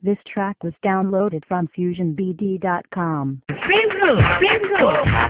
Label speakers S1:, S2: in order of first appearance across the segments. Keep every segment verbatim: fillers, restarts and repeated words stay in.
S1: This track was downloaded from fusion b d dot com.
S2: Bingo! Bingo!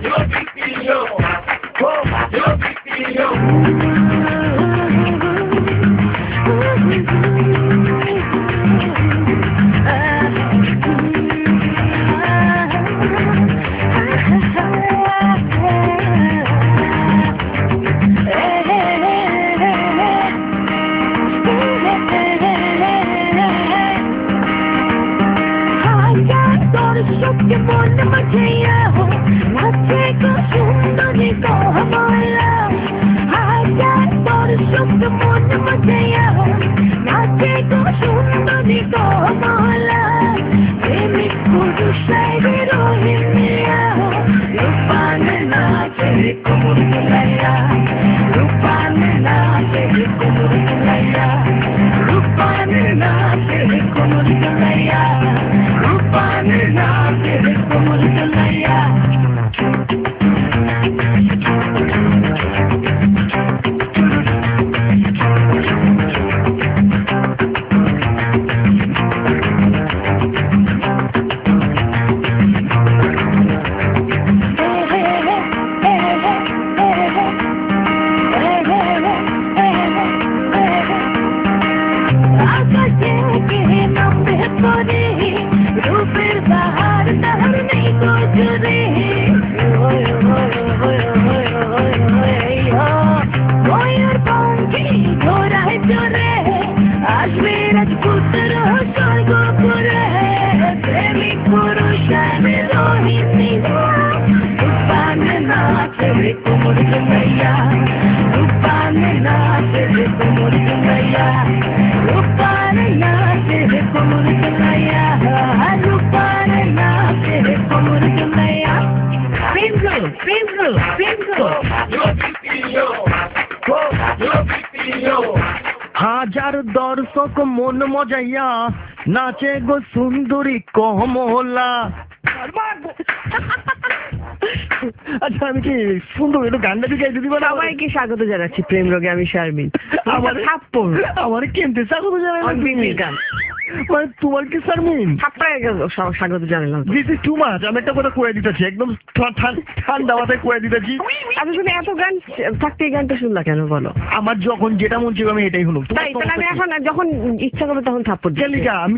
S3: হাজার দর্শক মন মজাইয়া নাচে গো সুন্দরী কমলা। আচ্ছা আমি কি সুন্দর একটু গানটা দিকে দিদি বলো।
S2: সবাইকে স্বাগত জানাচ্ছি প্রেম রোগে, আমি শারমিন।
S3: আমার থাপ্পড় আমার কেমতে স্বাগত জানাই
S2: গান
S3: মানে তোমার কি শারমিন
S2: স্বাগত জানালাম।
S3: This is too much. আমি একটা কথা কয়ে দিতেছি, একদম ঠান্ডা মাথায় কয়ে দিতেছি।
S2: আমি শুনে এত গান থাকতে এই গানটা শুনলা কেন বলো?
S3: আমার যখন যেটা মন চাইবে আমি এটাই হলো।
S2: তাই তাহলে আমি এখন যখন ইচ্ছা করবো তখন থাপ্পড়
S3: গেলিকা আমি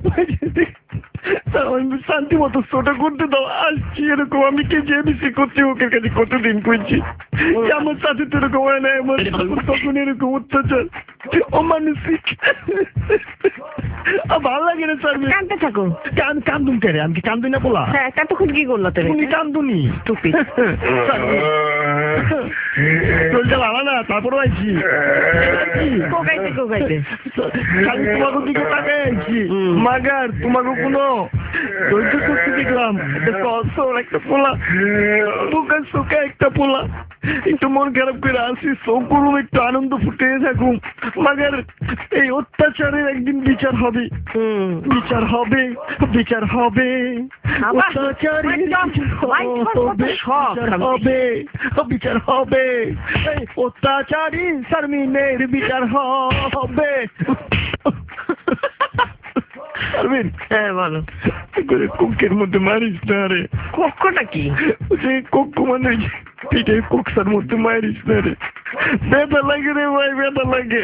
S3: শান্তি মতো শোটা করতে দাও। আসছি এরকম আমি কে যে বেশি করছি ওকে কাছে কতদিন করছি, আমার সাথে তো এরকম হয় না। আমার তখন এরকম অত্যাচার অমানসিক ভালো লাগে না স্যার।
S2: কানতে থাকো।
S3: কান কান্দুন কে রে? আমি কি কান্দুই না বলা?
S2: হ্যাঁ ততক্ষণ কি করলো তুমি?
S3: কান্দুনি
S2: টুপি
S3: চলতে ভালো না, তারপরে আইছি
S2: কোকাইতে কোকাইতে
S3: খালি তোমাকে দিকে তাকাই আইছি। মাগার তোমাকে কোনো ধৈর্য শক্তি দেখলাম একটা পোলা বুকের চোখে একটা পোলা একটু মন খারাপ করে আসি চোখ করুন একটু আনন্দ ফুটে থাকুন। মাগার এই অত্যাচারের একদিন বিচার হবে, বিচার হবে, বিচার হবে, অত্যাচারী হবে, বিচার হবে, অত্যাচারী শারমিনের বিচার হবে। শারমিন
S2: হ্যাঁ বলো।
S3: কোকের মধ্যে মারিস না রে।
S2: কোকটা কি?
S3: কোক মানে পিঠে কোকসার মধ্যে মারিস না রে, ব্যথা লাগে রে ভাই, ব্যথা লাগে।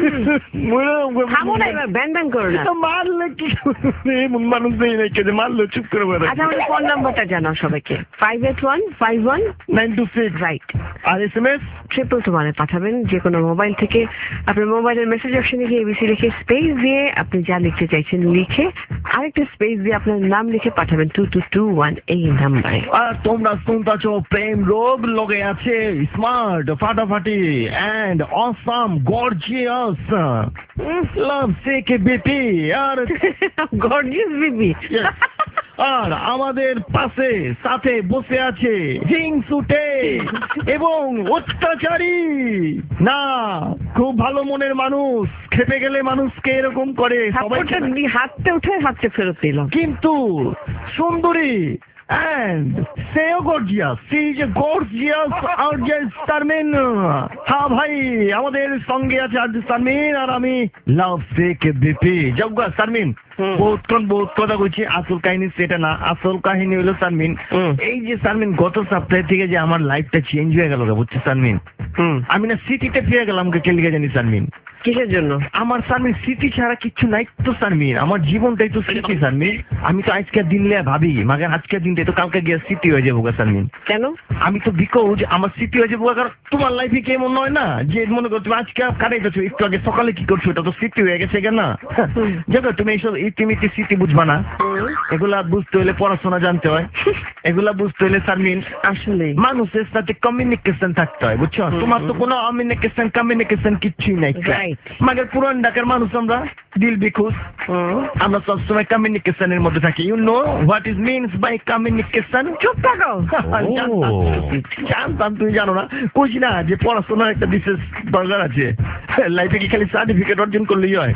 S3: মারলে কি এমন মানুষ নেই নাই কে মারলে চুপ করে বেড়ায়।
S2: আচ্ছা আমাদের ফোন নাম্বারটা জানাও সবাইকে। Five eight one five one
S3: nine two six
S2: right.
S3: আর S M S
S2: triple two মানে পাঠাবেন যে কোনো মোবাইল থেকে। আপনার মোবাইলের মেসেজ অপশনে গিয়ে এবিসি লিখে স্পেস দিয়ে আপনি যা লিখতে চাইছেন লিখে আরেকটা স্পেস দিয়ে আপনার নাম লিখে পাঠাবেন টু টু টু ওয়ান এই নাম্বারে।
S3: আর তোমরা শুনতেছো প্রেম রোগ, লগে আছে স্মার্ট ফাটাফাটি and awesome gorgeous love sick BP আর
S2: গর্জিয়াস বিপি।
S3: আর আমাদের পাশে সাথে বসে আছে হিংসুটে এবং অত্যাচারী না, খুব ভালো মনের মানুষ, খেপে গেলে মানুষকে এরকম করে, সবাই
S2: হাতটা উঠে হাতটা ফেরত দিলাম,
S3: কিন্তু সুন্দরী and Seo gorgeous. She is a gorgeous, gorgeous Sarmin. হ্যাঁ ভাই আমাদের সঙ্গে আছে আজ সারমিন আর আমি love fake BP Jagga Sharmin বহুতক্ষণ বহুত কথা কইছি আসল কাহিনী সেটা না আসল কাহিনী হলো সারমিন এই যে সারমিন গত সপ্তাহ থেকে যে আমার লাইফটা চেঞ্জ হয়ে গেল বুঝছি সারমিন আমি না সিটিতে ফিরে গেলাম কে লিখে জানি সারমিন
S2: কিসের জন্য
S3: আমার সারমিন স্মৃতি ছাড়া কিচ্ছু নাই তো সারমিন আমার জীবনটাই তো স্মৃতি সারমিন আমি তো আজকের দিন লিয়া ভাবি মাগার আজকের দিনটা তো কালকে গিয়ে স্মৃতি হয়ে যাবো সারমিন
S2: কেন
S3: আমি তো বিকজ আমার স্মৃতি হয়ে যাবো কারণ তোমার লাইফে কি এমন নয় না যে মনে করো তুমি আজকে কাটাইতেছো একটু আগে সকালে কি করছো এটা তো স্মৃতি হয়ে গেছে কেন না দেখো তুমি এইসব ইতিমিতি স্মৃতি বুঝবা না এগুলা বুঝতে হলে পড়াশোনা জানতে হয় এগুলা বুঝতে হলে সারমিন
S2: আসলে
S3: মানুষের সাথে কমিউনিকেশন থাকতে হয় বুঝছো তোমার তো কোনো কমিউনিকেশন কমিউনিকেশন কিচ্ছুই নাই মাগের পুরান ঢাকার মানুষ আমরা দিল বিখুশ আমরা সবসময় কমিউনিকেশনের মধ্যে থাকি you know what is means by communication
S2: চুপ থাকো
S3: জানতাম তুমি জানো না কইছি না যে পড়াশোনার একটা বিশেষ দরকার আছে লাইফে কি খালি সার্টিফিকেট অর্জন করলেই হয়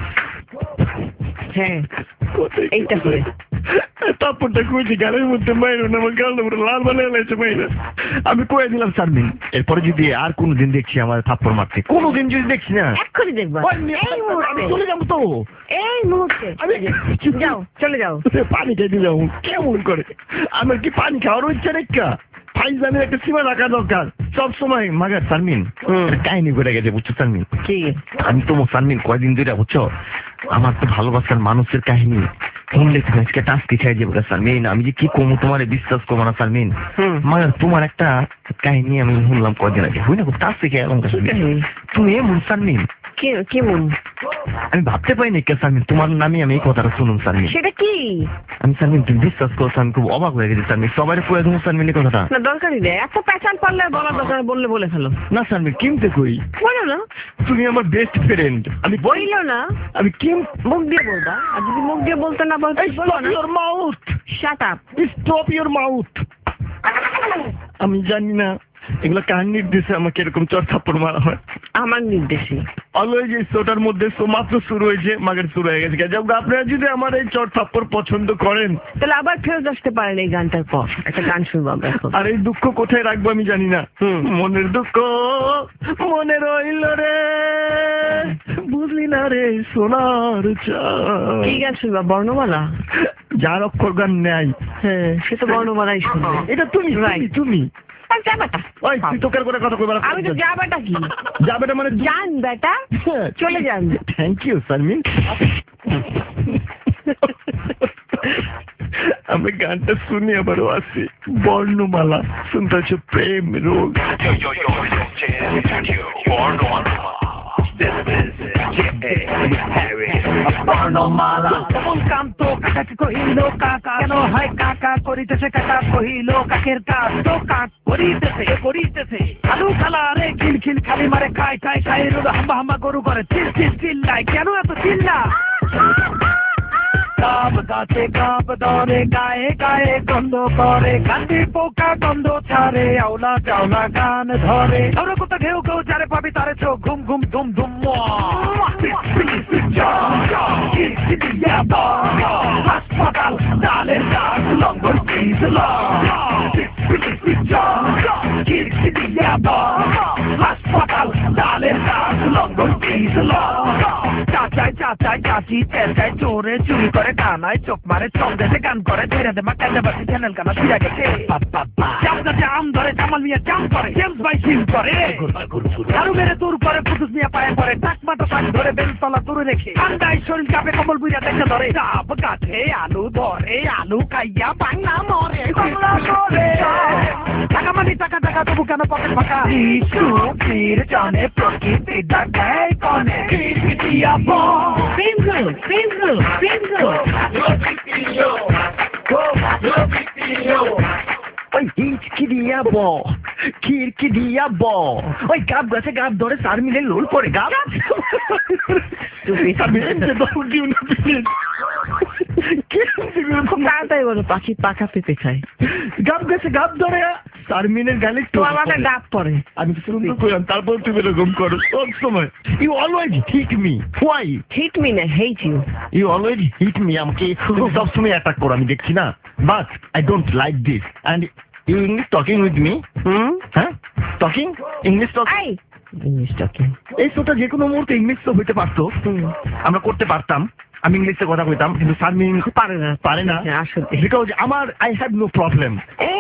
S2: হ্যাঁ এইটা করে
S3: তারপরটা কইছি গাড়ির মধ্যে মাইরো না আমার গালটা পুরো লাল বানিয়ে লাগছে মাইরা আমি কয়ে দিলাম সারমিন এরপরে যদি আর কোনোদিন দেখছি আমার থাপ্পড় মারতে কোনোদিন যদি দেখছি না
S2: এক্ষুনি দেখবা
S3: আমি চলে যাবো তো
S2: এই মুহূর্তে
S3: আমি
S2: যাও চলে যাও
S3: পানি খেতে যাবো কেমন করে আমার কি পানি খাওয়ার ইচ্ছা রেখা ফাইজানের একটা সীমা রাখা দরকার সব সময় মাগার সারমিন কাহিনী করে গেছে বুঝছো সারমিন
S2: কি
S3: আমি তো সারমিন কয়দিন ধরে বুঝছো আমার তো ভালোবাসার মানুষের কাহিনী শুনলে তুমি আজকে টাস্কি খাই যাবো সারমিন আমি যে কি কমু তোমার বিশ্বাস করবো না সারমিন মাগার তোমার একটা কাহিনী আমি শুনলাম কয়দিন আগে বুঝলি না টাস্কি খাই এমন তুমি এমন সারমিন
S2: কেমন
S3: আমি ভাবতে পারি না কে সারমিন তোমার নামে আমি এই কথাটা শুনুন সারমিন
S2: সেটা কি
S3: আমি সারমিন তুমি বিশ্বাস করছো আমি খুব অবাক হয়ে গেছি সারমিন সবাই পুরো তুমি সারমিন এই কথাটা
S2: না দরকারই নেই এত প্যাচাল পারলে বলার দরকার বললে বলে ফেলো
S3: না সারমিন কিনতে কই
S2: বলো না
S3: তুমি আমার বেস্ট ফ্রেন্ড আমি
S2: বললো না
S3: আমি কিম
S2: মুখ দিয়ে বলবা আর যদি মুখ দিয়ে বলতে না বলতে বলবো না
S3: your mouth
S2: shut up
S3: stop your mouth আমি জানি না এগুলো কার নির্দেশে আমাকে এরকম চর থাপ্পড় মারা হয়
S2: আমার নির্দেশে
S3: অলওয়েজ এই শোটার মধ্যে শো মাত্র শুরু হয়েছে মাগের শুরু হয়ে গেছে যাক আপনারা যদি আমার এই চর থাপ্পড় পছন্দ করেন
S2: তাহলে আবার ফেরত আসতে পারেন এই গানটার পর একটা গান শুনবো আমরা এখন
S3: আর এই দুঃখ কোথায় রাখবো আমি জানি না মনের দুঃখ মনে রইল রে বুঝলি না রে সোনার
S2: কি গান শুনবা বর্ণমালা
S3: যার অক্ষর গান নেয়
S2: হ্যাঁ সে তো বর্ণমালাই শুনবে
S3: এটা তুমি তুমি
S2: আমি তো যা বেটা কি
S3: যা বেটা মানে
S2: যান বেটা চলে যান
S3: থ্যাংক ইউ সারমিন আমি গানটা শুনি আবারও আসি বর্ণমালা শুনতে হচ্ছে প্রেম রোগ বর্ণমালা
S4: কেমন কাম তো কাকাকে কহিল কাকা কেন হয় কাকা করিতেছে কাকা কহিল কাকের কাজ তো কাক করিতেছে করিতেছে আলু খালা রে খিল খিল খালি মারে খাই খাই খাই রোদ হাম্বা হাম্বা গরু করে চিল চিল চিল্লাই কেন এত চিল্লা কাপ গাছে কাপ ধরে গায়ে গায়ে গন্ধ করে কান্দি পোকা গন্ধ ছাড়ে আওলা চাওলা গান ধরে ধরো কোথা ঘেউ কেউ চারে পাবি তারে চোখ ঘুম ঘুম ধুম ধুম হাসপাতাল ডালের গাছ লঙ্গর পিস হাসপাতাল ডালের গাছ লঙ্গর পিস চাচাই চাচাই চাচি চেঁচাই চোরে চুরি করে টানায় চোখ মারে চোখ দেশে গান করে ধীরে দে মাকালে বাসি চ্যানেল কানা ফিরে গেছে জাম গাছে আম ধরে জামাল মিয়া জাম করে জেমস ভাই সিল করে ঝাড়ু মেরে দূর করে পুতুস মিয়া পায়ে পরে টাক মাটো টাক ধরে বেলতলা দূরে রেখে ঠান্ডায় শরীর কাঁপে কমল বুঝা দেখে ধরে ডাব গাছে আলু ধরে আলু খাইয়া বাংলা মরে বাংলা মরে টাকা মানি টাকা টাকা তবু কেন পকেট ফাঁকা ইস্যু ফির জানে প্রকৃতি ডাকায় কনে কিরকিটিয়া বো
S2: প্রেমগো প্রেমগো প্রেমগো
S3: ওই হিচকি দিয়া ব খিরকি দিয়া ব ওই গাব গাছে গাব ধরে সারমিনের লোল পরে গাব তুমি সারমিন
S2: খুব তাড়াতাড়ি বলো, পাখি পাখা পেতে খায়।
S3: গাব গেছে গাব ধরে শারমিনের গালে
S2: তো আমাকে ডাক পড়ে।
S3: আমি সুন্দর করলাম, তারপর তুমি এরকম করো সব সময়। You always hit me, why?
S2: Hit me না, hate you.
S3: You always hit me, আমাকে সব সময় অ্যাটাক করো, আমি দেখছি না। But I don't like this. And you English talking with me?
S2: Hmm,
S3: হ্যাঁ talking, English talking.
S2: I English talking.
S3: এই শোটা যে কোনো মুহূর্তে ইংলিশ তো হইতে পারতো, আমরা করতে পারতাম, আমি ইংলিশে কথা কইতাম, কিন্তু শারমিন
S2: পারে না,
S3: পারে না।
S2: আসলে
S3: বিকজ আমার I have no problem.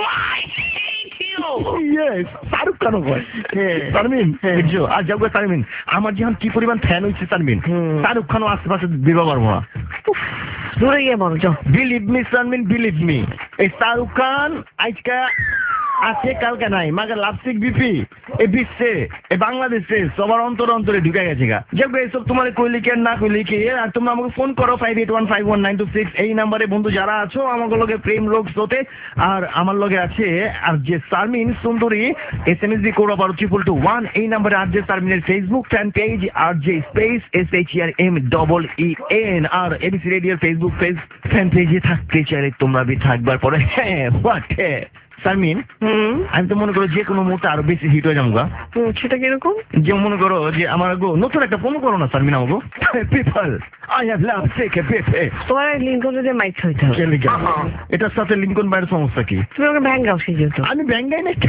S3: Yes, Shahrukh Khan হয় শারমিন। দেখছো আর যাবো শারমিন, আমার যখন কি পরিমাণ ফ্যান হয়েছে শারমিন, শাহরুখ খানও আশেপাশে বিবাহ পারবো না।
S2: দূরে গিয়ে বলো, যাও।
S3: Believe me Sharmin, believe me, এই শাহরুখ খান আজকা আছে কালকে নাই, মাকে লাভসিক বিপি এই বিশ্বে এই বাংলাদেশে সবার অন্তর অন্তরে ঢুকে গেছে গা। যাক এইসব তোমার কইলি কে না কইলি কে, আর তোমরা আমাকে ফোন করো five eight one five one nine two six এই নাম্বারে। বন্ধু যারা আছো আমাকে লগে প্রেম লোক সোতে, আর আমার লগে আছে আর যে শারমিন সুন্দরী, এস এম এস দি করো পারো ট্রিপল টু ওয়ান এই নাম্বারে। আর যে শারমিনের ফেসবুক ফ্যান পেজ আর যে space S H R M double E N, আর এবিসি রেডিওর ফেসবুক পেজ ফ্যান পেজে থাকতে চাইলে তোমরা বি থাকবার পরে হ্যাঁ হোয়াট হ্যাঁ শারমিন, আমি তো মনে করো যে কোনো মুহূর্তে আরো বেশি হিট হয়ে যাবো গা।
S2: সেটা কিরকম?
S3: যে মনে করো যে আমার গো নতুন একটা প্রোমো করো না শারমিন আমাগো, people I have love take a পেপে।
S2: তোমার লিঙ্কনে যে মাইক হইতে হবে।
S3: এটার সাথে লিঙ্কন বাইরের সমস্যা কি?
S2: তুমি ওকে ভ্যাঙ্গাও, সেই যেহেতু
S3: আমি ব্যাঙ্গাই না,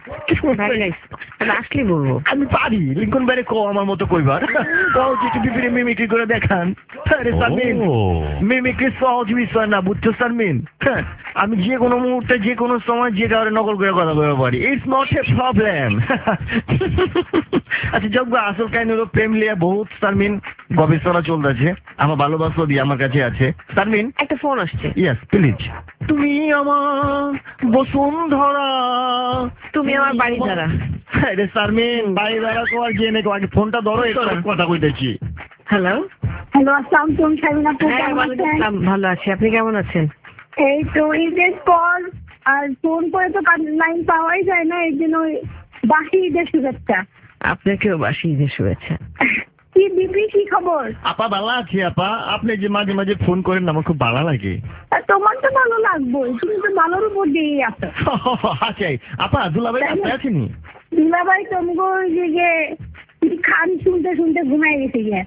S2: আসলে বলবো
S3: আমি পারি লিঙ্কন বাইরে কো আমার মতো কইবার কও যে একটু বিপিরে মিমিক্রি করে দেখান। আরে শারমিন মিমিক্রি সহজ বিষয় না, বুঝছো শারমিন? আমি যে কোনো মুহূর্তে যে কোনো সময় যে কারণে নকল করে কথা বলতে পারি, ইটস নট এ প্রবলেম। আচ্ছা যোগ্য আসল কাহিনী হলো প্রেম লিয়া বহুত শারমিন গবেষণা চলতেছে, আমার ভালোবাসা দিয়ে আমার কাছে আছে। শারমিন
S2: একটা ফোন আসছে।
S3: Yes please. তুমি আমার বসুন্ধরা,
S2: তুমি আমার বাড়ি যারা।
S3: আরে শারমিন বাড়ি যারা তো আর গিয়ে নেই, আগে ফোনটা ধরো, একটু কথা কইতেছি।
S2: হ্যালো
S5: হ্যালো, আসসালামু আলাইকুম শারমিন আপু,
S2: হ্যাঁ
S5: কেমন আছেন?
S2: ভালো আছি, আপনি কেমন আছেন?
S5: এই তো ঈদের পর আর ফোন করে তো লাইন পাওয়াই যায় না, এই জন্য বাসি ঈদের শুভেচ্ছা।
S2: আপনাকেও বাসি ঈদের শুভেচ্ছা।
S5: কি বিপি, কি খবর?
S3: আপা ভালো আছি আপা, আপনি যে মাঝে মাঝে ফোন করেন আমার খুব ভালো লাগে।
S5: আর তোমার তো ভালো লাগবে, তুমি তো ভালোর উপর দিয়ে আছো।
S3: আচ্ছা আপা দুলাভাই আপনি আছেনি?
S5: দুলাভাই তোমাকে ওই যে খান শুনতে শুনতে ঘুমাই গেছে গিয়ে।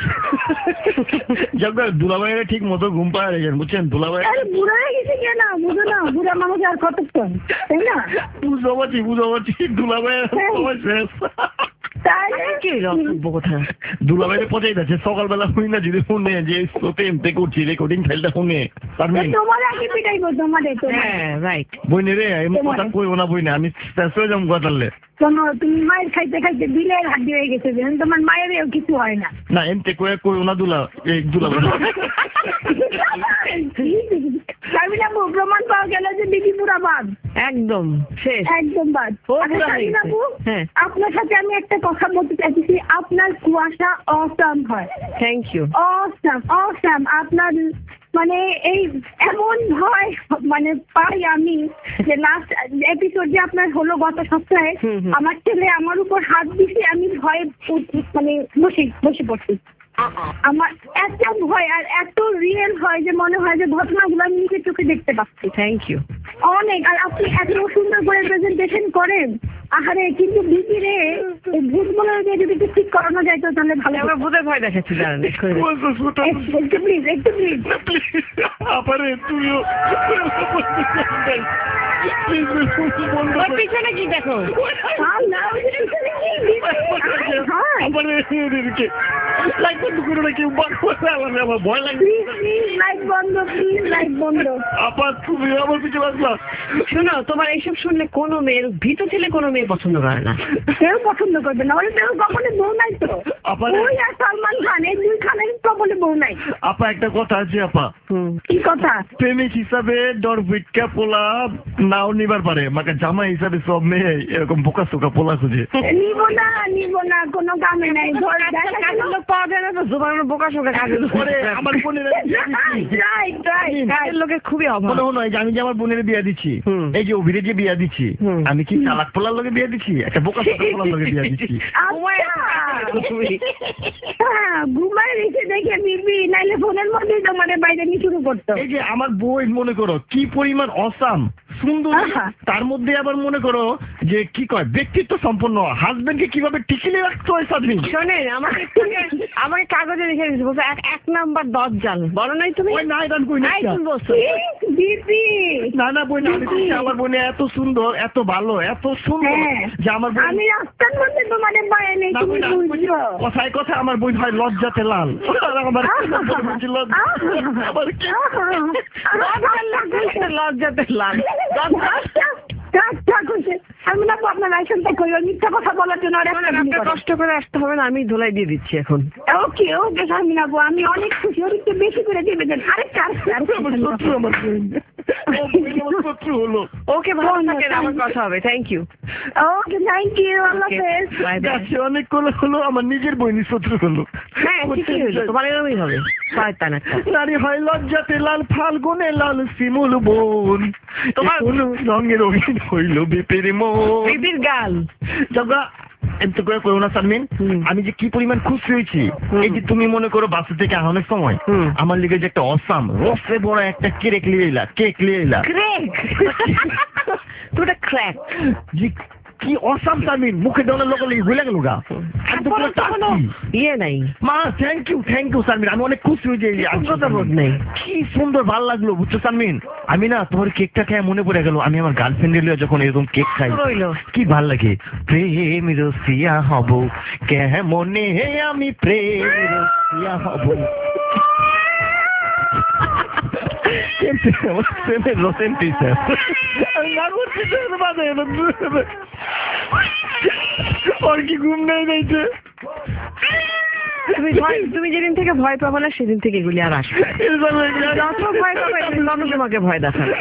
S3: দুলাভাইয়ের ঠিক মতো ঘুম পাওয়া গেছেন বুঝছেন? দুলাভাই
S5: আরে বুড়া হয়ে গেছে গিয়ে না, বুঝো না, বুড়া মানুষ আর কতক্ষণ, তাই না?
S3: বুঝতে পারছি বুঝতে পারছি, দুলাভাইয়ের সময় শেষ।
S5: তাহলে
S2: কি কথা?
S3: দুলাভাইয়ের পচাই যাচ্ছে সকালবেলা শুনি না যদি শুনে যে এমতে করছি রেকর্ডিং ফাইলটা শুনে।
S5: তোমার আগে পিটাইবো তোমার।
S2: হ্যাঁ রাইট।
S3: বইনে রে এমন কথা কইবো না বইনে, আমি শেষ হয়ে যাবো কথালে।
S5: শোনো, তুমি মায়ের খাইতে খাইতে বিলের হাড্ডি হয়ে গেছে, তোমার মায়েরও কিছু হয় না।
S3: না এমতে কয়ে কই ওনা দুলা এই দুলাভাই।
S5: শারমিন আপু, প্রমাণ পাওয়া গেল যে বিবি পুরা বাদ,
S2: একদম শেষ,
S5: একদম বাদ।
S2: পুরা
S5: শারমিন আপু,
S2: হ্যাঁ
S5: আপনার সাথে আমি একটা কথা বলতে চাইছি, আপনার কুয়াশা অসাম হয়।
S2: Thank you.
S5: অসাম অসাম আপনার মানে এই এমন ভয় মানে পাই আমি যে লাস্ট এপিসোড যে আপনার হলো গত সপ্তাহে, আমার ছেলে আমার উপর হাত দিছে, আমি ভয়ে মানে বসে বসে পড়ছি। আমার এত ভয় আর এত রিয়েল হয় যে মনে হয় যে ঘটনাগুলো আমি নিজের চোখে দেখতে পাচ্ছি।
S2: থ্যাংক ইউ
S5: অনেক। আর আপনি এত সুন্দর করে প্রেজেন্টেশন করেন, আহারে কিন্তু বিপি রে ভূত বলে যদি একটু ঠিক করানো যায় তো তাহলে ভালো।
S2: আমরা ভূতের ভয় দেখাচ্ছি, দাঁড়ান একটু
S5: প্লিজ, একটু প্লিজ।
S3: আপারে তুইও
S2: পিছনে কি দেখো?
S3: ভয় লাগে।
S5: লাইট বন্ধ, প্লিজ লাইট বন্ধ।
S3: আপা তুমি আমার পিছনে আসলা।
S2: শোনো, তোমার এইসব শুনলে কোনো মেয়ের ভীত ছেলে কোনো মেয়ে পছন্দ করে না।
S5: কেউ পছন্দ করবে না, ওই কেউ কখনো বউ নাই তো। ওই আর সালমান খান, এই দুই খানের কখনো বউ নাই।
S3: আপা একটা কথা আছে আপা।
S5: কি কথা?
S3: প্রেমিক হিসাবে ডর ভিটকা পোলা নাও নিবার পারে, মাকে জামা হিসাবে সব মেয়ে এরকম বোকা সোকা পোলা খুঁজে।
S5: নিব না নিব না, কোনো কামে নাই।
S2: কাজের লোক পাওয়া যায় না তো জোবানোর বোকা সোকা কাজে।
S3: আমার বোনের
S5: রাইট রাইট।
S3: শারমিন
S2: কাজের লোকের খুবই অভাব।
S3: মনে হলো যে আমি যে আমার বোনের বিয়ে দিচ্ছি,
S2: হুম।
S3: এই যে অভিরে যে বিয়ে দিচ্ছি,
S2: হুম।
S3: আমি কি চালাক পোলার লগে বিয়ে দিচ্ছি, একটা বোকা সোকা পোলার লগে বিয়ে দিচ্ছি।
S5: হ্যাঁ, ঘুমায় রেখে দেখে দিবি, নাইলে ফোনের মধ্যেই তোমার বাইরে নিয়ে শুরু করতো।
S3: এই যে আমার বই মনে করো কি পরিমাণ অসাম সুন্দর,
S5: আহা।
S3: তার মধ্যে আবার মনে করো যে কি কয় ব্যক্তিত্ব সম্পন্ন, হাজবেন্ডকে কিভাবে টিকিলে রাখতে হয় শারমিন।
S2: শোনেন আমাকে আমাকে কাগজে লিখে দিয়েছে, বলছে এক এক নাম্বার দজ্জাল, বলো নাই তুমি?
S3: ওই না এটা কই না,
S2: এই তুমি বলছো।
S5: দিদি
S3: না না বই না, আমি বলছি, আমার বোনে এত সুন্দর এত ভালো এত সুন্দর
S5: হ্যাঁ।
S3: যে আমার বোন
S5: আমি রাস্তার মধ্যে তোমার পায়ে নেই,
S3: না,
S5: তুমি
S3: বই না,
S5: বুঝছো।
S3: কথায় কথা আমার বই হয় লজ্জাতে লাল। আর আমার বলছি লজ্জা আমার কি
S2: লজ্জাতে লাল।
S5: আমি না আপনার লাইসেন্সটা করি, মিথ্যা কথা বলার জন্য আর একটা দিন
S2: আপনার কষ্ট করে আসতে হবে না, আমি ধোলাই দিয়ে দিচ্ছি এখন।
S5: ওকে ওকে শারমিন আপু, আমি অনেক খুশি, ওর একটু বেশি করে দিয়ে দেন। আরেকটা আরেকটা
S3: আমার শত্রু, আমার বোন আমার শত্রু হলো।
S2: ওকে ভালো থাকেন, আমার কথা হবে। Thank you.
S5: Okay thank you, আল্লাহ হাফেজ।
S2: Bye bye.
S3: গাছে অনেক কোলা হলো, আমার নিজের বইনি শত্রু হলো।
S2: হ্যাঁ ঠিকই হইলো, তোমার এরকমই হবে। শয়তান একটা।
S3: নারী হয় লজ্জাতে লাল, ফাল্গুনে লাল শিমুল বোন, তোমার রঙের রঙিন হইল বেপের মন।
S2: বিবির গাল।
S3: জগা এমনি করে করো না শারমিন,
S2: হুম।
S3: আমি যে কি পরিমাণ খুশি হয়েছি।
S2: হুম।
S3: এই যে তুমি মনে করো বাসা থেকে আনার সময়
S2: হুম।
S3: আমার লিগে যে একটা অসাম রসে বড় একটা কেক লিয়ে এলা কেক লিয়ে এলা
S2: ক্র্যাক। তুমি একটা ক্র্যাক।
S3: জি কি অসাম শারমিন, মুখে দেওয়ার লোক ভুলে গেল গা একদম পুরো
S2: কোনো
S3: টাটকি।
S2: ইয়ে নাই।
S3: মা thank you thank you Sharmin, আমি অনেক খুশি হয়ে যাই।
S2: কৃতজ্ঞতা বোধ নেই।
S3: কি সুন্দর ভালো লাগলো বুঝছো শারমিন। আমি না তোমার কেকটা খেয়ে মনে পড়ে গেল আমি আমার গার্লফ্রেন্ডের লিয়ে যখন এরকম কেক খাই
S2: রইলো।
S3: কি ভাল লাগে। প্রেম রসিয়া হব কেমনে আমি প্রেম রসিয়া হব। প্রেমের রসেন টিচার ওর কি ঘুম নেই নেইছে।
S2: তুমি ভয়- তুমি যেদিন থেকে ভয় পাবো না সেদিন থেকে এগুলি আর আসবে। যত ভয় পাবে তত তোমাকে ভয় দেখাবে।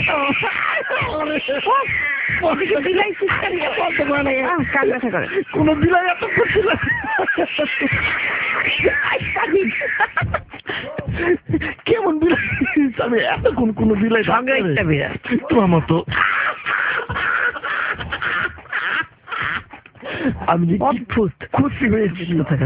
S2: বিলাই সিস্টেম কাজ ব্যথা করে।
S3: কোন বিলাই এত করছিল কেমন বিলাই আমি এতক্ষণ কোন বিলাই
S2: সঙ্গে একটা বিড়াল।
S3: তোমার মতো আমি যে অদ্ভুত খুশি হয়েছি।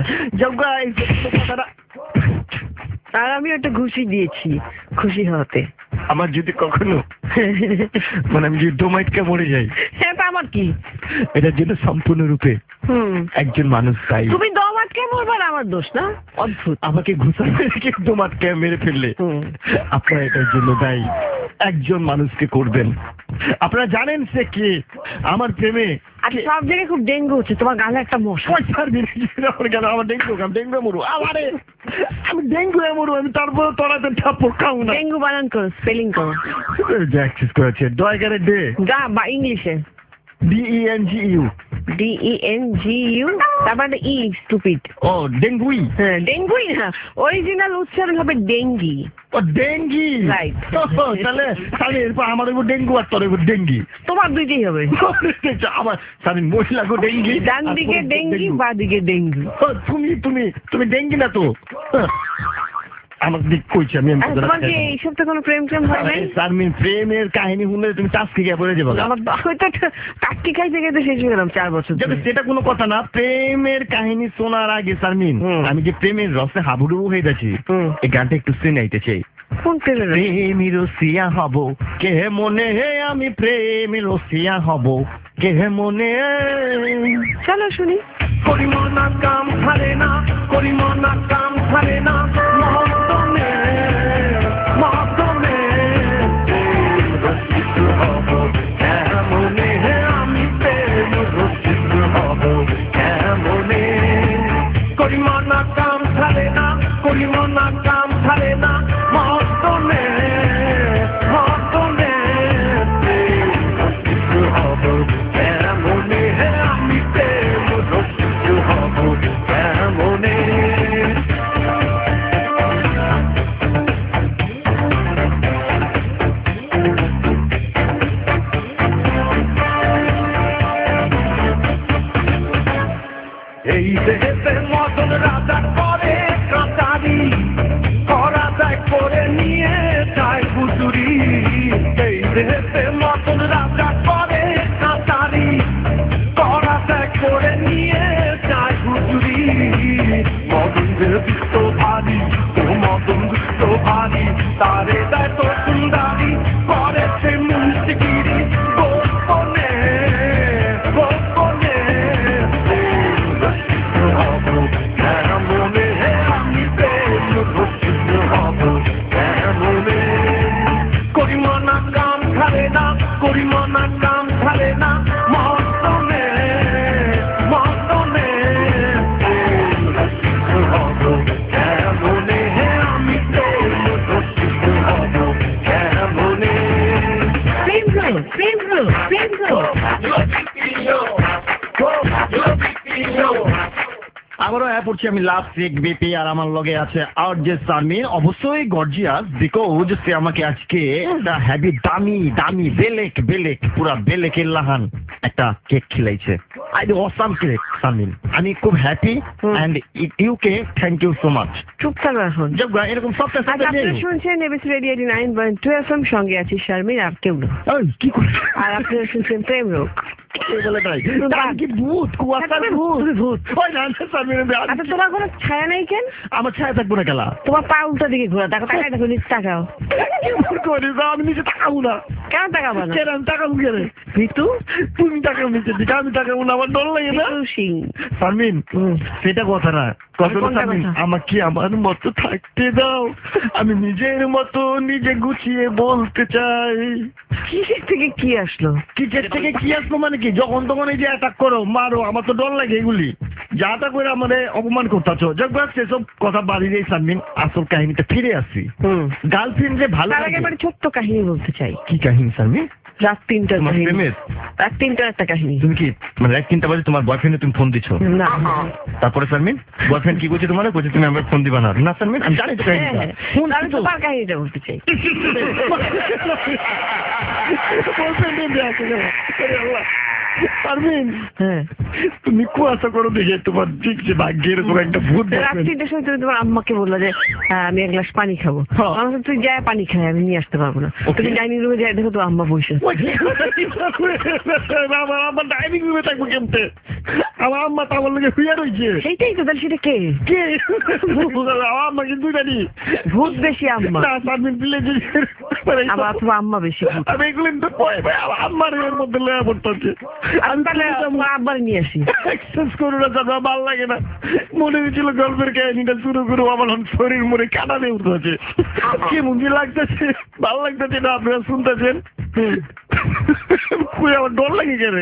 S2: আর আমি একটা ঘুষি দিয়েছি খুশি হতে।
S3: আমার যদি কখনো মানে আমি যদি ডোমাইটকে মরে যাই,
S2: হ্যাঁ তা আমার কি,
S3: এটার জন্য সম্পূর্ণরূপে
S2: হুম
S3: একজন মানুষ চাই।
S2: তুমি দম আটকে মরবার আমার দোষ না। অদ্ভুত।
S3: আমাকে ঘুষা মেরে ডোমাটকে মেরে ফেললে
S2: হুম।
S3: আপনারা এটার জন্য দায়ী। একজন মানুষকে করবেন, আপনারা জানেন সে কে। আমার প্রেমে
S2: আর সব জায়গায় খুব ডেঙ্গু হচ্ছে, তোমার গালে একটা মশা।
S3: কেন আমার ডেঙ্গু আমি ডেঙ্গু মরু আমারে আমি ডেঙ্গু মরু আমি তারপর তোরাতে ঠাপ্পর খাও না।
S2: ডেঙ্গু বানান করো, স্পেলিং করো।
S3: জ্যাকসিস করেছে ডয়গারে ডে
S2: যা বা ইংলিশে
S3: D E N G U
S2: D E N G U তারপরে ই স্টুপিড।
S3: ও ডেঙ্গুই।
S2: হ্যাঁ ডেঙ্গুই না, অরিজিনাল উচ্চারণ হবে ডেঙ্গি।
S3: ও ডেঙ্গি
S2: Right.
S3: তাহলে তাহলে এরপর আমার ওই ডেঙ্গু আর তোর ওই ডেঙ্গি
S2: তোমার দুইটাই হবে।
S3: আমার স্বামী মহিলাকে ডেঙ্গি
S2: ডান দিকে ডেঙ্গি বা দিকে ডেঙ্গি।
S3: ও, তুমি তুমি তুমি ডেঙ্গি না তো আমার দিক কইছি আমি।
S2: আর তোমার কি এই সপ্তাহে কোনো প্রেম প্রেম হয় নাই?
S3: শারমিন প্রেমের কাহিনী শুনলে তুমি চাষকে গিয়ে পড়ে যাবো।
S2: আমার হয়তো কাটকি খাইতে খাইতে শেষ হয়ে গেলাম চার বছর
S3: যাবে
S2: ধরে।
S3: সেটা কোনো কথা না। প্রেমের কাহিনী শোনার আগে শারমিন
S2: হুম।
S3: আমি যে প্রেমের রসে হাবুডুবু হয়ে যাচ্ছি
S2: হুম।
S3: এই গানটা একটু শুনাইতে চাই।
S2: কোন প্রেমের রস?
S3: প্রেমী রসিয়া হব কে মনে আমি প্রেমী রসিয়া হব কে মনে।
S2: চলো শুনি।
S4: করিমনা কাম ছাড়ে না, করিমনা কাম ছাড়ে না, মহতমে মহতমে রসিক হব কেমনে আমি প্রেম রসিক হব কেমনে। করিমনা কাম ছাড়ে না, করিমনা কাম ছাড়ে না, মহতমে মহতমে রসিক হব কেমনে আমি প্রেম রসিক হব কেমনে। তারে দেয় তো সুন্দরী করেছে মুন্সিগিরি গোপনে গোপনে হব কেমনে আমি প্রেম রসিক হব কেমনে করিম না কাম ছাড়ে না করিম না কাম ছাড়ে না মতনে মতনে হব কেমনে আমি প্রেম রসিক হব কেমনে
S2: প্রেম গো প্রেম গো প্রেম গো
S3: আবারও হ্যাঁ পড়ছি আমি লাভ সিক বিপি আর আমার লগে আছে আর যে সারমিন অবশ্যই গর্জিয়াস বিকজ সে আমাকে আজকে একটা হেভি দামি দামি বেলেক বেলেক পুরা বেলেকের লাহান একটা কেক খিলাইছে I do awesome cake Sharmin আমি খুব হ্যাপি এন্ড ইউকে থ্যাংক ইউ সো মাচ
S2: চুপ থাকো এখন
S3: জব এরকম সবটা
S2: আজ আপনারা শুনছেন ABC radio eighty nine point two F M, সঙ্গে আছি শারমিন আর কেউ না।
S3: কি করে
S2: আর আপনারা শুনছেন প্রেম রোগ।
S3: বলে তাই আমি কি ভূত কুয়াশার ভূত ভূত ওই না সারমিন
S2: আচ্ছা তোমার কোনো ছায়া নেই কেন?
S3: আমার ছায়া থাকবো না খেলা
S2: তোমার পা উল্টা দিকে ঘোরা, তাকাও তাকাই দেখো নিচে তাকাও।
S3: আমি নিজে তাকাবো না
S2: কেন তাকাবো না?
S3: কেন আমি তাকাবো কেন
S2: ঋতু
S3: তুমি তাকাও নিচের দিকে আমি তাকাবো না আমার ডর লাগে না
S2: ঋতু সিং
S3: সারমিন সেটা কথা না কথা
S2: কোনটা
S3: সারমিন
S2: কথা?
S3: আমাকে আমার মতো থাকতে দাও আমি নিজের মতো নিজে গুছিয়ে বলতে চাই
S2: কিসের থেকে কি আসলো?
S3: কিসের থেকে কি আসলো মানে কি যখন তখন এই যে অ্যাটাক করো মারো আমার তো ডর লাগে এগুলি যাটা করে আমাদের অপমান করতেছো যখন সেসব কথা বাড়ি দিয়ে সারমিন আসল কাহিনীতে ফিরে আসি
S2: হুম
S3: গার্লফ্রেন্ড যে ভালো
S2: তার আগে
S3: লাগে।
S2: একটা ছোট্ট কাহিনী বলতে চাই।
S3: কি কাহিনী সারমিন?
S2: রাত তিনটার
S3: তোমার
S2: কাহিনী।
S3: প্রেমের?
S2: রাত তিনটার একটা কাহিনী।
S3: তুমি কি মানে এক তিনটা বাজে তোমার বয়ফ্রেন্ডে তুমি ফোন দিছো
S2: না
S3: তারপরে সারমিন বয়ফ্রেন্ড কি করছে তোমার বলছে তুমি আমার ফোন দিবা না না সারমিন আমি জানি তো কাহিনীটা
S2: হ্যাঁ,
S3: ফোন
S2: আমি
S3: তো
S2: তোমার কাহিনীটা বলতে চাই।
S3: বয়ফ্রেন্ডে দেয়া ছিল আরে আল্লাহ সারমিন
S2: হ্যাঁ
S3: তুমি কুয়াশা করো দেখে তোমার ঠিক যে ভাগ্যে এরকম একটা ভূত
S2: রাত
S3: boyfriend।
S2: তিনটার সময় তুমি তোমার আম্মাকে বললো যে হ্যাঁ, আমি এক গ্লাস পানি খাবো।
S3: হ্যাঁ।
S2: আমার বলছে, তুই যায় পানি খাই, আমি নিয়ে আসতে পারবো না।
S3: Okay.
S2: তুমি ডাইনিং রুমে যাই দেখো তো আম্মা বসে আছে।
S3: ওই আমার আমার ডাইনিং রুমে থাকবো কেমতে আমার আম্মা তো আমার লোকে শুয়ে রয়েছে
S2: সেইটাই তো, তাহলে সেটা কে?
S3: কে আমার আম্মা কিন্তু জানি
S2: ভূত বেশি আম্মা,
S3: না সারমিন দিলে যদি
S2: আবার তোমার আম্মা বেশি ভূত।
S3: আমি এগুলো তো ভয় ভাই আমার আম্মার এর মধ্যে লয়া পড়তেছে
S2: আমি তাহলে তোমার আব্বার নিয়ে আসি।
S3: এক্সেস করো না যাবে ভালো লাগে না মনে হয়েছিল গল্পের কাহিনীটা শুরু করো আমার শরীর মনে কাটা দিয়ে উঠতেছে কি মুঞ্জি লাগতেছে ভালো লাগতেছে না আপনারা শুনতেছেন খুবই আমার ডর লাগে গেলে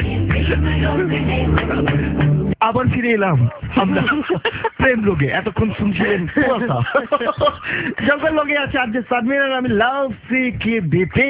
S3: আবার ফিরে এলাম আমরা প্রেম লোকে এতক্ষণ শুনছিলেন কুয়াশা যখন লোকে আছে আজ যে সারমিন আর আমি লাভ সিকি বিপি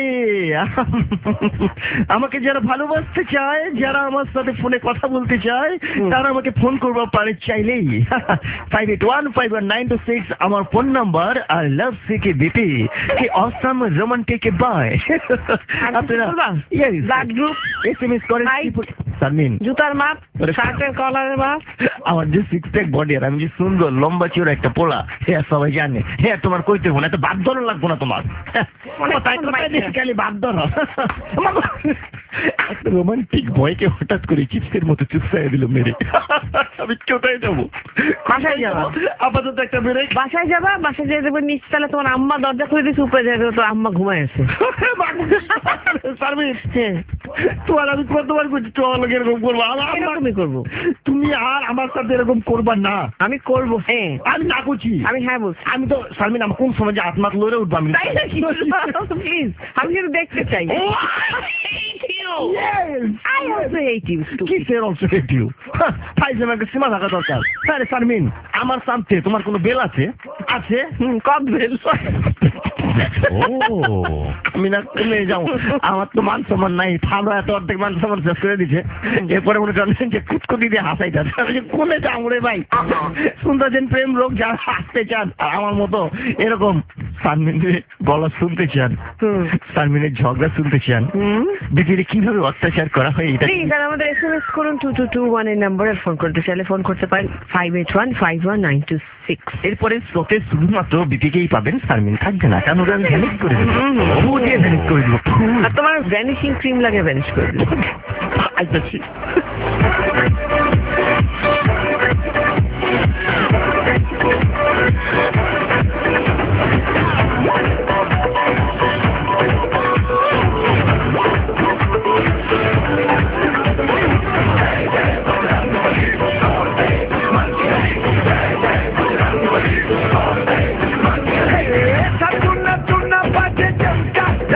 S3: আমাকে যারা ভালোবাসতে চায় যারা আমার সাথে ফোনে কথা বলতে চায় তারা আমাকে ফোন করবার পারে চাইলেই five eight one five one nine two six আমার ফোন নাম্বার আর লাভ সিকি বিপি কি অসাম রোমান্টিক বাই আপনারা
S2: blood group,
S3: S M S করেন সারমিন
S2: জুতার মাপ, শার্টের কলারের মাপ।
S3: আমার যে সিক্স প্যাক বডি আর আমি যে সুন্দর লম্বা চোর একটা পোলা হ্যাঁ সবাই জানে হ্যাঁ তোমার কইতে হবো না এত বাদ ধরো লাগবো না তোমার কথায় কথায় খালি বাদ ধরো একটা রোমান্টিক বয়কে হঠাৎ করে চিপসের মতো চুপসাই দিল মেরে আমি কোথায় যাবো
S2: বাসায় যাবা?
S3: আপাতত একটা মেরে
S2: বাসায় যাবা, বাসায় যেয়ে দেখবে নিচতলা তোমার আম্মা দরজা খুলে দিচ্ছে, উপরে যাবে তো আম্মা ঘুমায় আছে।
S3: সারমিন
S2: হ্যাঁ
S3: তোমার আমি কতবার করছি তোমার লোক এরকম করবো আমার
S2: এরকমই করবো।
S3: তুমি আর আমার সাথে এরকম করবা না
S2: আমি করবো। হ্যাঁ
S3: আমি না করছি
S2: আমি হ্যাঁ বলছি।
S3: আমি তো সারমিন আমার কোন সময় যে আত্মাত লড়ে উঠবো আমি
S2: তাই নাকি? প্লিজ, আমি শুধু দেখতে চাই। I also hate you, stupid.
S3: কি ফের অলসো হেট ইউ ফাইজের একটা সীমা থাকা দরকার আরে সারমিন আমার সামনে তোমার কোনো বেল আছে আছে
S2: হুম, কদ বেল।
S3: ও আমি না কমে যাও আমার তো মান সম্মান নাই ভালো এত অর্ধেক মান সম্মান শেষ করে দিচ্ছে এরপরে মনে জানছেন যে কুচকুটি দিয়ে হাসাই যাচ্ছে আমি যে কোনে যাও রে ভাই শুনতেছেন প্রেম লোক যারা হাসতে চান আর আমার মতো এরকম সারমিনের গলা শুনতে চান সারমিনের ঝগড়া শুনতে চান পৃথিবীতে কিভাবে অত্যাচার করা হয় এটা
S2: প্লিজ আর আমাদের এস এম এস করুন টু টু টু ওয়ান এর নাম্বারে ফোন করতে চাইলে ফোন করতে পারেন five eight one five one nine two six.
S3: এরপরে স্রোতে শুধুমাত্র বিপিকেই পাবেন সারমিন থাকবে না কারণ ওরা আমি ভ্যানিশ করে দেবো ও দিয়ে ভ্যানিশ করে দেবো
S2: আর তোমার ভ্যানিশিং ক্রিম লাগে ভ্যানিশ করে দেবো।
S3: আচ্ছা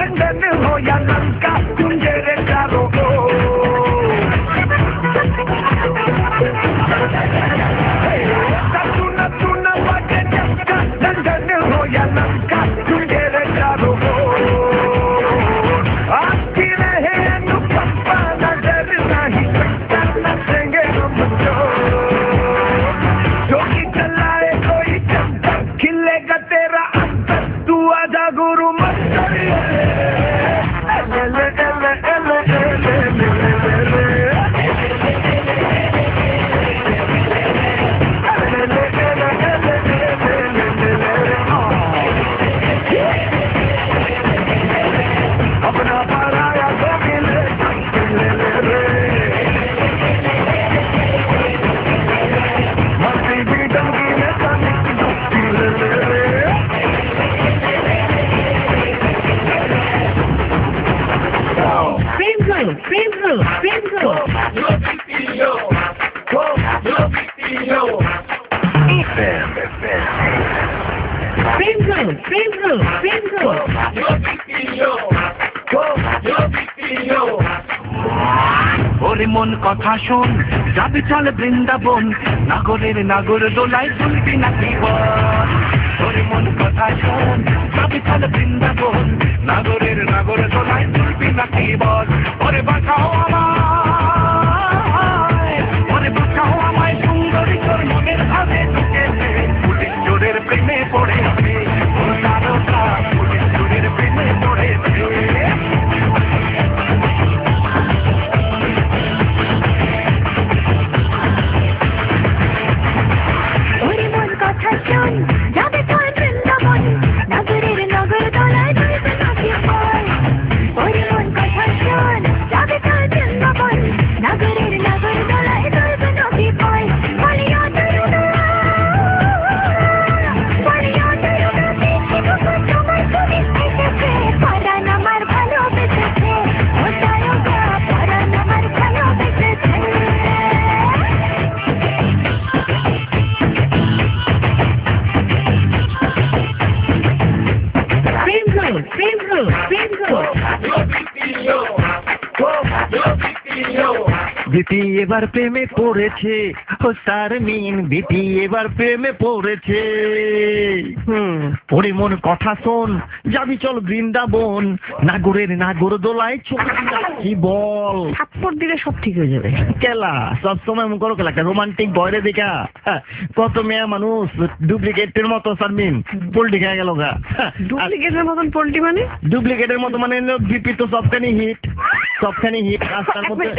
S4: लंदन हो या लंका तुंजेरे चारों ओर तूना तूना बाटे चक्का लंदन हो या लंका तुंजेरे चारों ओर आती रहे अनुकंपा नजर नहीं सकता नचेंगे हम जो जो कि चलाए कोई चंदा खिलेगा तेरा अंतर तू आजा गुरु मंत्र अपना पराया तो मिले मस्ती भी डंगी में
S2: Frame girl, frame girl, frame girl. Frame girl, frame girl, frame girl.
S4: ওরে মন কথা শোন যাবি চল বৃন্দাবন নাগরের নাগর দোলাই তুলবি নাকি বল ওরে মন কথা শোন যাবি চল বৃন্দাবন নাগরের নাগর দোলাই তুলবি নাকি বল ওরে বাঁচাও আমায় ওরে বাঁচাও আমায় সুন্দরী তোর মনের ভাবে ঢুকেছে পুলিশ চোরের প্রেমে পড়েছে ও তারকা পুলিশ চোরের প্রেমে পড়েছে
S5: যাবে তোর বৃন্দাবন নগরের নগর দোলায় তুলবে নাকি বল ওরে মন কথা শোন যাবে তোর বৃন্দাবন নগরের নগর দোলায় তুলবে নাকি বল বলিয়া তরুণা বলিয়া তরুণা দেখি তোমার পুলিশ এসেছে পরাণ আমার ভালোবেসেছে ও তারকা পরাণ আমার ভালোবেসেছে
S2: Frame girl, frame girl, frame girl.
S3: BP এবার প্রেমে পড়েছে ও শারমিন বিপি এবার প্রেমে পড়েছে
S2: হুম
S3: ওরে মন কথা শোন যাবি চল বৃন্দাবন নাগরের নাগর দোলায় চলবি নাকি বল
S2: থাপ্পড় দিলে সব ঠিক হয়ে যাবে।
S3: কেলা সবসময় এমন করো কেলা রোমান্টিক বয়রে দেখা হ্যাঁ, কত মেয়ে মানুষ ডুপ্লিকেটের মতো শারমিন পোল্টি খেয়ে গেল গা
S2: ডুপ্লিকেটের মতন পোল্ট্রি মানে
S3: ডুপ্লিকেটের মতো মানে বিপি তো সবখানি হিট সবখানি হিট রাস্তার মধ্যে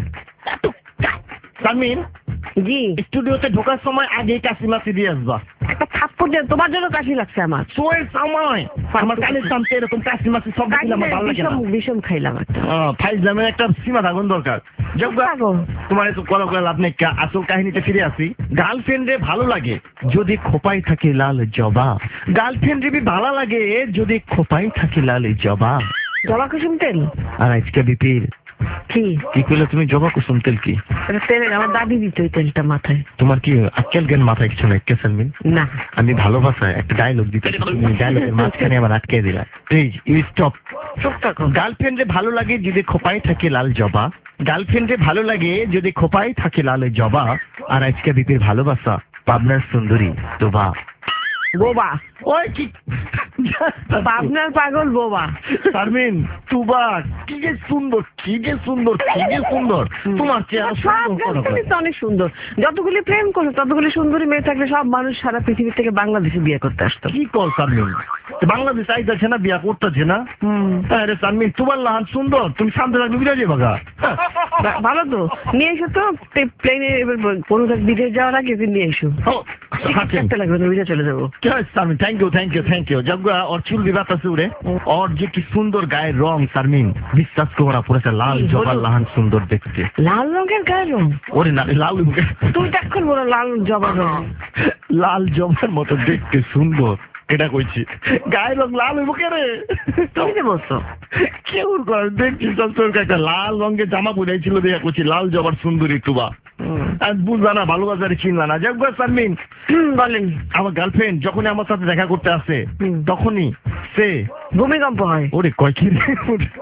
S3: শারমিন
S2: জি
S3: স্টুডিওতে ঢোকার সময় আগে কাশি মাসি দিয়ে আসবা
S2: একটা থাপ্পড় দিয়ে তোমার জন্য কাশি লাগছে আমার
S3: শোয়ের সময় আমার কানের সামনে এরকম কাশি মাসি সব দিলে আমার ভালো লাগে না
S2: বিষম বিষম খাইলাম একটা
S3: ফাইজলামের একটা সীমা থাকুন দরকার
S2: পাগল।
S3: তোমার একটু কল করে আপনি আসল কাহিনীতে ফিরে আসি গার্লফ্রেন্ডে ভালো লাগে যদি খোপাই থাকে লাল জবা গার্লফ্রেন্ড বি ভালো লাগে যদি খোপাই থাকে লাল জবা
S2: জবা কুসুম তেল
S3: আর আজকে বিপির
S2: কি
S3: কি করলে তুমি জবা কুসুম তেল কি
S2: এটা তেলের আমার দাদি দিত ওই তেলটা মাথায়।
S3: তোমার কি আজকাল জ্ঞান মাথায় কিছু নাই শারমিন
S2: না
S3: আমি ভালোবাসায় একটা ডায়লগ দিতে তুমি ডায়লগের মাঝখানে আবার আটকে দিলা প্লিজ ইউ স্টপ
S2: চুপ থাকো।
S3: গার্লফ্রেন্ডে ভালো লাগে যদি খোপাই থাকে লাল জবা গার্লফ্রেন্ডে ভালো লাগে যদি খোপাই থাকে লাল জবা আর আজকে বিপির ভালোবাসা পাবনার সুন্দরী তোবা
S2: বোবা
S3: ওই কি
S2: পাবনার পাগল বোবা
S3: শারমিন তুবা কি যে সুন্দর কি যে সুন্দর কি যে সুন্দর তোমার চেহারা
S2: সব
S3: সুন্দর করো।
S2: গাছগুলি তো অনেক সুন্দর যতগুলি প্রেম করছো ততগুলি সুন্দরী মেয়ে থাকলে সব মানুষ সারা পৃথিবী থেকে বাংলাদেশে বিয়ে করতে আসতো।
S3: কি কল শারমিন বাংলাদেশ আইতাছে না বিয়া করতেছে না আরে শারমিন তোমার লাহান সুন্দর তুমি শান্ত থাকবে বিরাজে বাগা
S2: বা- ভালো তো নিয়ে এসো তো প্লেনে এবার কোনো বিদেশ যাওয়ার আগে তুমি নিয়ে এসো একটা লাগবে তো বিদেশ চলে যাবো।
S3: Sharmin thank you thank you thank you Jagga ওর চুল বিবাতাছে উড়ে ওর যে কি সুন্দর গায়ের রং শারমিন বিশ্বাস করো না পড়েছে লাল
S2: কি
S3: জবা
S2: হলো?
S3: লাহান সুন্দর দেখতে
S2: লাল রঙের গায়ের রং
S3: ওরে না লাল
S2: তুমি দেখুন বলো লাল জবা রং
S3: লাল জবার মতো দেখতে সুন্দর এটা কইছি গায়ের রং লাল হইব কে রে
S2: তুমি যে বলছো
S3: কেউ কর দেখছি সবসময় একটা লাল রঙের জামা পরাইছিল দেখা করছি লাল জবার সুন্দরী তুবা আর বুঝবা না ভালোবাসারে চিনলা না যাক শারমিন
S2: বলেন
S3: আমার গার্লফ্রেন্ড যখনই আমার সাথে দেখা করতে আসে
S2: হুম।
S3: তখনই লাগছে
S2: ভূমিকম্প হয়।
S3: ওরে কয় কি রে?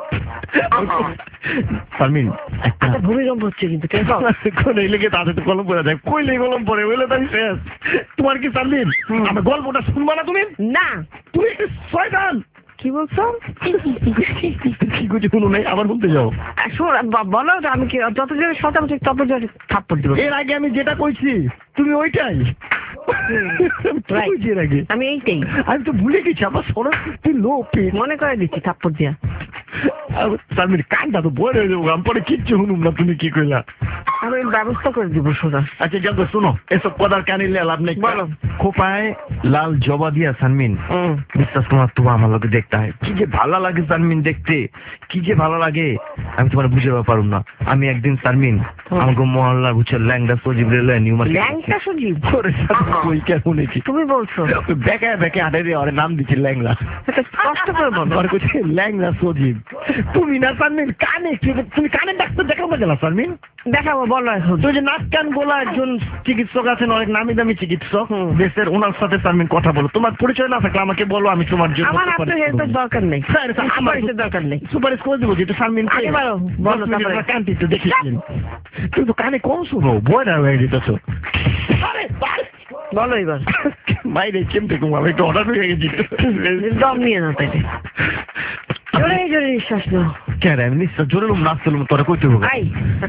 S3: সালমিন একটা
S2: আচ্ছা ভূমিকম্প হচ্ছে কিন্তু
S3: কোন লেগে তাদের তো কলম পড়ে যায়, কইলে কলম পড়ে বলে তাই শেষ। তোমার কি সালমিন আমার গল্পটা শুনবা না তুমি?
S2: না
S3: তুমি একটা শয়তান।
S2: কি বলছো?
S3: কি কিছু শুনো নাই, আবার বলতে যাও।
S2: শোন ব- বলো তো, আমি কি যত জোরে শতাংশ ঠিক তত জোরে থাপ্পড় দিব।
S3: এর আগে আমি যেটা কইছি তুমি ওইটাই
S2: Right.
S3: কইছি এর আগে।
S2: আমি এইটাই
S3: আমি তো ভুলে গেছি, আমার সরস লো পেট।
S2: মনে করে দিচ্ছি থাপ্পড় দিয়া।
S3: সালমিন কানটা তো বড় হয়ে যাবো, আমি পরে কিচ্ছু শুনুম না তুমি কি কইলা।
S2: আমি ব্যবস্থা করে দিব সোজা।
S3: আচ্ছা যাবো, শোনো এসব কথার কানে লাভ নেই।
S2: বলো।
S3: খোপায় লাল জবা দিয়া সালমিন
S2: হুম।
S3: বিশ্বাস তোমার তোমার আমার লোকে দেখতে হয়, কি যে ভালো লাগে সালমিন দেখতে, কি যে ভালো লাগে আমি তোমার বুঝে পারুম না। আমি একদিন সালমিন আমাকে মহল্লা বুঝছো ল্যাংদা সজিব রেলে নিউ মার্কেট
S2: ল্যাংটা সুজিব
S3: করে কই কেন শুনেছি
S2: তুমি বলছো?
S3: বেকা বেকা আটে রে ওর নাম দিচ্ছে ল্যাংলা।
S2: এটা কষ্ট করে বলো।
S3: আর কইছে ল্যাংলা সজিব। তুমি না সালমিন কানে তুমি কানে ডাক্তার দেখাবো গেলা সালমিন?
S2: দেখাবো, বলো এখন।
S3: তো যে নাক কান গলা একজন চিকিৎসক আছেন, অনেক নামি দামি চিকিৎসক
S2: হুম।
S3: দেশের, ওনার সাথে সালমিন কথা বলো। তোমার পরিচয় না থাকলে আমাকে বলো, আমি তোমার জন্য
S2: আমার
S3: সুপারিশ
S2: আপনার হেল্পের
S3: করবো।
S2: দরকার নেই,
S3: স্যার, স্যার, আমার
S2: সুপারিশের দরকার নেই।
S3: সুপারিশ করে দেবো যেটা সালমিন
S2: আগে বলো, বলো তারপরে।
S3: কানটি তো দেখেছেন, তুমি তো কানে কম শুনো, বয়রা হয়ে যেতেছো। আরে বাস!
S2: বলো এবার।
S3: বাইরে কেমতে ঘুমাবে, একটু অর্ডার হয়ে গেছি।
S2: দম নিয়ে নাও তাইলে। জোরে জোরে নিঃশ্বাস নাও।
S3: কেন আমি নিশ্চয় জোরে লোম নাচতে তোরা কইতে হবে।
S2: আই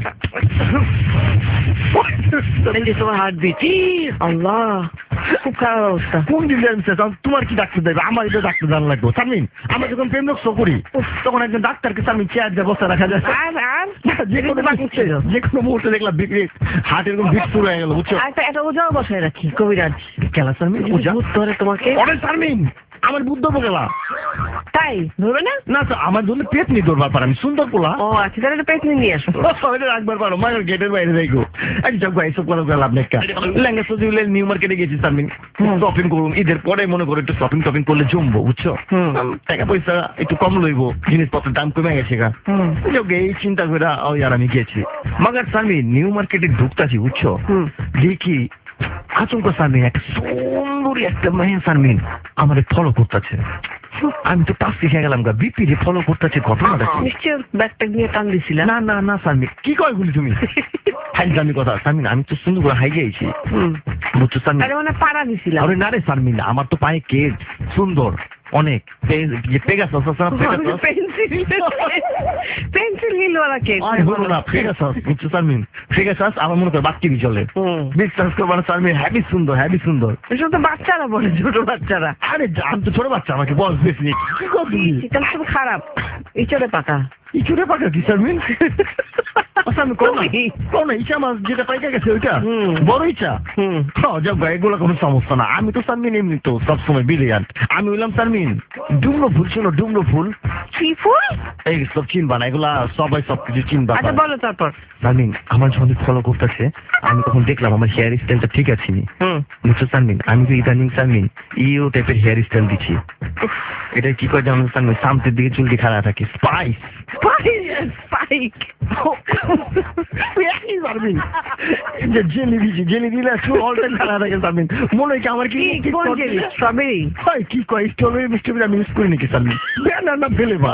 S2: এই যে তোমার হার্টবিট। আল্লাহ, খুব খারাপ অবস্থা।
S3: কোন দিন তোমার কি ডাক্তার দেবে? আমার এটা ডাক্তার জানা লাগবে সালমিন। আমরা যখন প্রেম রক্ষা করি তখন একজন ডাক্তারকে সালমিন চেয়ার দিয়ে বসে রাখা যায়।
S2: আর আর
S3: যে কোনো যে কোনো মুহূর্তে দেখলাম বিক্রি হার্ট এরকম বিট শুরু হয়ে গেল, বুঝছো?
S2: একটা একটা ওজাও বসায় রাখি, কবিরাজ।
S3: খেলা সালমিন
S2: ওজা ধরে তোমাকে।
S3: অরে সালমিন আমার বুদ্ধ গেলা
S2: তাই ধরবে না?
S3: না তো আমার জন্য পেট নিয়ে দৌড়বার পার, আমি সুন্দর পোলা।
S2: ও আচ্ছা, তাহলে পেট নিয়ে আসবো।
S3: রাখবার পারো মায়ের গেটের বাইরে দেখো। একদম এইসব কথা গেলাম একটা লেহেঙ্গা সজিবলে নিউ মার্কেটে গেছি সালমিন, শপিং করুন। ঈদের পরে মনে করো একটু শপিং টপিং করলে জমবো, বুঝছো? টাকা পয়সা একটু কম লইবো, জিনিসপত্রের দাম কমে গেছে গা। এই চিন্তা করে ওই আর আমি গেছি। মাগার সালমিন নিউ মার্কেটে ঢুকতাছি, বুঝছো? দেখি আচমকা সালমিন একটা সুন্দরী একটা মেয়ে সালমিন আমার ফলো করতেছে। আমি তো পাশ শিখে গেলাম গা, বিপি যে ফলো করতেছে, ঘটনাটা কি?
S2: নিশ্চয় ব্যাগটা নিয়ে টান দিছিলাম।
S3: না না না সালমিন, কি কয় গুলি তুমি? হাইজামি কথা সালমিন, আমি তো সুন্দর করে হাই গেছি, বুঝছো সালমিন?
S2: আরে মানে পাড়া দিছিলাম।
S3: আরে না রে সালমিন, আমার তো পায়ে কেট সুন্দর অনেক, যে পেগাসাস আছে না, পেগাসাস
S2: পেন্সিল পেন্সিল হিল ওরা কে?
S3: আরে হলো না, পেগাসাস, বুঝছো সালমিন? পেগাসাস আমার মনে করে বাক্কি চলে, বিশ্বাস করবো না সালমিন, হ্যাভি সুন্দর, হ্যাভি সুন্দর।
S2: এসব তো বাচ্চারা বলে, ছোট বাচ্চারা।
S3: আরে আমি তো ছোট বাচ্চা, আমাকে বল বেশি কি করবি?
S2: শীতল খুব খারাপ, ইচড়ে পাকা।
S3: ইচুরে পাকা কি সালমিন? আমি করো না করো না, ইচ্ছা মাছ যেটা পাইকা গেছে ওইটা বড় ইচ্ছা। যাক ভাই, এগুলো কোনো সমস্যা না। আমি তো সালমিন এমনি তো সবসময় বিলিয়ান। আমি হইলাম সালমিন ডুমরো ফুল, ছিল ডুমরো ফুল।
S2: কি ফুল?
S3: এই সব চিনবা না, এগুলা সবাই সবকিছু চিনবা।
S2: আচ্ছা বলো তারপর।
S3: সালমিন আমার যখন ফলো করতেছে, আমি তখন দেখলাম আমার হেয়ার স্টাইলটা ঠিক আছে নি, বুঝছো সালমিন? আমি তো ইদানিং সালমিন ইও টাইপের হেয়ার স্টাইল দিচ্ছি। এটা কি করে জানো সালমিন? সামনের দিকে চুলটি খাড়া থাকে, স্পাইস
S2: স্পাইক।
S3: সালমিন যে জেলি দিচ্ছি, জেলি দিলে চুল অল টাইম খাড়া থাকে সালমিন। মনে হয় কি আমার কি
S2: স্ট্রবেরি?
S3: হয় কি কয় স্ট্রবেরি মিস্ট্রবেরি আমি ইউজ করি নাকি সালমিন? Banana flavour.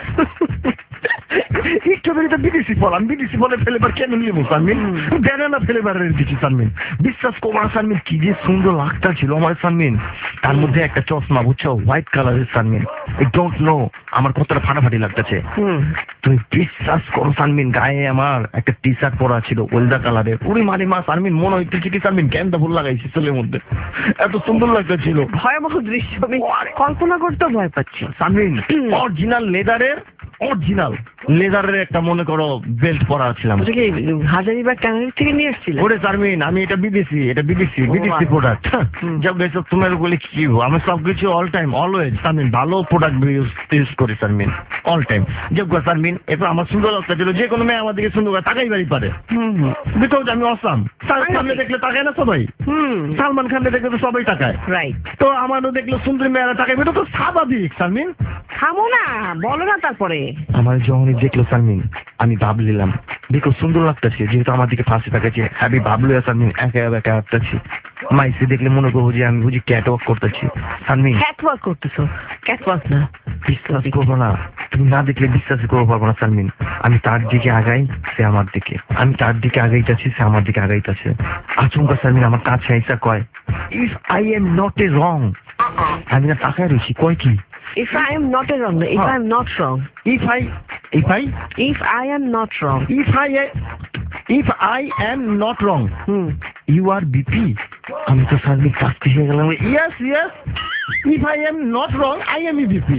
S3: স্ট্রবেরিটা বিদেশি ফল, আমি বিদেশি ফলে ফ্লেভার কেন নিব সালমিন? ব্যানানা ফ্লেভারের দিচ্ছি সালমিন। বিশ্বাস করো না সালমিন, কি যে সুন্দর লাগতা ছিল আমার সালমিন। তার মধ্যে একটা চশমা, বুঝছো, হোয়াইট কালারের সালমিন। আই ডোন্ট নো আমার কতটা ফাটাফাটি লাগতেছে। তুমি বিশ্বাস করো সালমিন, গায়ে আমার একটা টি শার্ট পরা ছিল ওয়েলদা কালারের। উড়ি মারি মা সালমিন, মনে হইতেছে কি সালমিন কেনটা ভুল লাগাইছি চুলের মধ্যে, এত সুন্দর লাগতেছিল।
S2: ভয়াবহ দৃশ্য, আমি কল্পনা করতেও ভয় পাচ্ছি।
S3: সালমিন অরিজিনাল লেদারের, অরিজিনাল লেদারের একটা মনে করো বেল্ট পরা ছিলাম।
S2: হাজারিবাগ ট্যানারি থেকে নিয়ে এসেছিল?
S3: ওরে সালমিন আমি এটা বিদেশি, এটা বিদেশি বিদেশি প্রোডাক্ট। যা গেছো তোমার বলে কি আমি সবকিছু অল টাইম অলওয়েজ সালমিন ভালো প্রোডাক্ট ইউজ করি সালমিন, অল টাইম। যোগ্য সালমিন, এরপর আমার সুন্দর লাগতা ছিল, যে কোনো মেয়ে আমাদেরকে সুন্দর করে তাকাই বাড়ি পারে, বিকজ আমি অসাম। সালমান খানকে দেখলে তাকায় না সবাই? সালমান খানকে দেখলে তো সবাই তাকায়,
S2: রাইট?
S3: তো আমারও দেখলে সুন্দরী মেয়েরা তাকাইবে, এটা তো স্বাভাবিক সালমিন।
S2: থামো না, বলো না তারপরে।
S3: আমার যখনই দেখলো সালমিন আমি ভাবলিলাম দেখো সুন্দর লাগতেছে, যেহেতু আমার দিকে ফাঁসে থাকেছে আমি ভাবলো সানমিন একা একা হাঁটতেছি, মাইসে দেখলে মনে করবো যে আমি বুঝি ক্যাট ওয়াক করতেছি। সানমিন
S2: ক্যাট ওয়াক করতেছো? ক্যাট ওয়াক না,
S3: বিশ্বাস করবো না, তুমি না দেখলে বিশ্বাস করবো পারবো না সানমিন। আমি তার দিকে আগাই, সে আমার দিকে, আমি তার দিকে আগাইতেছি, সে আমার দিকে আগাইতেছে। আচমকা সানমিন আমার কাছে আইসা কয়, if I am not a wrong. আমি না তাকায় রয়েছি, কয় কি
S2: If I am not a wrong, if I am not wrong,
S3: if I if I
S2: if I am not wrong,
S3: if I if I am not wrong,
S2: hmm,
S3: you are B P. আমি তো সার্বিক কাজতে হয়ে গেলাম, yes yes, if I am not wrong, I am a B P.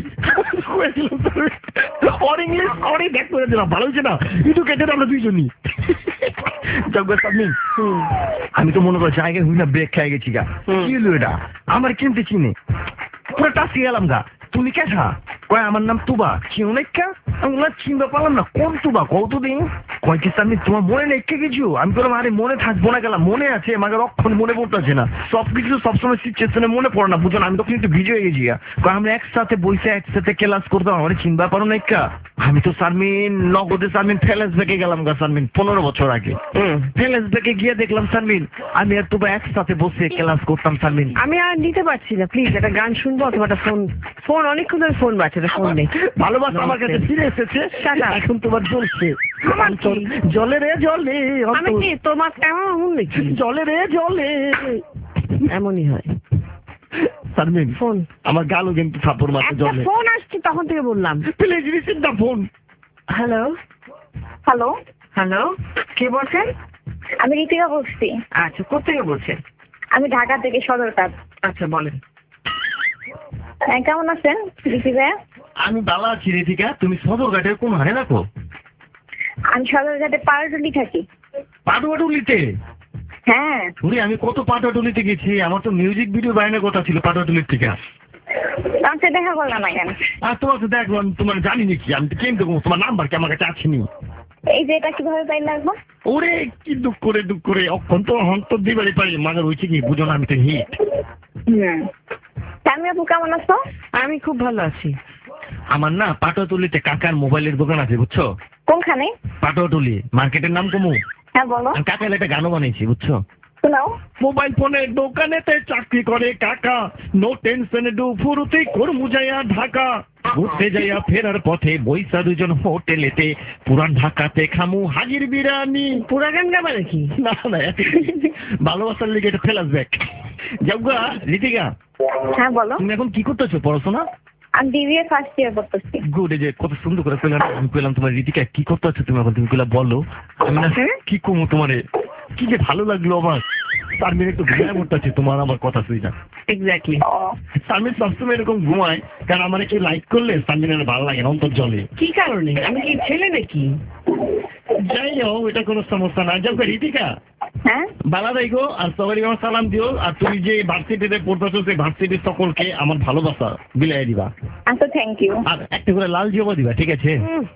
S3: or English or এই back করে দিলাম, ভালো হয়েছে না? এডুকেটেড আমরা দুইজনই। জগৎ সার্বিক, আমি তো মনে করছি আগে হুইনা ব্রেক খেয়ে গেছি গা, কি হলো এটা? আমার কিনতে চিনে পুরো টাসি গেলাম গা। তুমি কেঠা? কয় আমার নাম তুবা। চিনো না কে? আমি বললাম চিনতে পারলাম না, কোন তুবা কতদিন? কয় কি আমি তোমার মনে নেই কে কিছু? আমি বললাম আরে মনে থাকবো না, গেলাম মনে আছে, আমাকে রক্ষণ মনে পড়তেছে না, সবকিছু সবসময় সিচুয়েশনে মনে পড়ে না, বুঝো না? আমি তখন একটু ভিজে হয়ে গেছি। কয় আমরা একসাথে বইসে একসাথে ক্লাস করতাম, আমার চিনবা পারো না কা? আমি তো সারমিন নগদে সারমিন ফেলেস ব্যাকে গেলাম গা সারমিন পনেরো বছর আগে। ফেলেস ব্যাকে গিয়ে দেখলাম সারমিন আমি আর তুবা একসাথে বসে ক্লাস করতাম সারমিন।
S2: আমি আর নিতে পারছি না, প্লিজ একটা গান শুনবো অথবা একটা ফোন ফোন অনেকক্ষণ ধরে ফোন বাজছে, ফোন নেই।
S3: ভালোবাসা আমার কাছে ফিরে এসেছে, এখন তোমার জ্বলছে জলে রে জলে।
S2: আমি কি তোমার তেমন নাকি?
S3: জলে রে জলে
S2: এমনই হয়।
S3: সারমিন
S2: ফোন
S3: আমার গালও কিন্তু থাপ্পড় মারতে জলে।
S2: ফোন আসছে তখন থেকে বললাম
S3: please receive the phone.
S2: Hello
S5: hello,
S2: hello, কে বলছেন?
S5: আমি ঋতিকা বলছি।
S2: আচ্ছা, কোথেকে বলছেন?
S5: আমি ঢাকা থেকে সদরঘাট।
S2: আচ্ছা বলেন।
S5: হ্যাঁ, কেমন আছেন ঋতিকা?
S3: আমি ভালো আছি ঋতিকা, তুমি সদরঘাটের কোন হারে রাখো?
S5: আমি সদরঘাটে পারটুলি থাকি।
S3: পাটুয়াটুলিতে?
S5: হ্যাঁ।
S3: শুনি আমি কত পাটুয়াটুলিতে গেছি, আমার তো মিউজিক ভিডিও বানানোর কথা ছিল পাটুয়াটুলির থেকে।
S5: তার সাথে দেখা করলাম না কেন?
S3: আর তোমার সাথে দেখলাম, তোমার জানি নাকি আমি কেন দেবো, তোমার নাম্বার কি আমার কাছে আসেনি।
S5: এই যে এটা কিভাবে পাই লাগবো?
S3: ওরে কি দুঃখ করে দুঃখ করে অক্ষণ তো হন্ত দিবারই পারি, মাগার হয়েছে কি বুঝো না, আমি তো হিট।
S5: হুম, আমি আপু কেমন আছো?
S2: আমি খুব ভালো আছি।
S3: আমার না পাটুয়াটুলিতে কাকার মোবাইলের দোকান আছে বুঝছো?
S5: কোনখানে?
S3: পাটুয়াটুলি মার্কেটের নাম কমু।
S5: হ্যাঁ বলো।
S3: কাকার একটা গানও বানিয়েছি বুঝছো?
S5: শোনাও।
S3: মোবাইল ফোনের দোকানেতে চাকরি করে কাকা, নো টেনশন দুপুরতেই কর্মু যাইয়া ঢাকা, ঘুরতে যাইয়া ফেরার পথে বৈশা দুজন হোটেলেতে, পুরান ঢাকাতে খামু হাজির বিরিয়ানি।
S2: পুরা গান গাবা নাকি?
S3: না না, ভালোবাসার লিগে এটা ফেলাস ব্যাক। যাওগা ঋতিকা,
S5: হ্যাঁ বলো।
S3: তুমি এখন কি করতেছো পড়াশোনা?
S5: আমি বিবিএ ফার্স্ট ইয়ার করতেছি।
S3: গুড, এই যে কত সুন্দর করে পেলাম, আমি পেলাম তোমার ঋতিকা কি করতেছো তুমি এখন, তুমি গুলা বলো। আমি না কি কমু তোমারে, কি যে ভালো লাগলো আমার। সারমিন একটু ঘুমায় মরতেছে তোমার আমার কথা শুই না।
S2: এক্স্যাক্টলি।
S3: সারমিন সবসময় এরকম ঘুমায়, কারণ আমার একটু লাইক করলে সারমিনের ভালো লাগে না, অন্তর জলে।
S2: কি কারণে? আমি কি ছেলে নাকি?
S3: যাই হোক, এটা কোনো সমস্যা না। যাও ঋতিকা,
S5: হ্যাঁ
S3: ভালো থাকো আর সবারই আমার সালাম দিও। আর তুমি যে ভার্সিটিতে পড়তেছো সেই ভার্সিটির সকলকে আমার ভালোবাসা বিলাই দিবা।
S5: আচ্ছা, থ্যাংক ইউ।
S3: আর একটা করে লাল জবা দিবা, ঠিক আছে?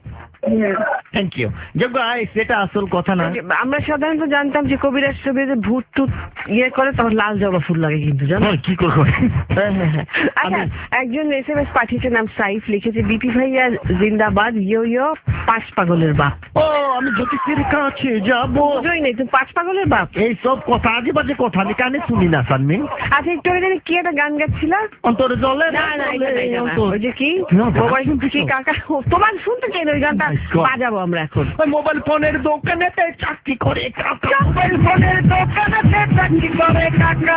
S3: Thank you. যোগ্য সেটা আসল কথা না।
S2: আমরা সাধারণত জানতাম যে কবিরাজ ছবি যে ভূত টুত ইয়ে করে তখন লাল জবা ফুল লাগে, কিন্তু জানো
S3: কি করবো।
S2: হ্যাঁ হ্যাঁ হ্যাঁ। আচ্ছা, একজন এস এম এস পাঠিয়েছে, নাম সাইফ, লিখেছে বিপি ভাইয়া জিন্দাবাদ, ইয়ো ইয়ো পাঁচ পাগলের বাপ।
S3: ও আমি জ্যোতিষের কাছে যাবো।
S2: বুঝোই নেই তুমি পাঁচ পাগলের বাপ?
S3: এই সব কথা আজে বাজে কথা আমি কানে শুনি না সানমিন।
S2: আচ্ছা, একটু আগে জানি কি একটা গান গাচ্ছিল,
S3: অন্তরে জলে।
S2: না না এটা না, এটা না। ওই যে কি মোবাইল কি কাকা, তোমার শুনতে চাই ওই গানটা বাজাবো আমরা এখন।
S3: মোবাইল ফোনের দোকানেতে চাকরি করে কাকা, মোবাইল ফোনের দোকানেতে চাকরি করে কাকা,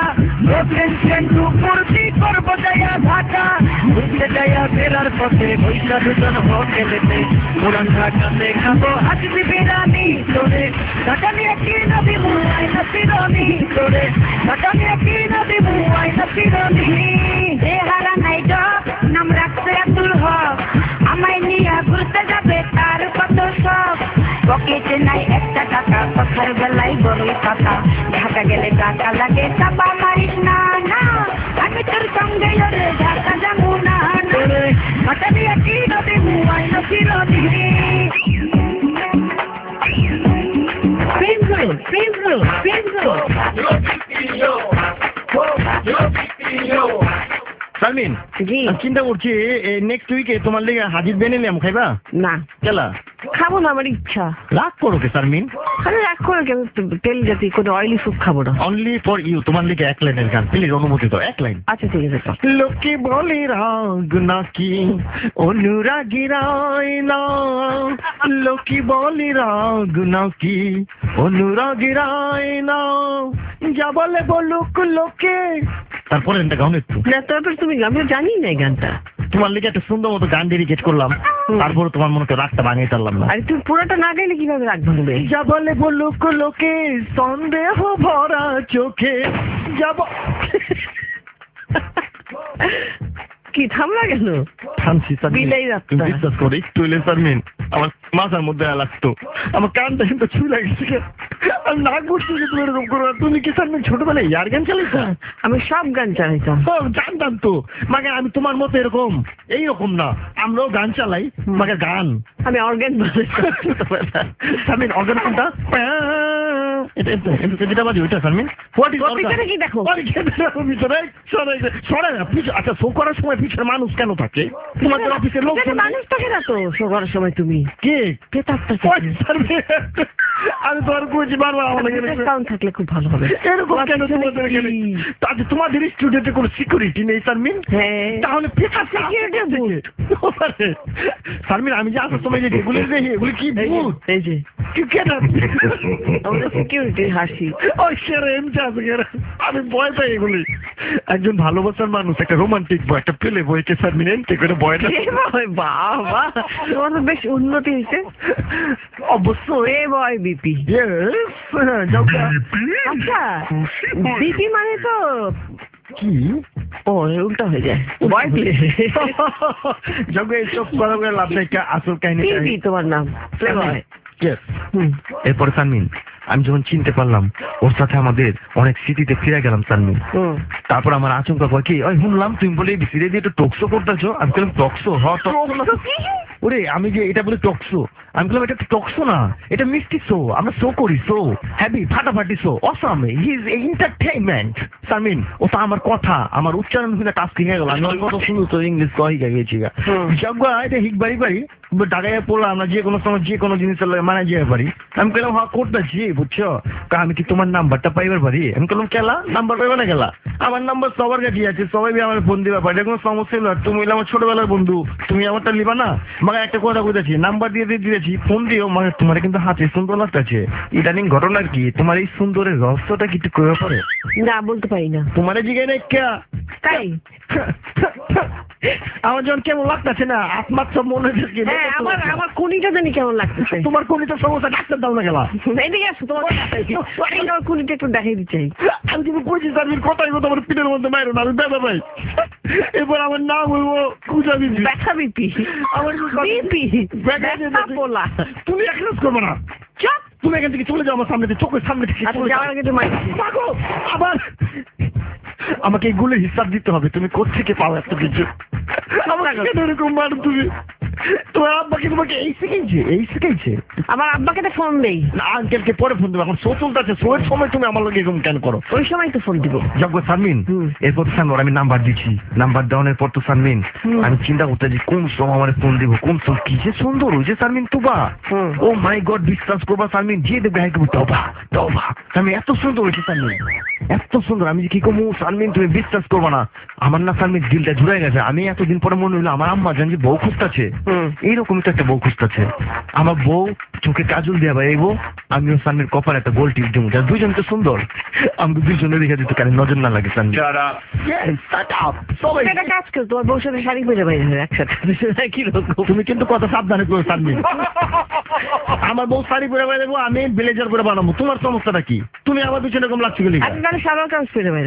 S3: করবো যাইয়া ঢাকা, ঘুরতে যাইয়া ফেরার পথে বৈশা দুজন হোটেলেতে, পুরান ঢাকাতে খাবো হাজির বিরিয়ানি তোরে, ঢাকা নিয়ে কি নদী মুয়াই না ফিরনি তোরে, ঢাকা নিয়ে কি নদী মুয়াই না ফিরনি।
S5: এ হারা নাই ডক, নাম রাখছে আব্দুল হক, আমায় নিয়ে ঘুরতে যাবে তার কত শখ, পকেটে নাই একটা টাকা, কথার বেলায় বড়ই কথা, ঢাকা গেলে টাকা লাগে চাপা মারিস না না, আমি তোর সঙ্গে ওরে ঢাকা যাবো না না, ঢাকা নিয়ে কি নদী মুয়াই না ফিরনি।
S3: সালমিন,
S2: জি
S3: চিন্তা করছি নেক্সট উইকে তোমার লেগে হাজির বেনে নিলাম, খাইবা?
S2: না
S3: কেলা
S2: খাবো না, আমার ইচ্ছা।
S3: রাগ করো কে শারমিন?
S2: আরে রাগ করে কেন, তেল জাতীয় কোনো অয়েলি ফুড খাবো না।
S3: অনলি ফর ইউ, তোমার লিখে এক লাইনের গান, প্লিজ অনুমতি দাও, এক লাইন।
S2: আচ্ছা ঠিক আছে।
S3: লোকে বলে রাগ নাকি অনুরাগী রায় না, লোকে বলে রাগ নাকি অনুরাগী রায় না, যা বলে বলুক লোকে। তারপরে এটা গাও একটু।
S2: না তারপর তুমি, আমি জানি না এই গানটা।
S3: তোমার লিখে একটা সুন্দর মতো গান ডেডিকেট করলাম, তারপরে তোমার মনে হচ্ছে রাগটা ভাঙিয়ে পারলাম না।
S2: আরে তুমি পুরোটা না গাইলে কিভাবে রাগ ভাঙবে?
S3: যা বলে বলুক লোকে সন্দেহ ভরা চোখে, যাব
S2: কি থামলা কেন?
S3: থামছি শারমিন,
S2: বিলাই রাস্তা।
S3: তুমি বিশ্বাস করো একটু এলে শারমিন আমার মাথার মধ্যে লাগতো, আমার কানটা কিন্তু ছুঁয়ে গেছে। আমি না করছি যে তুমি এরকম করো। তুমি কি শারমিন ছোটবেলায় ইয়ার গান চালিয়েছো?
S2: আমি সব গান চালাইতাম।
S3: ও জানতাম তো, মানে আমি তোমার মতো এরকম এইরকম না, আমরাও গান চালাই, মানে গান
S2: আমি অর্গান বাজাইতাম।
S3: শারমিন অর্গান কোনটা? এটা এটা এটা যেটা বাজে ওইটা শারমিন। What is organ?
S2: পিছনে কি দেখো?
S3: আরে ক্যামেরার ভিতরে সরে সরে না পিছ। আচ্ছা শো করার সময় পিছনে মানুষ কেন থাকে? তোমাদের অফিসের লোক
S2: পিছনে মানুষ থাকে না তো শো করার সময়। তুমি
S3: কে?
S2: পেতাত্তা
S3: ওই শারমিন, আমি তো আর কইছি বারবার আমার এখানে
S2: সাউন্ড থাকলে খুব ভালো হবে।
S3: এরকম কেন তোমাদের এখানে? তাহলে তোমাদের স্টুডিওতে কোনো সিকিউরিটি নেই শারমিন?
S2: হ্যাঁ
S3: তাহলে পেছার সিকিউরিটি আছে। শারমিন আমি যে আসার সময় যে এগুলি দেখি এগুলি কি ভূত?
S2: এই যে
S3: কি কেন
S2: আমাদের সিকিউরিটির হাসি।
S3: ওই সেরে এমনি আছে কেন? আমি ভয় পাই এগুলি। একজন ভালোবাসার মানুষ একটা রোমান্টিক বয় একটা পেলে বইকে শারমিন এমনি করে বয়টা।
S2: বাবা তোমার তো বেশ উন্নতি হয়েছে।
S3: অবশ্যই
S2: এ বয় বিপি। আচ্ছা বিপি মানে তো
S3: কি?
S2: ও উল্টা হয়ে যায় বয় প্লে।
S3: যখন এইসব কথা বলে লাভ নাই, আসল কাহিনী
S2: বিপি তোমার নাম প্লে।
S3: এরপরে শারমিন আমি যখন চিনতে পারলাম ওর সাথে আমাদের অনেক স্মৃতিতে ফিরে গেলাম শারমিন। তারপর আমার আচমকা কয় কি ওই শুনলাম তুমি বলে বিসিরে দিয়ে একটু টকশো করতেছো। আমি বললাম টকশো? হ টকশো। ওরে আমি যে এটা বলে টকশো, আমি বললাম এটা টকশো না, এটা মিষ্টি শো, আমরা শো করি, শো হ্যাভি ফাটাফাটি show awesome, he is entertainment. Sharmin ও তো আমার কথা আমার উচ্চারণ শুনে টাস্কিং হয়ে গেল। আমি ওর কথা শুনু তো ইংলিশ কহি গেছি গা সবগা এটা হিক বাড়ি বাড়ি ঢাকায় পড়লাম আমরা যে কোনো সময় যে কোনো জিনিসের মানে যেতে পারি। আমি বললাম হ্যাঁ করতেছি বুঝছো, আমি কি তোমার নাম্বারটা পাইবার পারি? আমি বললাম কেলা নাম্বার পাইবা না গেলা? আমার নাম্বার সবার কাছে আছে, সবাই আমার ফোন দিবা পারে, কোনো সমস্যা হলো। তুমি আমার ছোটবেলার বন্ধু, তুমি আমারটা লিবা না? মানে একটা কথা বলেছি নাম্বার দিয়ে দিয়ে দিয়েছি, ফোন দিও। মানে তোমার কিন্তু হাতে সুন্দর লাগতেছে, ইদানিং ঘটনার কি? তোমার এই সুন্দরের রহস্যটা কি একটু কইবা পারে?
S2: না বলতে পারি না।
S3: তোমার জিগাই নাই কে
S2: তাই
S3: আমার যখন কেমন লাগতেছে না আপনার সব মনে হচ্ছে।
S2: হ্যাঁ আমার আমার কোনিটা জানি কেমন লাগতেছে।
S3: তোমার কোনিটা সমস্যা, ডাক্তার দাও না গেলা?
S2: এদিকে আসো তোমার আমার কোনিটা একটু দেখাই দিচ্ছি।
S3: আমি কিন্তু কইছি শারমিন কথাই কথা আমার পিঠের মধ্যে মাইরো না, আমি ব্যথা পাই। এরপর আমার নাম হইব কুজা বিপি।
S2: ব্যথা বিপি আমার বিপি ব্যথা পোলা।
S3: তুমি এক্সারসাইজ করবে না,
S2: চুপ।
S3: তুমি এখান থেকে চলে যাও আমার সামনে থেকে, চোখের সামনে থেকে চলে যাও।
S2: যাওয়ার আগে তো মাইছি
S3: থাকো আবার আমাকে এইগুলোর হিসাব দিতে হবে। তুমি কোত্থেকে পাও এত কিছু? আমাকে এরকম মারো তুমি? তোমার আব্বাকে তোমাকে এই শিখেছে এই শিখেছে?
S2: আমার আব্বাকে তো ফোন দেই
S3: না, আঙ্কেলকে পরে ফোন দেবো, এখন শো চলতেছে, শোয়ের সময় তুমি আমার লোক এরকম কেন করো?
S2: ওই সময় তো ফোন দিব।
S3: যজ্ঞ শারমিন এরপর শারমিন আমি নাম্বার দিচ্ছি, নাম্বার দেওয়ানোর পর তো শারমিন আমি চিন্তা করতেছি কোন সময় আমার ফোন দিব, কোন সময় কি যে সুন্দর হয়েছে শারমিন তুবা। ও মাই গড বিশ্বাস করবা শারমিন, যে দেখবে হাই করবো তবা তবা শারমিন এত সুন্দর হয়েছে শারমিন এত সুন্দর। আমি যে কি কমু শারমিন তুমি বিশ্বাস করবা না, আমার না শারমিন দিলটা জুড়ে গেছে। আমি এতদিন পরে মনে হইলো আমার আম্মা জান যে বউ খুঁজতেছে, এইরকমই তো একটা বউ খুঁজতেছে। আমার বউ চোখে কাজল দেওয়া ভাই বউ, আমিও শারমিন কপাল একটা গোল টিপ দিব, যার দুইজন তো সুন্দর, আমাকে দুইজনে দেখে দিতে কারণ নজর না লাগে শারমিন।
S2: সবাই একটা কাজ করো, তোমার বউর সাথে শাড়ি পরে বাইরে একসাথে কি রকম?
S3: তুমি কিন্তু কথা সাবধানে করো শারমিন। আমার বউ শাড়ি পরে বাইরে দেবো, আমি ব্লেজার করে বানাবো, তোমার সমস্যাটা কি? তুমি আমার পিছনে এরকম লাগছে বলি
S2: আমি সাদা কাজ পরে বাইরে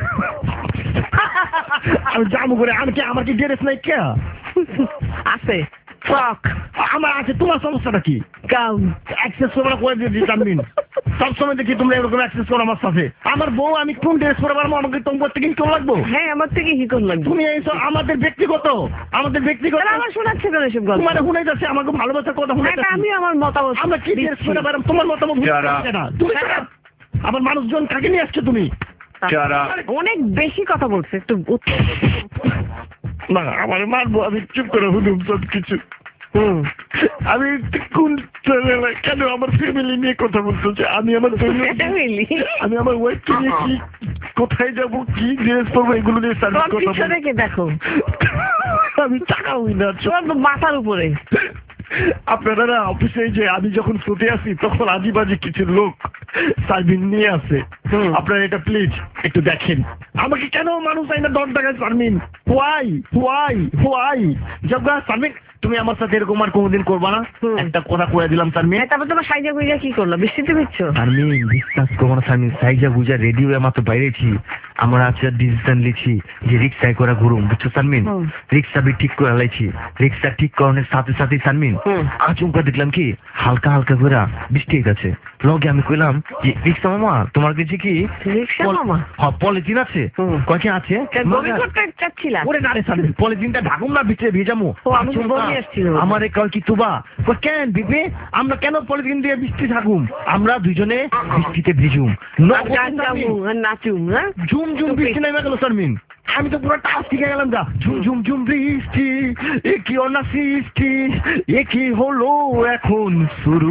S3: আমি জামু করে আমি কি আমার কি ড্রেস নাই কে
S2: আছে ফ্রক
S3: আমার আছে, তোমার সমস্যাটা কি?
S2: গাউন
S3: অ্যাক্সেস করে করে দিয়ে শারমিন সবসময় দেখি তোমরা এরকম অ্যাক্সেস করো আমার সাথে। আমার বউ আমি কোন ড্রেস পরে পারবো, আমাকে তোমার থেকে কেউ লাগবো?
S2: হ্যাঁ আমার থেকে কি কোন লাগবে?
S3: তুমি এইসব আমাদের ব্যক্তিগত আমাদের ব্যক্তিগত
S2: আমার শোনাচ্ছে কেন এসব গল্প?
S3: মানে শুনে যাচ্ছে আমাকে ভালোবাসার কথা শুনে যাচ্ছে।
S2: আমি আমার মতামত
S3: আমরা কি ড্রেস পরে পারবো, তোমার মতামত না তুমি আমার মানুষজন কাকে নিয়ে আসছো তুমি?
S2: অনেক বেশি কথা বলছে একটু
S3: না আমার মারবো, আমি চুপ করে হুদুম সব কিছু আমি কোন কেন আমার ফ্যামিলি নিয়ে কথা বলতে আমি আমার ফ্যামিলি আমি আমার ওয়াইফকে নিয়ে কি কোথায় যাবো কি ড্রেস পরবো এগুলো নিয়ে কথা
S2: দেখে দেখো
S3: আমি টাকা হই না
S2: মাথার উপরে।
S3: আপনারা না অফিসে যে আমি যখন ছুটে আসি তখন আজীবাজি কিছু লোক সার্ভিস নিয়ে আসে, আপনারা এটা প্লিজ একটু দেখেন। আমাকে কেন মানুষ আই না দশ টাকায় সার্ভিন হোয়াই হোয়াই হোয়াই জগা সার্ভিন তুমি আমার সাথে এরকম আর কোনোদিন করবা না, একটা কথা কয়ে দিলাম সার্মিন।
S2: তারপর তোমার সাইজা গুইজা কি করলো, বৃষ্টিতে ভিজছো?
S3: সার্মিন বিশ্বাস করবো না সার্মিন, সাইজা গুইজা রেডিও এ মাত্র বাইরেছি আমরা আছে ডিসিশন লিছি যে রিক্সায় করে ঘুরুম, বুঝছো সার্মিন? রিক্সা বি ঠিক করে লাইছি, রিক্সা ঠিক করানোর সাথে সাথে সার্মিন আচমকা দেখলাম কি হালকা হালকা করে বৃষ্টি গেছে। লগে আমি কইলাম যে রিক্সা মামা তোমার কাছে কি
S2: রিক্সা মামা
S3: হ্যাঁ পলিথিন আছে? কয় কি আছে?
S2: ওরে
S3: না রে সার্মিন পলিথিনটা ঢাকুম না ভিজে ভিজামো। আমার কয় কি তুবা কেন বিপি আমরা কেন পলিথিন দিয়ে বৃষ্টি থাকুম, আমরা দুজনে বৃষ্টিতে ভিজুম
S2: নাচুম না
S3: ঝুম ঝুম বৃষ্টি নেমে গেল সার্মিন। আমি তো পুরো টাচ শিখে গেলাম যা ঝুম ঝুম ঝুম বৃষ্টি এ কি অনা সৃষ্টি এ কি হলো এখন শুরু।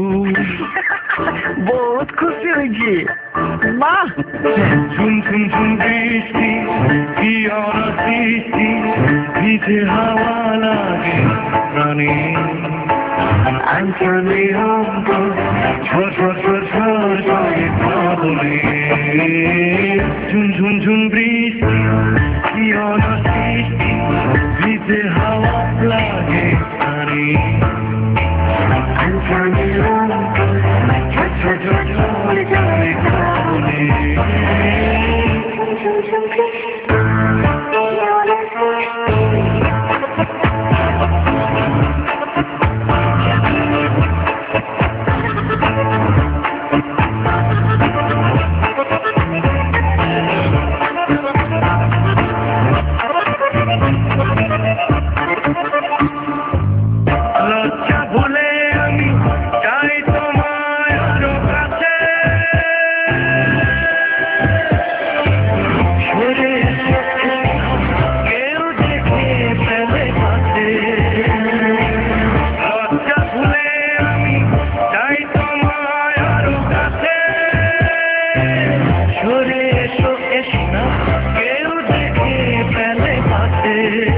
S2: বহুত খুশি হয়েছি বাহ।
S4: ঝুম ঝুম ঝুম বৃষ্টি কি অনা সৃষ্টি ভিজে হাওয়া লাগে প্রাণে আঞ্চলে অঙ্ক ছোট ছোট ছোট বলে ঝুম ঝুম ঝুম বৃষ্টি কি অনা সৃষ্টি ভিজে হাওয়া লাগে প্রাণে আঞ্চলে অঙ্ক ছোট ছোট ছোট বলে ঝুম ঝুম বৃষ্টি কি অনা সৃষ্টি। লজ্জা ভুলে আমি চাই তোমায় আরো কাছে সরে কেউ দেখে ফেলে কাছে। লজ্জা ভুলে আমি চাই তোমায় আরো কাছে সরে এসো এসো না কেউ দেখে ফেলে কাছে।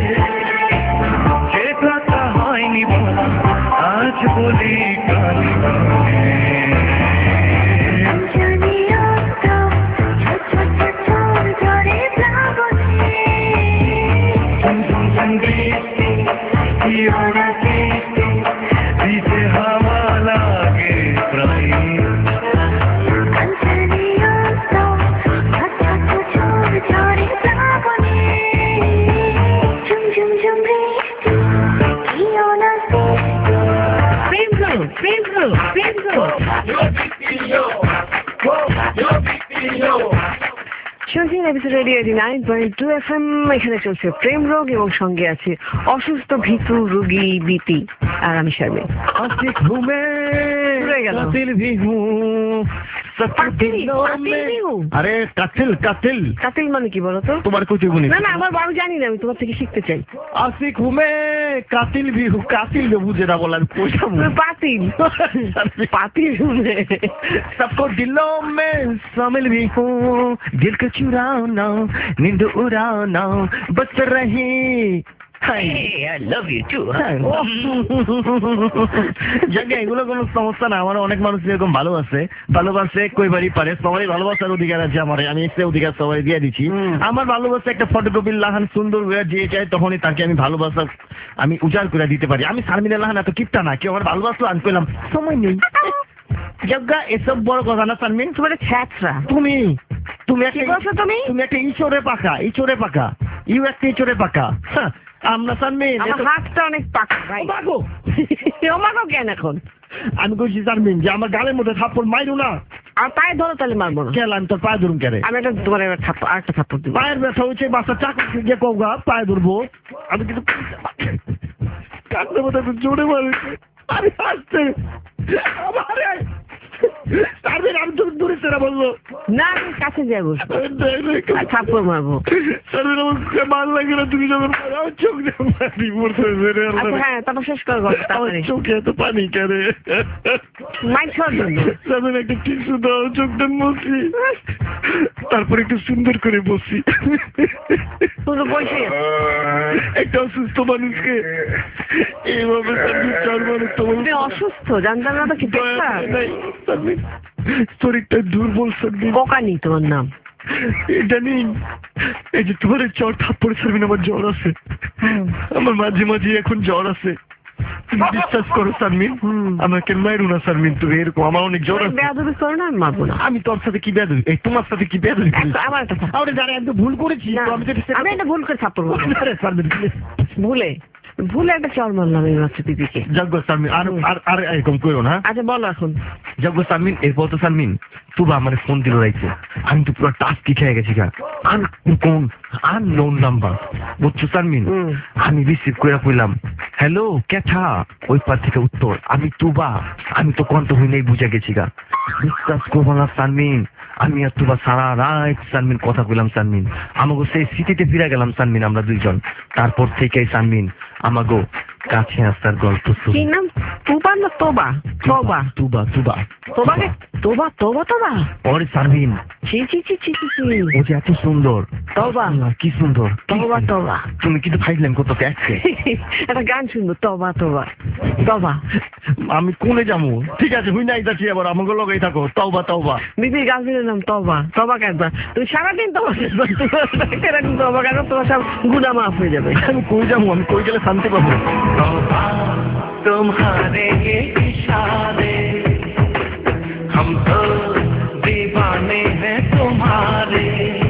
S4: যে কথা হয়নি বলা আজ বলি কালি দিতে হাওয়া লাগে প্রায়
S2: শুনছেন episode radio eighty nine point two F M. এখানে চলছে প্রেম রোগ এবং সঙ্গে আছে অসুস্থ ভীতু রোগী বিতি আর আমি শারমিন।
S3: আরে কাতিল কাতিল
S2: কাতিল মানে কি বলো তো?
S3: তোমার কুচি গুনি
S2: না না আমার বাবু জানি না, আমি তোমার থেকে শিখতে চাই।
S3: আসিক হুমে কাতিল বিহু কাতিল বুঝে না বলার পোষা
S2: পাতিল पाती हूँ मैं
S3: सबको दिलों में शामिल भी हूँ, दिल को चुराना नींद उड़ाना बस रही এগুলো কোনো সমস্যা না। আমার অনেক মানুষ এরকম ভালোবাসে ভালোবাসে কইবারই পারে, সবাই ভালোবাসার অধিকার আছে আমার, আমি সে অধিকার সবাই দিয়ে দিচ্ছি। আমার ভালোবাসা একটা ফটোকপির লাহান সুন্দর হয়ে যে চাই তখনই তাকে আমি ভালোবাসা আমি উজাড় করে দিতে পারি। আমি শারমিনের লাহান এত কিপটা না, কেউ আমার ভালোবাসলো আমি পেলাম সময় নেই। যজ্ঞা এসব বড় কথা না শারমিন,
S2: তোমার ছ্যাঁচড়া
S3: তুমি তুমি একটা
S2: তুমি
S3: তুমি একটা ইঁচড়ে পাকা ইঁচড়ে পাকা ইউ একটা ইঁচড়ে পাকা। হ্যাঁ আমরা শারমিন
S2: হাতটা অনেক পাকা ভাই।
S3: মাগো
S2: মাগো কেন এখন?
S3: আমি কইছি শারমিন যে আমার গালের মধ্যে থাপ্পড় মাইরো না।
S2: আর পায়ে ধরো তাহলে মারবো না।
S3: কেন আমি তোর পায়ে ধরুন কেন?
S2: আমি একটা তোমার এবার থাপ্পড় আরেকটা থাপ্পড় দিব।
S3: পায়ের ব্যথা হচ্ছে বাসা চাকু গিয়ে কৌগা পায়ে ধরবো আমি কিন্তু কাঁদতে মতো জোরে মারি আরে আসছে আমারে সার্বিন আমি তো দূরে সেরা বললো
S2: না আমি কাছে যাই বসবো আর থাপ্পড় মারবো।
S3: সার্বিন আমাকে ভালো লাগে না তুমি যখন আমার চোখ দিয়ে পানি পড়তেছে রে
S2: আচ্ছা হ্যাঁ তারপর শেষ কর গল্প
S3: আমার
S2: তাড়াতাড়ি।
S3: চোখে এত পানি কেন
S2: মাইক খাওয়ার জন্য
S3: সার্বিন একটা টিস্যু দাও চোখটা মুছি তারপর একটু সুন্দর করে বসি
S2: তুই তো বসে
S3: একটা অসুস্থ মানুষকে এইভাবে সার্বিন চার মানুষ তো
S2: তুমি অসুস্থ জানতাম না তো কি দেখতা
S3: শরীরটা দুর্বল সার্বিন
S2: কোকানি তোমার নাম
S3: এটা নেই এই যে তোমার জ্বর থাপ্পড়ে সার্বিন আমার জ্বর আছে আমার মাঝে মাঝে এখন জ্বর আছে বিশ্বাস করো সারমিন আমাকে মাইরো না সারমিন তুমি এরকম আমার অনেক জ্বর আছে
S2: বেয়াদবি করো না আমি মারবো না
S3: আমি তোর সাথে কি বেয়াদবি এই তোমার সাথে কি বেয়াদবি
S2: আমার একটা থাপ্পড়।
S3: আরে যারা একদম ভুল করেছি
S2: না,
S3: তো আমি যেটা
S2: আমি একটা ভুল করে থাপ্পড় মারবো।
S3: আরে সারমিন
S2: ভুলে ভুলে একটা চর মারলাম এই মাত্র পিপিকে।
S3: যাক সারমিন আর আর আর এরকম করো না
S2: আচ্ছা বলো এখন
S3: যাক সারমিন এরপর তো সারমিন তুবা আমার ফোন দিল রাইছে আমি তো পুরো টাস্ক কি খেয়ে গেছি গা আর কোন আর নোন নাম্বার বুঝছো সারমিন আমি রিসিভ করে কইলাম হ্যালো ক্যাথা ওই পার থেকে উত্তর আমি তুবা আমি তো কণ্ঠ হই নাই বুঝে গেছি গা বিশ্বাস করবো না সারমিন আমি আর তুবা সারা রাত সারমিন কথা কইলাম সারমিন আমাকে সেই স্মৃতিতে ফিরে গেলাম সারমিন আমরা দুইজন তারপর থেকে সারমিন আমাগো কাছে আসার গল্প শুরু
S2: কি নাম তুবা না তোবা তোবা
S3: তুবা তুবা
S2: তোবাকে তোবা তোবা তোবা
S3: ওরে সারমিন
S2: ছি ছি ছি ছি ছি ছি।
S3: ও যে এত সুন্দর
S2: তোবা
S3: আল্লাহ, কি সুন্দর
S2: তোবা তোবা
S3: তুমি কিন্তু ফাইলাম কত দেখছে
S2: একটা গান শুনবো তোবা তোবা তোবা
S3: আমি কোনে যাবো ঠিক আছে হুই নাই যাচ্ছি আবার আমাকে লগেই থাকো তওবা তওবা
S2: বিবির গার্লফ্রেন্ডের নাম তোবা তোবা কাটবা তুমি সারাদিন তোবা এরকম তোবা কাটবা তোমার সব গুণা মাফ হয়ে যাবে।
S3: আমি কই যাবো আমি কই গেলে শান্তি পাবো
S4: तुम्हारे ये इशारे हम तो दीवाने हैं तुम्हारे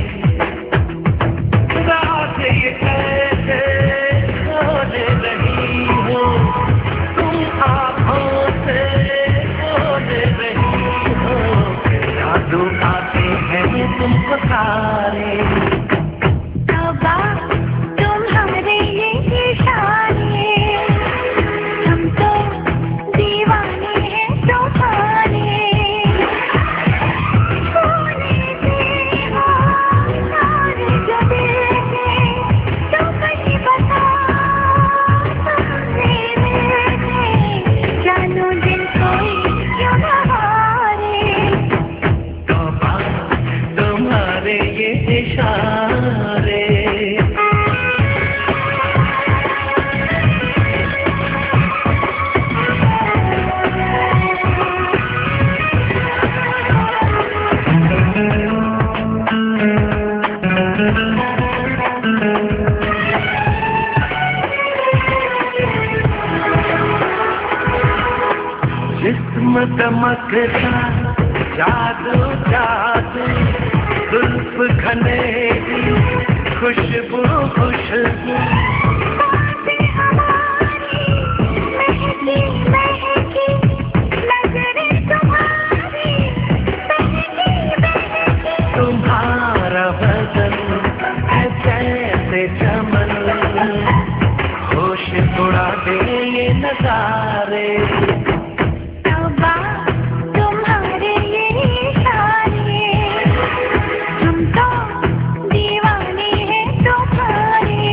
S4: रात ये कैसे सोने रही हो तुम आँखों से सोने रही हो जादू आते हैं तुमको सारे
S5: तौबा तुम्हारे ये इशारे हम तो दीवाने हैं तुम्हारे सोने से हो सारे जो दिल के तो कहीं बता सामने मिलते जानो दिल कोई क्यों न हारे
S4: तौबा तुम्हारे ये इशारे जिस्म दमकता जादू जादू जुल्फ घनेरी खुशबू खुशबू
S5: बातें हमारी महकी महकी नजरें तुम्हारी बहकी बहकी
S4: तुम्हारा बदन है जैसे चमन होश उड़ा दे ये नजारे
S5: तौबा तुम्हारे ये इशारे हम तो दीवाने हैं तुम्हारे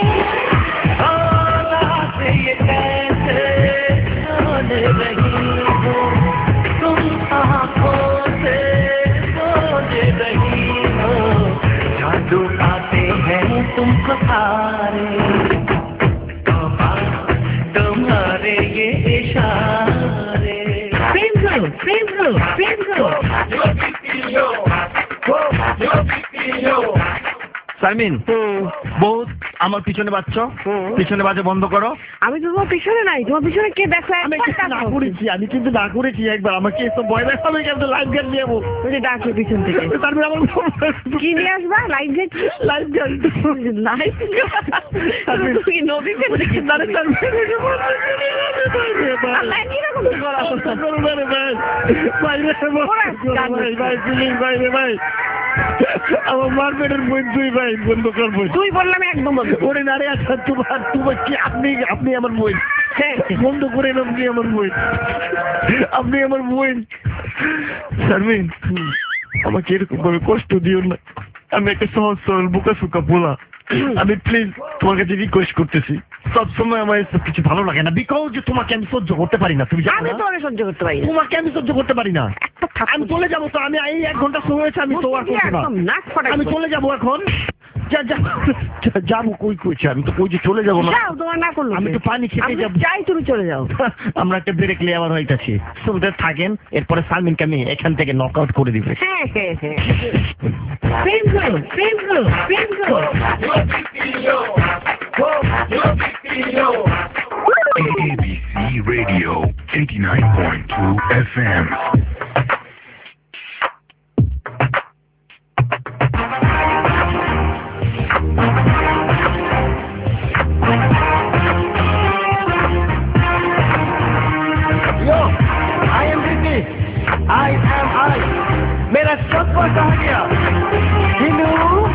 S4: रात ये कैसे सोने रही हो तुम आँखों से सोने रही हो जादू आते हैं तुमको सारे तौबा तुम्हारे ये इशारे
S2: প্রেম করো প্রেম করো প্রেম করো
S3: সারমিন বহুত আমার পিছনে বাচ্চ পিছনে বাজে বন্ধ করো
S2: আমি তো তোমার পিছনে নাই তোমার পিছনে কে দেখো
S3: আমি
S2: একবার
S3: কিন্তু না
S2: তাকাও।
S3: করেছি আমি কিন্তু না করেছি একবার আমাকে এসব ভয় দেখাবে কেন লাইভ গান নিয়ে যাবো
S2: ওই যে ডাকলো পিছন থেকে
S3: তারপরে আমার
S2: কি নিয়ে আসবা লাইভ গেট
S3: লাইভ গান
S2: লাইভ তুমি কি নদী থেকে
S3: তারে
S2: আল্লাহ কিরকম করা
S3: আমার মার পেটের বই দুই ভাই বন্ধ করবো
S2: তুই বললাম একদম বন্ধ।
S3: ওরে নারে আচ্ছা তোমার তোমার কি আপনি আপনি আমার বই
S2: হ্যাঁ।
S3: বন্ধ করে নাম কি আমার বই আপনি আমার বই শারমিন আমাকে এরকম ভাবে কষ্ট দিও না, আমি একটা সহজ সরল বোকা সুকা পোলা, আমি প্লিজ তোমার কাছে রিকোয়েস্ট করতেছি, সবসময় আমার এসব কিছু ভালো লাগে না, বিকজ যে তোমাকে আমি সহ্য করতে পারি না, তুমি জানো
S2: আমি
S3: না?
S2: তো অনেক সহ্য করতে পারি না।
S3: তোমাকে আমি সহ্য করতে পারি না, আমি চলে যাবো তো, আমি এই এক ঘন্টা সময় হয়েছে, আমি তো আর করবো না,
S2: একদম নাক ফাটাই
S3: আমি চলে যাবো এখন, যা যা যা- যাবো কই কইছি, আমি তো কই যে চলে যাবো না,
S2: যাও, তোমার না করলো
S3: আমি
S2: কে?
S3: তো পানি খেতে
S2: আমি
S3: যাবো।
S2: চাই তুমি চলে যাও।
S3: আমরা একটা ব্রেক নিয়ে আবার হইতাছি, সুবিধা থাকেন, এরপরে সালমিনকে আমি এখান থেকে নক আউট করে দিবে।
S2: হ্যাঁ হ্যাঁ হ্যাঁ প্রেম করো, প্রেম করো, প্রেম করো।
S6: A B C Radio eighty-nine point two F M.
S4: Yo, I am Ricky. I am I. मेरा सब कुछ आ गया। Hello.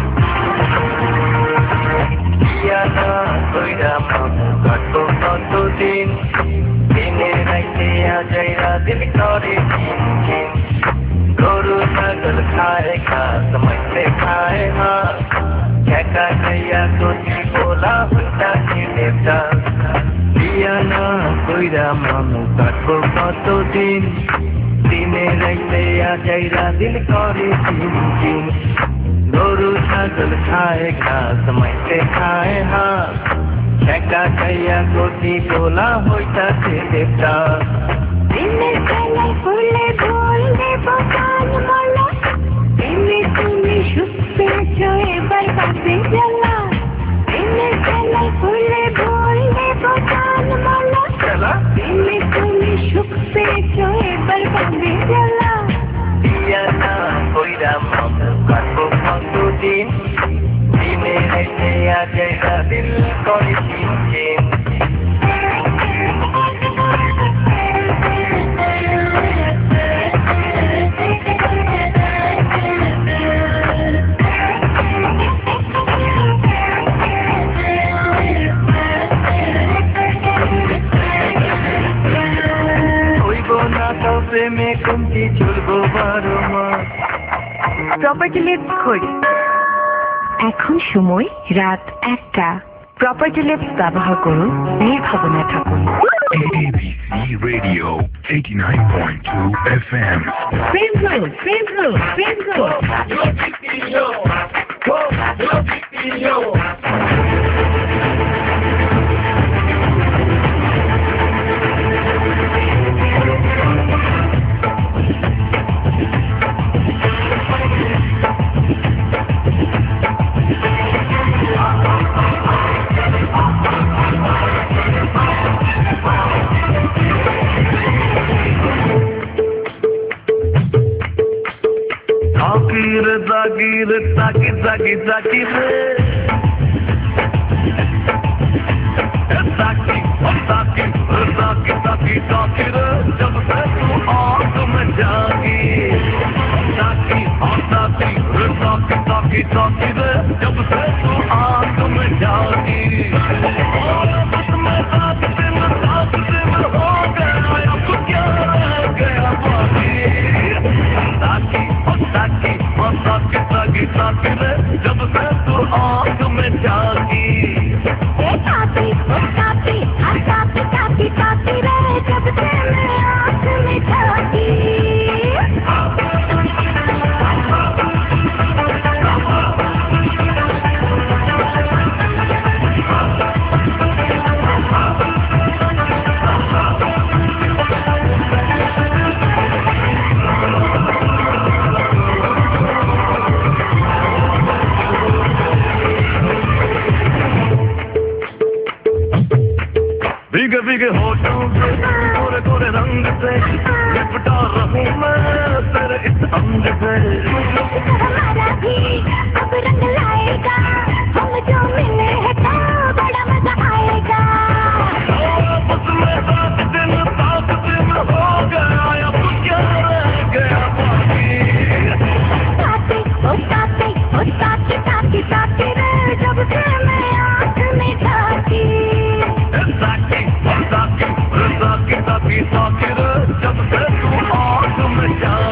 S7: Diana, koira mamu kato kato din. Dine raite a jaira dil kare chin chin. Goru nagal khaega, samay se khaega. Cheka gaya koti bola hunta ki devta. Diana, koira mamu kato kato din. Dine raite a jaira dil kare chin chin. गोरु छागल खाए घास मैसे खाए हाँ छेका कैया गोटी टोला होइता से देवता
S5: दिने चले फूले बोलने बगान माला दिने तुमी शुक्र जोए बरबादे जला दिने चले फूले बोलने बगान माला
S7: चला
S5: दिने तुमी शुक्र जोए बरबादे जला
S7: दिया ना कोइरा मामू काटो काटो दिन दिने रहते आ जाएगा दिल कोई चिन चिन প্রেমে কুমতি চলবো বারো মাস
S1: প্রপার্টি লিপস ঘড়ি এখন সময় রাত একটা। প্রপার্টি লিপস ব্যবহার করুন, নির্ভাবনায় থাকুন।
S6: A B C Radio eighty-nine point two F M.
S2: প্রেম করো, প্রেম করো, প্রেম করো।
S7: Zakir, zakir, zakir, zakir, zakir. Zakir, zakir, zakir, zakir, zakir. जब से तू आँख में जागी zakir, zakir, zakir, zakir, zakir. जब से तू आँख में जागी और बस मैं रात दिन रात दिन हो गया अब क्या रह गया बाकी zakir Saki, oh saki, saki, saki re, jab se tu aankh mein jaagi.
S5: ए कापी, ओ कापी, आ कापी, कापी, कापी रे, जब से मैं आँख में जागी।
S7: भीगे भीगे होठों से गोरे गोरे रंग से लिपटा रहूं मैं तेरे इस अंग से
S5: हमारा भी अब रंग लाएगा, हम जो मिले हैं तो बड़ा मजा आएगा।
S7: बस मैं रात दिन रात दिन हो गया अब क्या रह गया बाकी
S5: कापी, ओ कापी, ओ कापी, कापी, कापी रे, जब से मैं आँख में जागी।
S7: Zakir, zakir, zakir, zakir, zakir, जब से तू आँख में जागी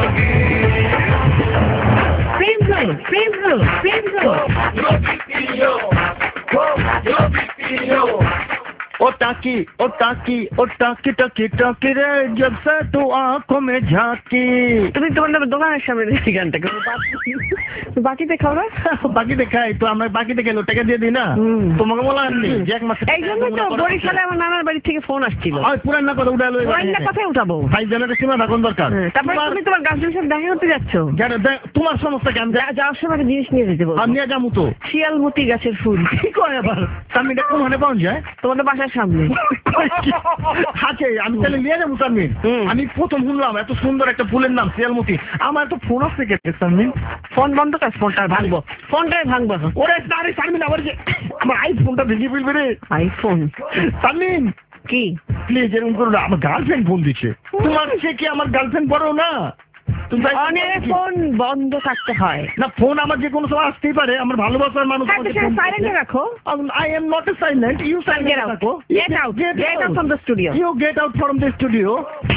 S3: टाकी ओ टाकी ओ टाकी टाकी टाकी रे जब से तू आंखों में झांकी
S2: তুমি তোমার নামে দোকানের সামনে দেখি গানটা বাকিতে খাও না
S3: বাকিতে খাই তো আমরা বাকিতে গেল টাকা দিয়ে দিই না তোমাকে বললাম যে এক মাস
S2: এই জন্য তো বরিশালে আমার নানার বাড়ি থেকে ফোন আসছিল
S3: ওই পুরান না কথা উঠালো
S2: পুরান না কথাই উঠাবো
S3: ভাই জানার সীমা থাকুন দরকার
S2: তারপর তুমি তোমার গার্লফ্রেন্ডের সাথে দেখা করতে যাচ্ছ
S3: তোমার সমস্যা কেন
S2: যাওয়ার সময় একটা জিনিস নিয়ে যেতে বলবো
S3: আমি নিয়ে যাবো তো
S2: শিয়ালমতি গাছের ফুল
S3: কি কয় আবার সামনে কোনখানে পাওয়া যায়
S2: তোমাদের বাসার সামনে
S3: আছে আমি তাহলে নিয়ে যাবো সামনে আমি প্রথম শুনলাম এত সুন্দর একটা ফুলের নাম শিয়ালমতি আমার তো ফোন আসছে কে সামনে
S2: ফোন বন্ধ কর ফোনটা ভাঙবো ফোনটাই ভাঙবো
S3: ওরে তারে সামনে আবার যে আমার আইফোনটা ভেঙে ফেলবে রে
S2: আইফোন
S3: সামনে
S2: কি
S3: প্লিজ এরকম করো না আমার গার্লফ্রেন্ড ফোন দিচ্ছে তোমার সে কি আমার গার্লফ্রেন্ড বড় না
S2: ফোন বন্ধ থাকতে হয়
S3: না ফোন আমার যে কোনো সময় আসতেই পারে আমার ভালোবাসার মানুষ
S2: সাইলেন্টে রাখো
S3: I am not a silent you silent রাখো
S2: get out get out from the studio
S3: you get out from the studio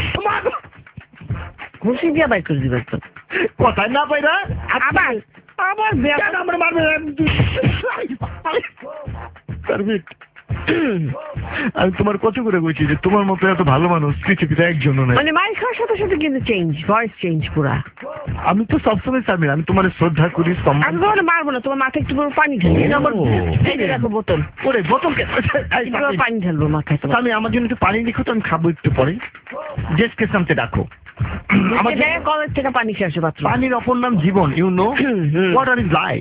S2: খুশি দিয়া বাইক করে দিবে তো
S3: কথাই না পাইরা
S2: আবার আবার
S3: কেন আমরা মারবে সার্ভিস আমি তোমার কত করে বলছি যে তোমার মতো এত ভালো মানুষ পৃথিবীতে একজনও নাই
S2: মানে মাইক খাওয়ার সাথে সাথে কিন্তু চেঞ্জ ভয়েস চেঞ্জ পুরা
S3: আমি তো সবসময় সামির আমি তোমার শ্রদ্ধা করি
S2: আমি তোমার মারবো না তোমার মাথায় একটু পুরো পানি ঢালি আমার এই যে দেখো বোতল
S3: ওরে বোতল
S2: পানি ঢালবো মাথায় তোমার
S3: আমি আমার জন্য একটু পানি লিখো তো আমি খাবো একটু পরে জেসকে সামতে ডাকো
S2: আমার জায়গায় কলেজ থেকে পানি খেয়ে আসে পাত্র
S3: পানির অপর নাম জীবন you know water is life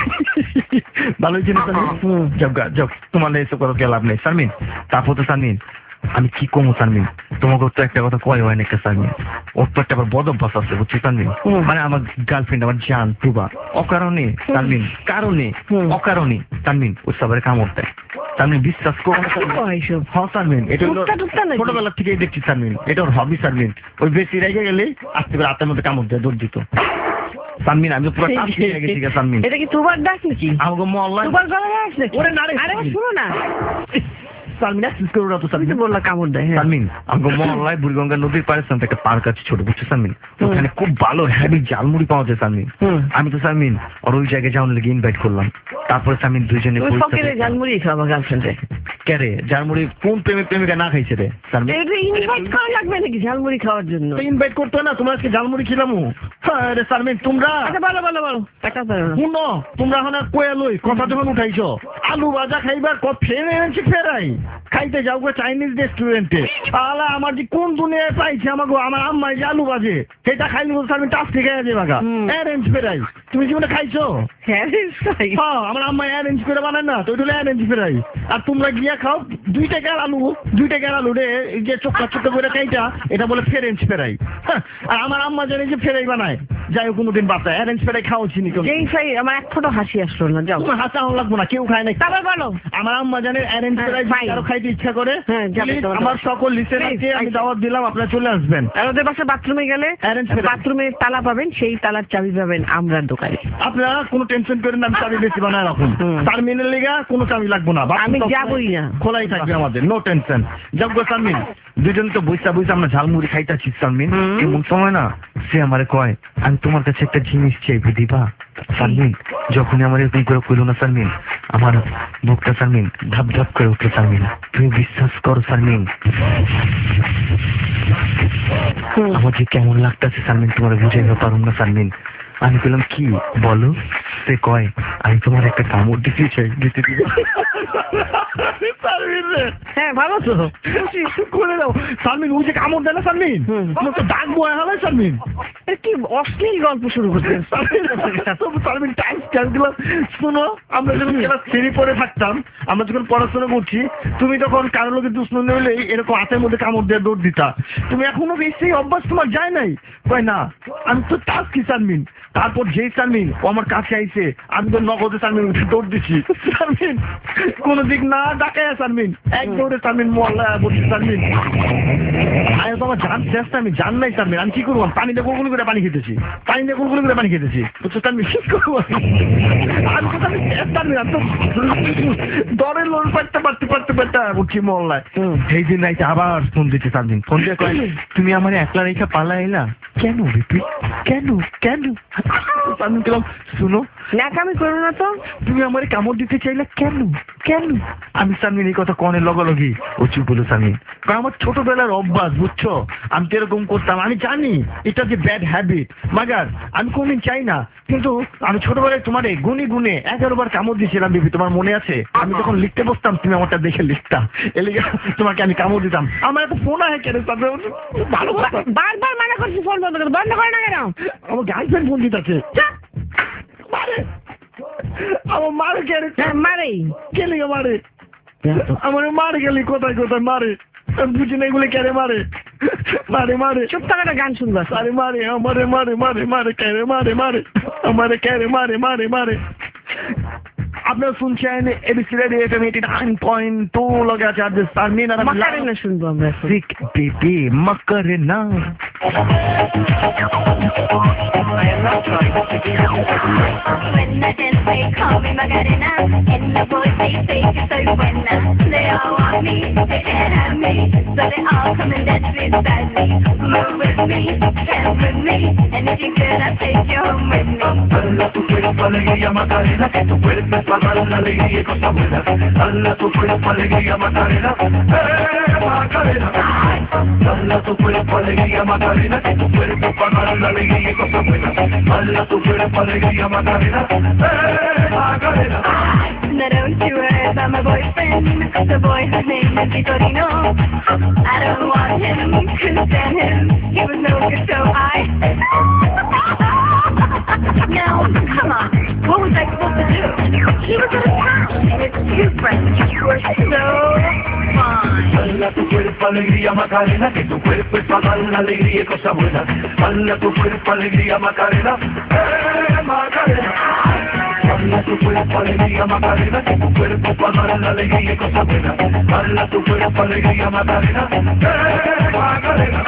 S3: ভালো জিনিস যাও যাও তোমার এসব কথা কে লাভ নেই শারমিন তারপর তো শারমিন আমি কি কমো শারমিন তোমাকে তো একটা কথা কয় হয় না একটা শারমিন ওর তো একটা আবার বদ অভ্যাস আছে বুঝছি শারমিন মানে আমার গার্লফ্রেন্ড আমার জান তুবা অকারণে শারমিন কারণে অকারণে শারমিন ওই সবার কামড় দেয় শারমিন বিশ্বাস করো হ্যাঁ শারমিন এটা ছোটবেলা থেকেই দেখছি শারমিন এটা ওর হবি শারমিন ওই বেশি রেগে গেলে আস্তে করে হাতের মধ্যে কামড় দেয় দৌড় দিত শারমিন আমি পুরো টাচ হয়ে গেছি শারমিন
S2: এটা কি তোমার ডাক নাকি
S3: আমাকে মহল্লা
S2: তোমার গলা ডাক নাকি
S3: ওরে না রে
S2: আরে শুনো না
S3: শারমিন আসিস করো না তো শারমিন
S2: বললা কামড় দেয়
S3: শারমিন আমাকে মহল্লায় বুড়িগঙ্গা নদীর পাড়ে সামনে একটা পার্ক আছে ছোট বুঝছো শারমিন ওখানে খুব ভালো হ্যাভি জালমুড়ি পাওয়া যায় শারমিন আমি তো শারমিন আর ওই জায়গায় যাওয়ার লেগে ইনভাইট করলাম তারপরে শারমিন দুইজনে
S2: জালমুড়ি খাওয়া গার্লফ্রেন্ডে
S3: কে রে জালমুড়ি কোন প্রেমিক প্রেমিকা না খাইছে রে শারমিন
S2: ইনভাইট করা লাগবে নাকি জালমুড়ি খাওয়ার জন্য
S3: ইনভাইট করতে না তোমরা আজকে জালমুড়ি খেলাম আরে শারমিন তোমরা
S2: আচ্ছা বলো বলো বলো টাকা দাও
S3: শুনো তোমরা এখন কয়ে লই কথা যখন উঠাইছো আলু ভাজা খাইবার কত ফেরে এনেছি ফেরাই খাইতে যাও গো চাইনিজ রেস্টুরেন্টে আলা আমার যে কোন দুনিয়ায় পাইছে আমাকে আমার আম্মাই যে আলু ভাজে সেটা খাইলে বলছে আমি টাচ থেকে আছে বাগা অ্যারেঞ্জ ফেরাই তুমি জীবনে খাইছো হ্যাঁ আমার আম্মাই অ্যারেঞ্জ করে বানায় না তো ওইটা অ্যারেঞ্জ ফেরাই আর তোমরা গিয়া খাও দুই টাকার আলু দুই টাকার আলু রে যে চোখা চোখা করে খাইটা এটা বলে ফেরেঞ্জ ফেরাই আর আমার আম্মা জানে যে ফেরাই বানায় যাই হোক কোনোদিন বাচ্চা অ্যারেঞ্জ ফেরাই খাওয়া চিনি যেই খাই আমার এক ফোঁটা হাসি আসলো না যাও তোমার হাসা আমার লাগবো না কেউ খায় না তারপর বলো আমার আম্মা জানে অ্যারেঞ্জ ফেরাই আরো খাইতে ইচ্ছা করে আমার সকল লিসেনারকে আমি দাওয়াত দিলাম আপনারা চলে আসবেন
S2: আর ওদের বাসা বাথরুমে গেলে বাথরুমে তালা পাবেন সেই তালার চাবি পাবেন আমরা দোকানে
S3: আপনারা কোনো টেনশন করেন না আমি চাবি বেশি বানায় রাখুন টার্মিনাল লিগা কোনো চাবি লাগবো না
S2: আমি যাবই না
S3: খোলাই থাকবে আমাদের নো টেনশন যাবো শারমিন দুজন তো বইসা বইসা আমরা ঝালমুড়ি খাইতেছি শারমিন এমন সময় না সে আমারে কয় আমি তোমার কাছে একটা জিনিস চাইবো দিবা শারমিন যখনই আমার এরকম করে কইল না শারমিন আমার বুকটা শারমিন ধাপ ধাপ করে উঠলো শারমিন তুমি বিশ্বাস করো শারমিন আমার যে কেমন লাগতেছে শারমিন তোমার বুঝাইতে পারুম না শারমিন আমি বললাম কি বলো সে কয় আমি তোমার একটা কামড় দিতে চাই দিতে দিব
S2: হ্যাঁ ভালো তো
S3: করে দাও শারমিন ওই যে কামড় দেয় না শারমিন তোমার তো ডাক বয়া হবে শারমিন
S2: কি অশ্লীল গল্প শুরু করতে
S3: শারমিন টাইম স্ক্যান দিলাম শোনো আমরা যখন ক্লাস থ্রি পরে থাকতাম আমরা যখন পড়াশোনা করছি তুমি তখন কারো লোকের দুশ্মনী হলে এরকম হাতের মধ্যে কামড় দিয়ে দৌড় দিতা তুমি এখনো সেই অভ্যাস তোমার যায় নাই কয় না আমি তো টাচ কি শারমিন তারপর যেই শারমিন ও আমার কাছে আইছে আমি তো নগদে শারমিন উঠে দৌড় দিচ্ছি শারমিন কোনো দিক না ডাকায় শারমিন এক দৌড়ে শারমিন মোল্লা বলছি শারমিন আমি তো আমার জান শেষ আমি জান নাই শারমিন আমি কি করবো পানি দিয়ে গুলগুলি করে পানি খেতেছি পানি দিয়ে গুলগুলি করে পানি খেতেছি বুঝছো শারমিন কি করবো আমি তো আমি শেষ শারমিন আমি তো দরের লোন পারতে পারতে পারতে পারতে উঠছি মোল্লায় সেই দিন রাইতে আবার ফোন দিচ্ছে শারমিন ফোন দিয়ে কয় তুমি আমার একলা রেখা পালা এলা কেন বিপি কেন কেন শারমিন গেলাম শুনো
S2: ন্যাকামি করো না তো
S3: তুমি আমার কামড় দিতে চাইলে কেন কেন আমি সানমিন এই কথা কনের লগলগি ও চুপ বলে সানমিন, কারণ আমার ছোটবেলার অভ্যাস বুঝছো, আমি তো এরকম করতাম, আমি জানি এটা যে ব্যাড হ্যাবিট, মাগার আমি কোনদিন চাই না, কিন্তু আমি ছোটবেলায় তোমার গুনে গুনে এগারো বার কামড় দিয়েছিলাম বিবি, তোমার মনে আছে? আমি যখন লিখতে বসতাম তুমি আমারটা দেখে লিখতাম, এলিগা তোমাকে আমি কামড় দিতাম। আমার একটা ফোন আছে কেন তাদের ভালো
S2: বারবার মানা করছি ফোন বন্ধ করতে, বন্ধ করে না কেন?
S3: আমার গার্লফ্রেন্ড ফোন দিতেছে মারে, আমার মারে কে
S2: মারে
S3: কে লিগে মারে, আমার মারে গেলি কোথায় কোথায় মারে, বুঝি না এগুলো কেন মারে, মারে মারে
S2: চুপ থাকাটা গান শুনবো।
S3: আরে মারে আমারে মারে মারে মারে কেরে মারে মারে আমারে কেরে মারে মারে মারে। আপনারা শুনছেন ABC radio FM eighty nine point two লগে আছে আজ সানমিন আর আমি
S2: মাকারেনা শুনবো আমরা।
S3: Sick baby Macarena.
S8: When the dance they call me Macarena, and the boys they say que soy buena. They all want me, they can't have me, so they all come and dance beside me. Move with me, dance with me, and if you're good, I'll take you home with me.
S4: Dala tu cuerpo alegría Macarena, que tu cuerpo es para dar la alegría y cosas buenas. Dala tu cuerpo alegría Macarena, eh Macarena. Dala tu cuerpo alegría Macarena, que tu cuerpo es para dar la alegría y cosas buenas. Dala tu cuerpo alegría Macarena, eh Macarena.
S8: Now don't you worry about my boyfriend, the boy whose name is Vitorino. I don't want him, couldn't stand him, he was no good, so I... Now, come on, what was I supposed to do? He was in a town, and his two friends were so fine.
S4: Dala tu cuerpo alegría Macarena, que tu cuerpo es para dar la alegría y cosas buenas. Dala tu cuerpo alegría Macarena, eh Macarena. Dala tu cuerpo alegría Macarena, que tu cuerpo es para dar la alegría y cosas buenas. Dala tu cuerpo alegría Macarena, eh Macarena.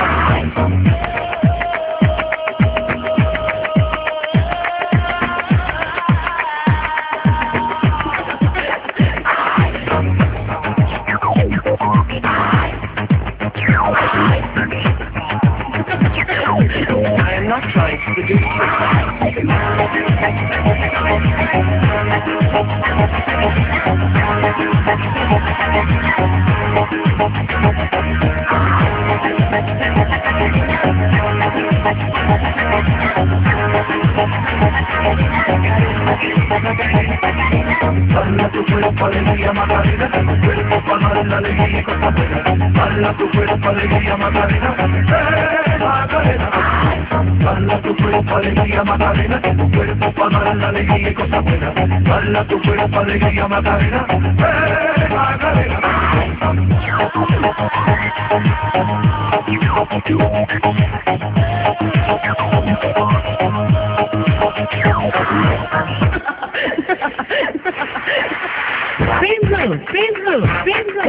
S4: I am not trying to seduce Dala tu cuerpo alegría Macarena, que tu cuerpo para dar la alegría y cosas buenas. Dala tu cuerpo alegría Macarena, eh Macarena. Dala tu cuerpo alegría Macarena, que tu cuerpo para dar la alegría y cosas buenas. Dala tu cuerpo alegría Macarena, eh Macarena.
S2: Benzo, Benzo, Benzo.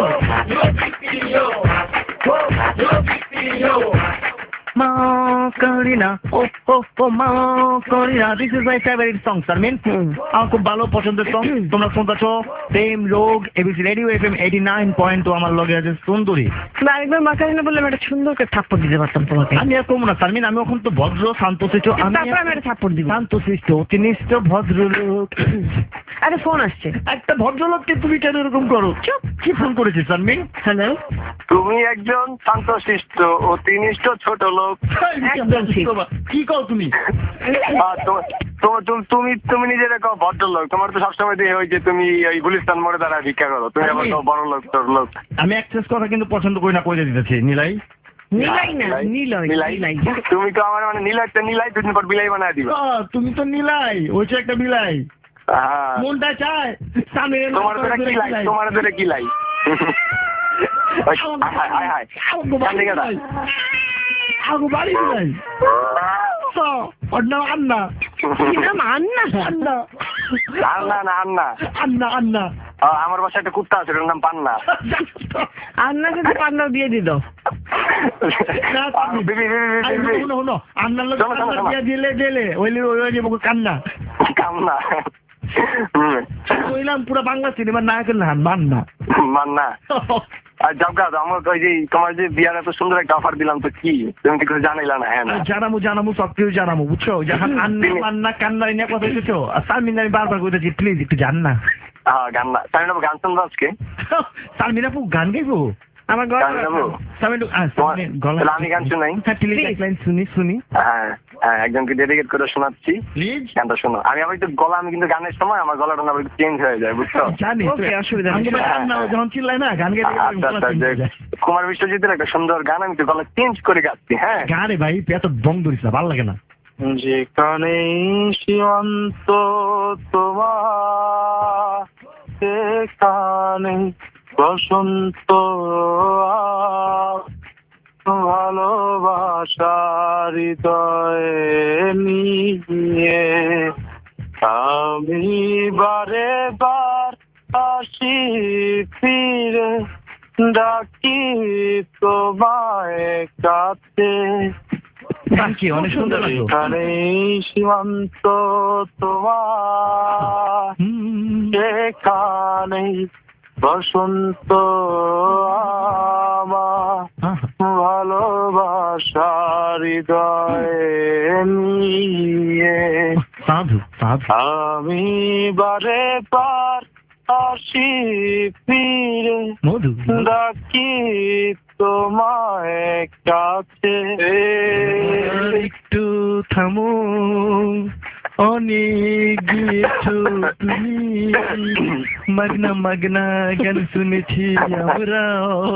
S3: Macarena, oh oh oh Macarena, this is my favorite song, Sarmin. আমার খুব ভালো পছন্দের song. তোমরা শুনতেছো প্রেম রোগ ABC radio FM eighty nine point two, আমার লগে আছে সুন্দরী।
S2: আরেকবার মাকারেনা বললে আমি একটা সুন্দর করে থাপ্পড় দিতে পারতাম তোমাকে।
S3: আমি আর কমু না সারমিন, আমি এখন তো ভদ্র শান্তশিষ্ট, আমি
S2: তারপর আমি একটা থাপ্পড় দিব।
S3: শান্তশিষ্ট অতিনিষ্ঠ ভদ্রলোক।
S2: আরে ফোন আসছে।
S3: একটা ভদ্রলোককে তুমি কেন এরকম করো? চুপ, কি ফোন করেছিস সারমিন?
S2: হ্যালো,
S9: তুমি একজন শান্তশিষ্ট অতিনিষ্ঠ ছোট লোক।
S2: একদম ঠিক।
S3: কি কও তুমি?
S9: আর তো- তো- তো- তুমি তুমি নিজের কও ভদ্রলোক, তোমার তো সবসময় দিয়ে ওই যে তুমি ওই গুলিস্তান মোড়ে দাঁড়ায় ভিক্ষা করো, তুমি আবার কও বড় লোক তোর লোক।
S3: আমি অ্যাক্সেস কথা কিন্তু পছন্দ করি না, কইতে দিতেছি নিলাই।
S2: নিলাই না, নিলয়,
S9: নিলাই
S2: নিলাই।
S9: তুমি তো আমার মানে নিলাই তো নিলাই দুদিন পর বিলাই বানায় দিবা।
S3: আহ, তুমি তো নিলাই, ওই যে একটা বিলাই
S9: হ্যাঁ,
S3: মনটা চায় সামনে
S9: তোমার ধরে কি লাই, তোমার ধরে কি লাই। ওই, হায় হায় হায় কান্দে গেলা।
S3: আগু বাড়ি বিলাই তো ওর নাম আন্না।
S2: কি নাম? আন্না?
S3: আন্না
S9: আন্না না আন্না,
S3: আন্না আন্না
S9: আহ, আমার বাসায় একটা কুত্তা আছে ওর নাম পান্না।
S2: আন্না যদি পান্নাও দিয়ে দিত।
S9: বিবি, বিবি, বিবি, বিবি।
S3: শুনো শুনো আন্নার লোক
S9: শোনো, শোনো, শোনো।
S3: দিয়ে দিলে দিলে ওইলে ওই যে কান্না
S9: কান্না। হুম,
S3: কইলাম পুরো বাংলা সিনেমার নায়কের নাম মান্না।
S9: মান্না। আর জবগা আমার ওই যে তোমার যে বিয়ার এত সুন্দর একটা অফার দিলাম তো কি তুমি তো কিছু জানাইলা না? হ্যাঁ না
S3: জানামু জানামু সব কিছু জানামু, বুঝছো? যখন আন্না মান্না কান্না নিয়ে কথা হইতেছো আর সালমিন আমি বারবার কইতেছি প্লিজ একটু জান না।
S9: হ্যাঁ গান না সামিন আপু গান শুনবো আজকে
S3: সামিন আপু গান গাইবো
S2: আমার
S9: গান গাবো
S3: সামিন গলা
S9: তাহলে আমি গান শুনাই
S3: হ্যাঁ প্লিজ এক লাইন শুনি শুনি
S9: হ্যাঁ হ্যাঁ একজনকে ডেডিকেট করে শোনাচ্ছি
S3: প্লিজ
S9: গানটা শোনো আমি আবার একটু গলা আমি কিন্তু গানের সময় আমার গলাটা না একটু চেঞ্জ হয়ে যায় বুঝছো
S3: জানি
S2: ওকে অসুবিধা নেই
S3: যখন চিল্লাই না গান গাইতে
S9: আচ্ছা আচ্ছা যে কুমার বিশ্বজিতের একটা সুন্দর গান আমি তো গলা চেঞ্জ করে গাচ্ছি হ্যাঁ
S3: গানে ভাই এত দম ধরিস না ভালো লাগে না
S9: যেখানে সীমান্ত তোমার সেখানে বসন্ত ভালোবাসার হৃদয়ে নিয়ে আমি বারে বার আসি ফিরে ডাকি তোমায় কাছে
S3: থ্যাংক ইউ অনেক সুন্দর লাগলো
S9: এখানে সীমান্ত তোমার সেখানে বসন্ত আমার ভালোবাসার হৃদয়ে নিয়ে
S3: সাধু সাধু
S9: আমি বারে বার আসি ফিরে
S3: মধু
S9: ডাকি তোমায় কাছে
S3: একটু থামো অনেক গিয়েছো তুমি মগনা মগনা গান শুনেছি আমরা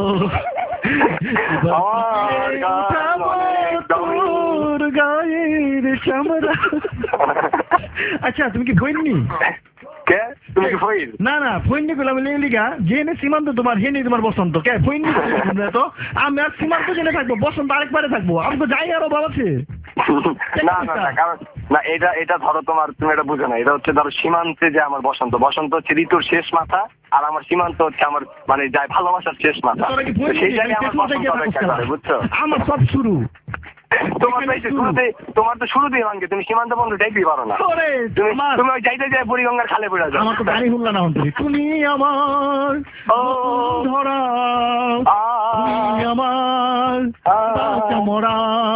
S3: তোর গায়ের চামড়া আচ্ছা তুমি কি বইনি
S9: কে তুমি কি ফইল
S3: না না ফইনি গুলো আমি লিগা জেনে সীমান্ত তোমার হেনে তোমার বসন্ত কে ফইনি তো আমি আর সীমান্ত জেনে থাকবো বসন্ত আরেকবারে থাকবো আমি তো যাই আরো ভালো আছে
S9: না না না কারণ না এটা এটা ধরো তোমার তুমি এটা বুঝো না এটা হচ্ছে ধরো সীমান্তে যে আমার বসন্ত বসন্ত হচ্ছে ঋতুর শেষ মাথা আর আমার সীমান্ত হচ্ছে আমার মানে যায় ভালোবাসার শেষ মাথা সেই জায়গায় আমার বসন্ত অপেক্ষা করে বুঝছো
S3: আমার সব শুরু
S9: তোমার তো শুরুতে তোমার তো শুরুতেই ভাঙ্গে তুমি সীমান্ত বন্ধু দেখবি পারো না তুমি তুমি ওই যাইতে যাই বুড়িগঙ্গার খালে পড়ে যাও
S3: আমার তো গাড়ি হুল্লা না অন্তরি তুমি আমার ধরা তুমি আমার মরা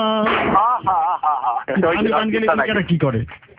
S3: আমি গান গেলে কি করে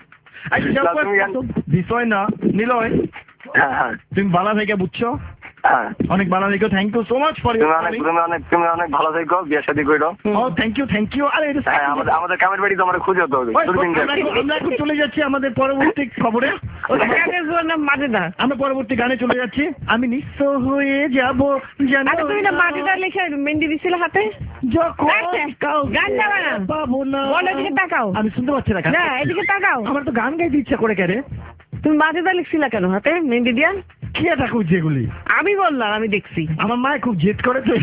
S3: বিষয় না নিলয় তুমি বালা থেকে বুঝছো অনেক ভালো থেকো thank you so much for
S9: তুমি অনেক তুমি অনেক তুমি অনেক ভালো থেকো বিয়ে শাদী করো
S3: ও থ্যাংক ইউ থ্যাংক ইউ আরে
S9: আমাদের আমাদের কামের বাড়ি তোমার খুঁজে তো
S3: আমরা এখন চলে যাচ্ছি আমাদের পরবর্তী খবরে
S2: মাজেদার
S3: আমরা পরবর্তী গানে চলে যাচ্ছি আমি নিঃস্ব হয়ে যাব জানো
S2: তুমি না মাজেদার লিখে মেহেন্দি দিছিলে হাতে
S3: যখন
S2: গান গাওয়া না
S3: পাবো না
S2: বলো এদিকে তাকাও
S3: আমি শুনতে পাচ্ছি না
S2: না এদিকে তাকাও
S3: আমার তো গান গাইতে ইচ্ছা করে কেন
S2: তুমি মাজেদার লিখছিলা কেন হাতে মেহেন্দি দিয়া
S3: কি এটা করছে এগুলি
S2: আমি বললাম আমি দেখছি
S3: আমার মা খুব জেদ করে তো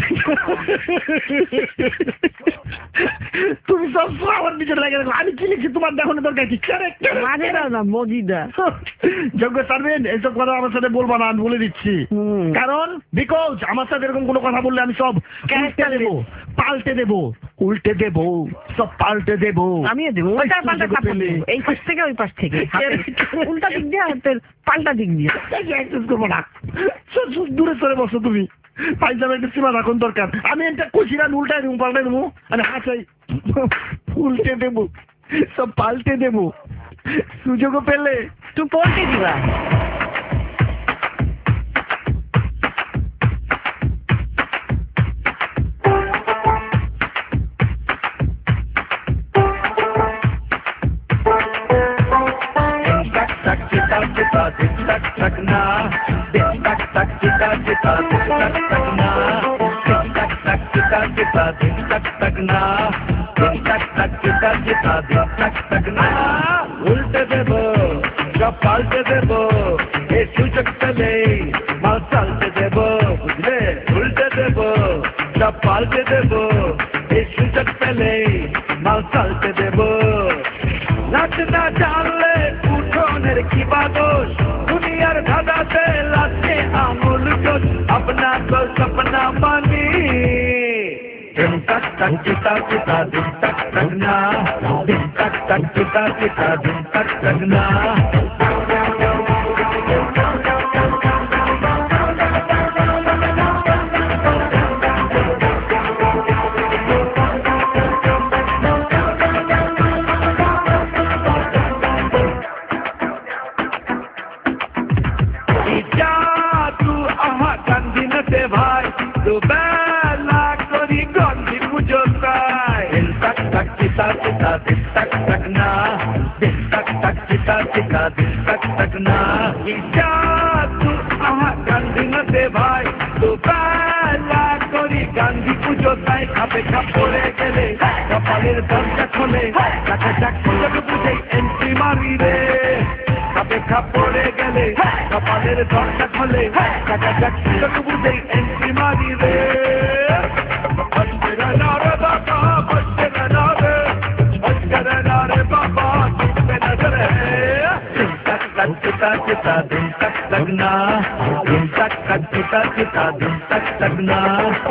S3: তুমি সব আমার পিছনে লাগে আমি কি লিখছি তোমার দেখানো দরকার কি
S2: মাজেদার না মজিদা
S3: যোগ্য সার্ভেন্ট এইসব কথা আমার সাথে বলবো না আমি বলে দিচ্ছি কারণ বিকজ আমার সাথে এরকম কোনো কথা বললে আমি সব ক্যারেক্টার দেবো পাল্টে দেবো উল্টে দেবো সব পাল্টে দেবো
S2: আমিও দেবো এই পাশ থেকে ওই পাশ থেকে উল্টা দিক দিয়ে হাতের পাল্টা দিক দিয়ে
S3: করবো না দূরে সরে বসো তুমি পাইজামে একটা সীমা রাখুন দরকার আমি একটা কুচিরা উল্টাই দেবো পাল্টাই দেবো আমি হাসাই উল্টে দেবো সব পাল্টে দেবো সুযোগও পেলে
S2: তুই পল্টে দিবা
S4: উল্টে দেব সব পাল্টে দেব এই সুযোগ পেলে মাল চালতে দেব বুঝলে উল্টে দেব সব পাল্টে দেব এই সুযোগ পেলে মাল চালতে দেব নাচ না জানলে উঠোনের কি বাদোষ দুনিয়ার ধাঁধাতে লাচে আমুল জোশ अपना तो सपना बनी दिन तक तक चिता चिता दिन तक तकना दिन तक तक चिता चिता दिन तक तकना चिता दिन तक तक ना दिन तक तक चिता चिता दिन तक तक ना इच्छा तू आहा गांधी नते भाई तू बेला करी गांधी পুজো তাই খাপে খাপ পড়ে গেলে কপালের দরজা খোলে টাকা টাক চোখ বুঝে এন্ট্রি মারি রে খাপে খাপ পড়ে গেলে কপালের দরজা খোলে টাকা টাক চোখ বুঝে এন্ট্রি মারি রে বস্তেরা না রে বাবা বস্তেরা না রে বস্তেরা না রে বাবা তুমে নজর হে दिन तक तक चिता चिता दिन तक लगना दिन तक तक चिता चिता दिन तक लगना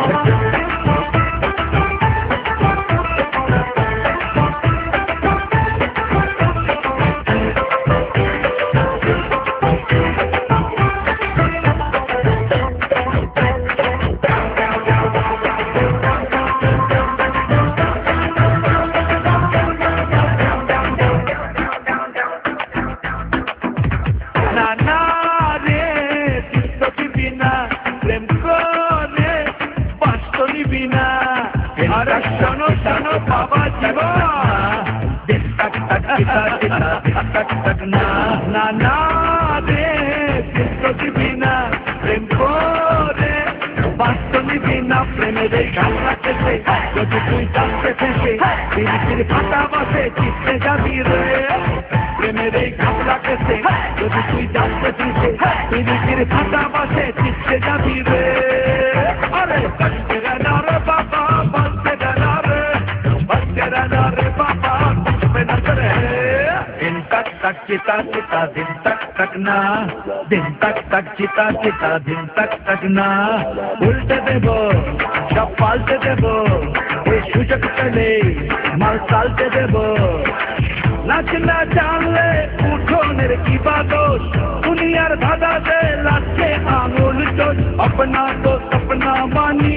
S4: चिता चिता दिन तक तकना दिन तक तक चिता चिता दिन तक तकना उल्टे देबो सब पाल्टे देबो এই সুযোগ পেলে মাল চালতে দেবো নাচ না জানলে উঠোনের কি বাদোষ দুনিয়ার ধাঁধাতে লাগছে আঙুল চোট अपना तो सपना मानी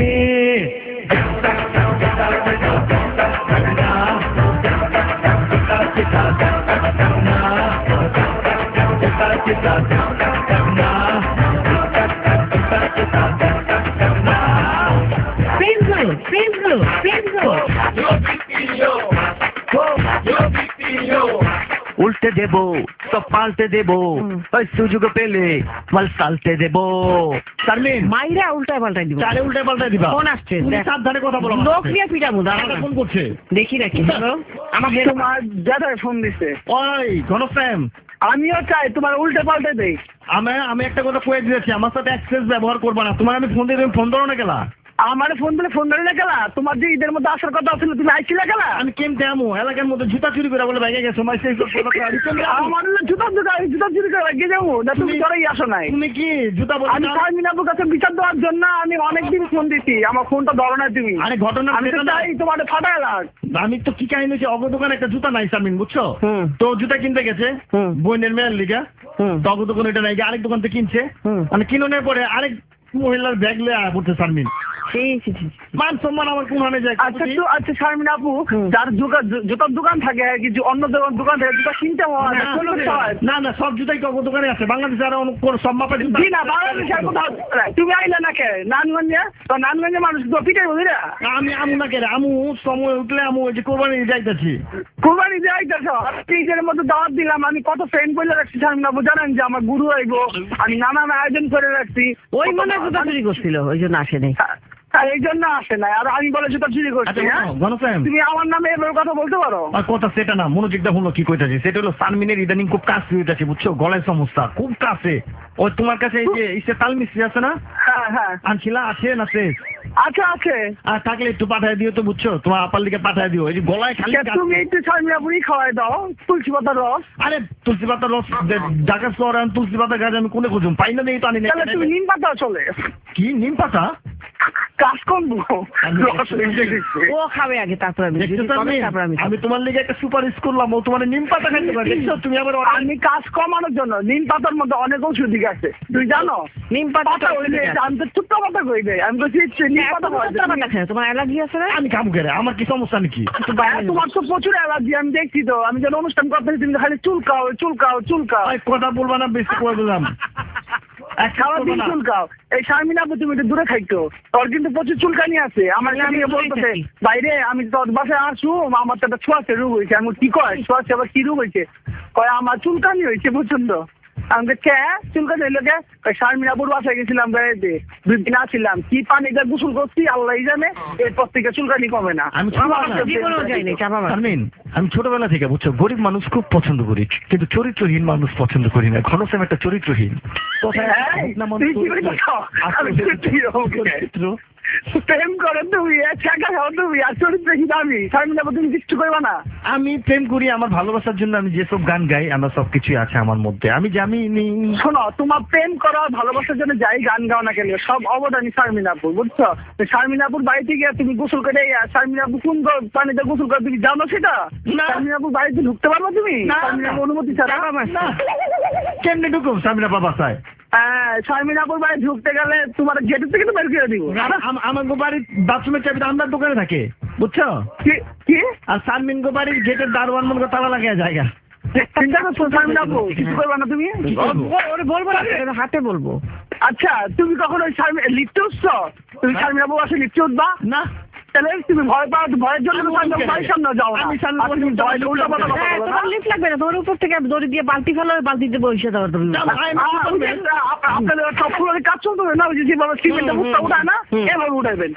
S4: तक तक चिता चिता दिन तक तकना चिता चिता दिन तक तकना चिता चिता दिन तक तकना तक तक चिता चिता दिन तक तकना
S2: Facebook, Facebook, Facebook.
S4: Yo video, yo video.
S3: উল্টে দেবো সব পাল্টে দেবো ওই সুযোগ পেলে মাল চালতে দেবো শারমিন
S2: মাইরা উল্টায় পাল্টাই দিব
S3: চারে উল্টে পাল্টাই দিবা
S2: ফোন আসছে
S3: তুমি সাবধানে কথা বলো
S2: লোক নিয়ে পিটাবো দাঁড়াও
S3: ফোন করছে
S2: দেখি নাকি হ্যালো আমাকে
S10: তোমার দাদা ফোন দিছে
S3: ওই ঘনশ্যাম
S10: আমিও চাই তোমার উল্টে পাল্টে দেই
S3: আমি আমি একটা কথা কয়ে দিয়েছি আমার সাথে অ্যাক্সেস ব্যবহার করবা না তোমার আমি ফোন দিয়ে তুমি ফোন ধরো না গেলা
S10: আমার ফোন দিলে ফোন ধরে গেলা তোমার যে ঈদের মধ্যে আসার কথা ছিল তুমি আইছিলে গেলা
S3: আমি কেমতে আমু এলাকার মধ্যে জুতা চুরি করে বলে বাইরে গেছো মাই সেই
S10: আমার জুতা জুতা জুতা চুরি করে লাগিয়ে যাবো না তুমি ধরেই আসো নাই
S3: তুমি কি জুতা বলে
S10: আমি শারমিন আপুর কাছে বিচার দেওয়ার জন্য আমি অনেকদিন ফোন দিছি আমার ফোনটা ধরো না তুমি
S3: আরে ঘটনা
S10: আমি তো চাই তোমার ফাটায় লাগ
S3: আমি তো কি কাহিনী হচ্ছে অগ দোকানে একটা জুতা নাই শারমিন বুঝছো তো জুতা কিনতে গেছে বোনের মেয়ের লিগা তো অগ দোকান এটা নাই আরেক দোকান থেকে কিনছে মানে কিনোনের পরে আরেক মহিলার ব্যাগ লয়ে পড়ছে শারমিন মান সম্মান আমার কোন হানে যায়
S10: আচ্ছা তো আচ্ছা শারমিন আপু যার জুতার দোকান থাকে কিছু অন্য দোকান দোকান থেকে জুতা কিনতে হয়
S3: না না সব জুতাই কত দোকানে আছে বাংলাদেশে আর কোন সব মাপে
S10: না বাংলাদেশের কোথাও তুমি আইলে না কে নানগঞ্জে তো নানগঞ্জে মানুষ তো পিটাই বুঝলি
S3: আমি আমু না কে আমু সময় উঠলে আমু ওই যে কোরবানি যাইতেছি
S10: কোরবানি যাইতেছ টিচারের মধ্যে দাওয়াত দিলাম আমি কত ফ্রেন্ড বলে রাখছি শারমিন আপু জানেন যে আমার গুরু আইব আমি নানান আয়োজন করে রাখছি
S2: ওই মনে জুতা চুরি করছিল ওই জন্য আসে নাই
S10: এই জন্য আসে নাই আর আমি বলে জুতা চুরি করছি তুমি আমার নামে এভাবে কথা বলতে পারো
S3: আর কথা সেটা না মনোযোগটা হলো কি কইতাছি সেটা হলো শারমিনের ইদানিং খুব কাছে হইতাছে বুঝছো গলায় সমস্যা খুব কাছে ওই তোমার কাছে এই যে ইসে তাল মিস্ত্রি আছে না
S10: হ্যাঁ হ্যাঁ
S3: আনছিলা আছে না শেষ
S10: আচ্ছা আছে
S3: আর থাকলে একটু পাঠায় দিও তো বুঝছো তোমার আপার দিকে পাঠায় দিও এই যে গলায় খালি
S10: তুমি একটু শারমিন আপুরই খাওয়াই দাও তুলসী পাতার রস
S3: আরে তুলসী পাতার রস ঢাকা শহর আর তুলসী পাতা গাছ আমি কোনে খুঁজুম পাই না নেই তো আনি
S10: তাহলে তুমি নিম পাতা চলে
S3: কি নিম পাতা
S10: কাজ করবো
S2: ও খাবে আগে তারপর
S3: আমি তোমার লিগে একটা সুপারিশ করলাম ও তোমার নিম পাতা খাইতে পারে দেখছো তুমি আবার
S10: আমি কাজ কমানোর জন্য নিম পাতার মধ্যে অনেক ওষুধ আছে তুই জানো
S2: নিম পাতা
S10: হইলে আমি তো ছোট্ট পাতা কইবে আমি বলছি নিম পাতা
S2: তোমার অ্যালার্জি আছে না
S3: আমি কাম করে আমার কি সমস্যা নাকি
S10: তোমার তো প্রচুর অ্যালার্জি আমি দেখছি তো আমি যেন অনুষ্ঠান করতেছি তুমি খালি চুলকাও চুলকাও চুলকাও
S3: কথা বলবা না বেশি করে দিলাম
S10: সারাদিন চুলকাও। এই শারমিন আপু তুমি একটু দূরে থাকতো, তোর কিন্তু প্রচুর চুলকানি আছে। আমার আমি বলতেছে বাইরে আমি তোর বাসায় আসু, আমার তো একটা ছোঁয়াচে রোগ হয়েছে। আমি কি কয় ছোঁয়াচে আবার কি রোগ হয়েছে? কয় আমার চুলকানি হয়েছে প্রচন্ড। আমি কে চুলকানি হইলো কে? শারমিন আপুর বাসায় গেছিলাম বেড়াইতে, দুই দিন আসছিলাম, কি পানিতে গোসল করছি আল্লাহ জানে, এরপর থেকে চুলকানি কমে না।
S3: আমি শারমিন, আমি ছোটবেলা থেকে বুঝছো গরিব মানুষ খুব পছন্দ করি, কিন্তু চরিত্রহীন মানুষ পছন্দ করি না। ঘনশ্যাম একটা চরিত্রহীন।
S10: প্রেম করো তুমি, টাকা খাও তুমি, আর চরিত্রহীন আমি। শারমিন আপু তুমি কিছু করবা না?
S3: আমি প্রেম করি, আমার ভালোবাসার জন্য আমি যেসব গান গাই আমার সবকিছুই আছে আমার মধ্যে। আমি জানি
S10: শোনো, তোমার প্রেম করা ভালোবাসার জন্য যাই গান গাও না কেন, সব অবদানই শারমিন আপুর, বুঝছো? শারমিন আপুর বাড়িতে গিয়ে তুমি গোসল করে, শারমিন আপু কোন পানিতে গোসল করে তুমি জানো সেটা? শারমিন আপুর বাড়িতে ঢুকতে পারবো তুমি শারমিন আপুর অনুমতি ছাড়া?
S3: কেমনে ঢুকো শারমিন আপা বাসায়?
S10: হ্যাঁ, শারমিন আপুর বাড়ি ঢুকতে গেলে তোমার গেটের থেকে তো বের করে দিব।
S3: আমার বাড়ির বাথরুমের চাবি আমার দোকানে থাকে, বুঝছো?
S10: কি?
S3: আর শারমিন গো বাড়ির গেটের দারোয়ান মনে করে তালা লাগিয়ে জায়গা।
S10: কিছু করবা না তুমি?
S2: বলবো না, হাতে বলবো।
S10: আচ্ছা, তুমি কখনো লিফটে উঠছো? তুমি শারমিন আপু আসে লিফটে উঠবা
S3: না?
S10: তাহলে তুমি ভয় পাও, ভয়ের জন্য বাড়ির সামনে যাও না।
S2: তোমার লিফট লাগবে না, তোমার উপর থেকে দড়ি দিয়ে বালতি ফেলো, বালতিতে বসে দাও তুমি।
S10: আপনাদের সবগুলো কাজ চলতে হবে না, ওই যেভাবে সিমেন্টটা মুখটা উঠায় না এভাবে উঠাইবেন।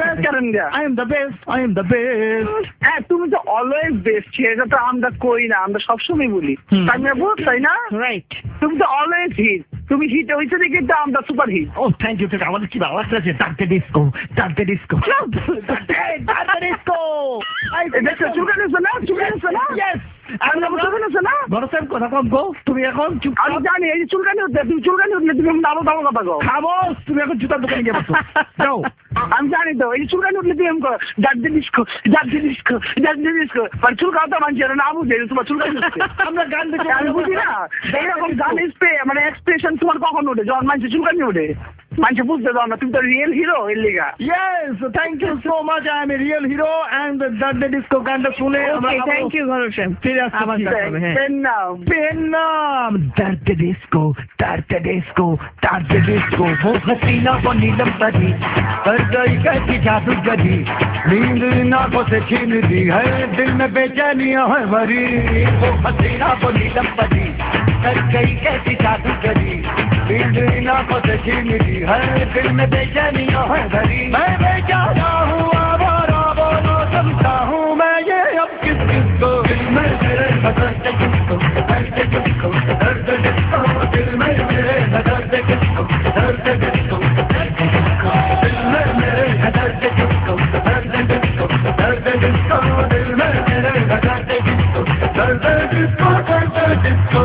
S10: হ্যাঁ, তুমি তো অলওয়েজ বেস্ট, সেটা তো আমরা কই না, আমরা সবসময় বলি তাই না?
S2: রাইট,
S10: তুমি তো অলওয়েজ হিট, তুমি হিট হয়েছে দেখে তো আমরা সুপার হিট।
S3: ও থ্যাংক ইউ। আমাদের কি ভালো লাগছে, ডাকতে ডিস্কো, ডাকতে ডিস্কো, ডাকতে ডিস্কো।
S10: দেখো চুলকানি আছে না, চুলকানি আছে না? ইয়েস, আমি চুলকানি আছে না?
S3: ঘনশ্যাম কথা কম গো, তুমি এখন চুপ।
S10: আমি জানি এই চুলকানি হচ্ছে, তুমি চুলকানি উঠলে তুমি দাবো দাবো কথা কও।
S3: খামোশ, তুমি এখন জুতার দোকানে গিয়ে বসো যাও।
S10: আমি জানি তো এই চুলকানি উঠলে তুমি এমন করো, ডাকতে ডিস্কো, ডাকতে ডিস্কো, ডাকতে ডিস্কো। মানে চুলকাও তো মানুষের না বুঝে তোমার চুলকানি হচ্ছে।
S3: আমরা গান দেখে
S10: আমি বুঝি না এইরকম গান স্প্রে মানে এক্সপ্রেশন তোমার কখন ওঠে যখন মানুষের চুলকানি ওঠে? মানুষ বুঝতে দাও না, তুমি তো রিয়েল হিরো এর লিগা।
S3: Yes, thank you so much. I am a real hero and that the disco গানটা শুনে আমরা
S2: থ্যাংক ইউ ঘনশ্যাম।
S3: ফিরে আসছি।
S10: পেন নাও,
S3: পেন নাম दर्द डिस्को, दर्द डिस्को, दर्द डिस्को। वो हसीना वो नीलम परी, कर गई कैसी जादूगरी, नींद आंखों से छीन दी है, दिल में बेचैनियां है भरी। वो हसीना वो नीलम परी, कर गई कैसी जादूगरी, नींद आंखों से छीन दी है, दिल में बेचैनियां है भरी। मैं बेचारा हूँ, आवारा बोलो समझा हूँ मैं ये अब किस किसको, दिल में मेरे दर्द किसको, दर्द किसको, दर्द किसको, दिल में मेरे दर्द किसको, दर्द किसको, दिल में मेरे दर्द किसको, दर्द किसको, दर्द किसको, दिल में मेरे दर्द किसको, दर्द किसको, दर्द किसको।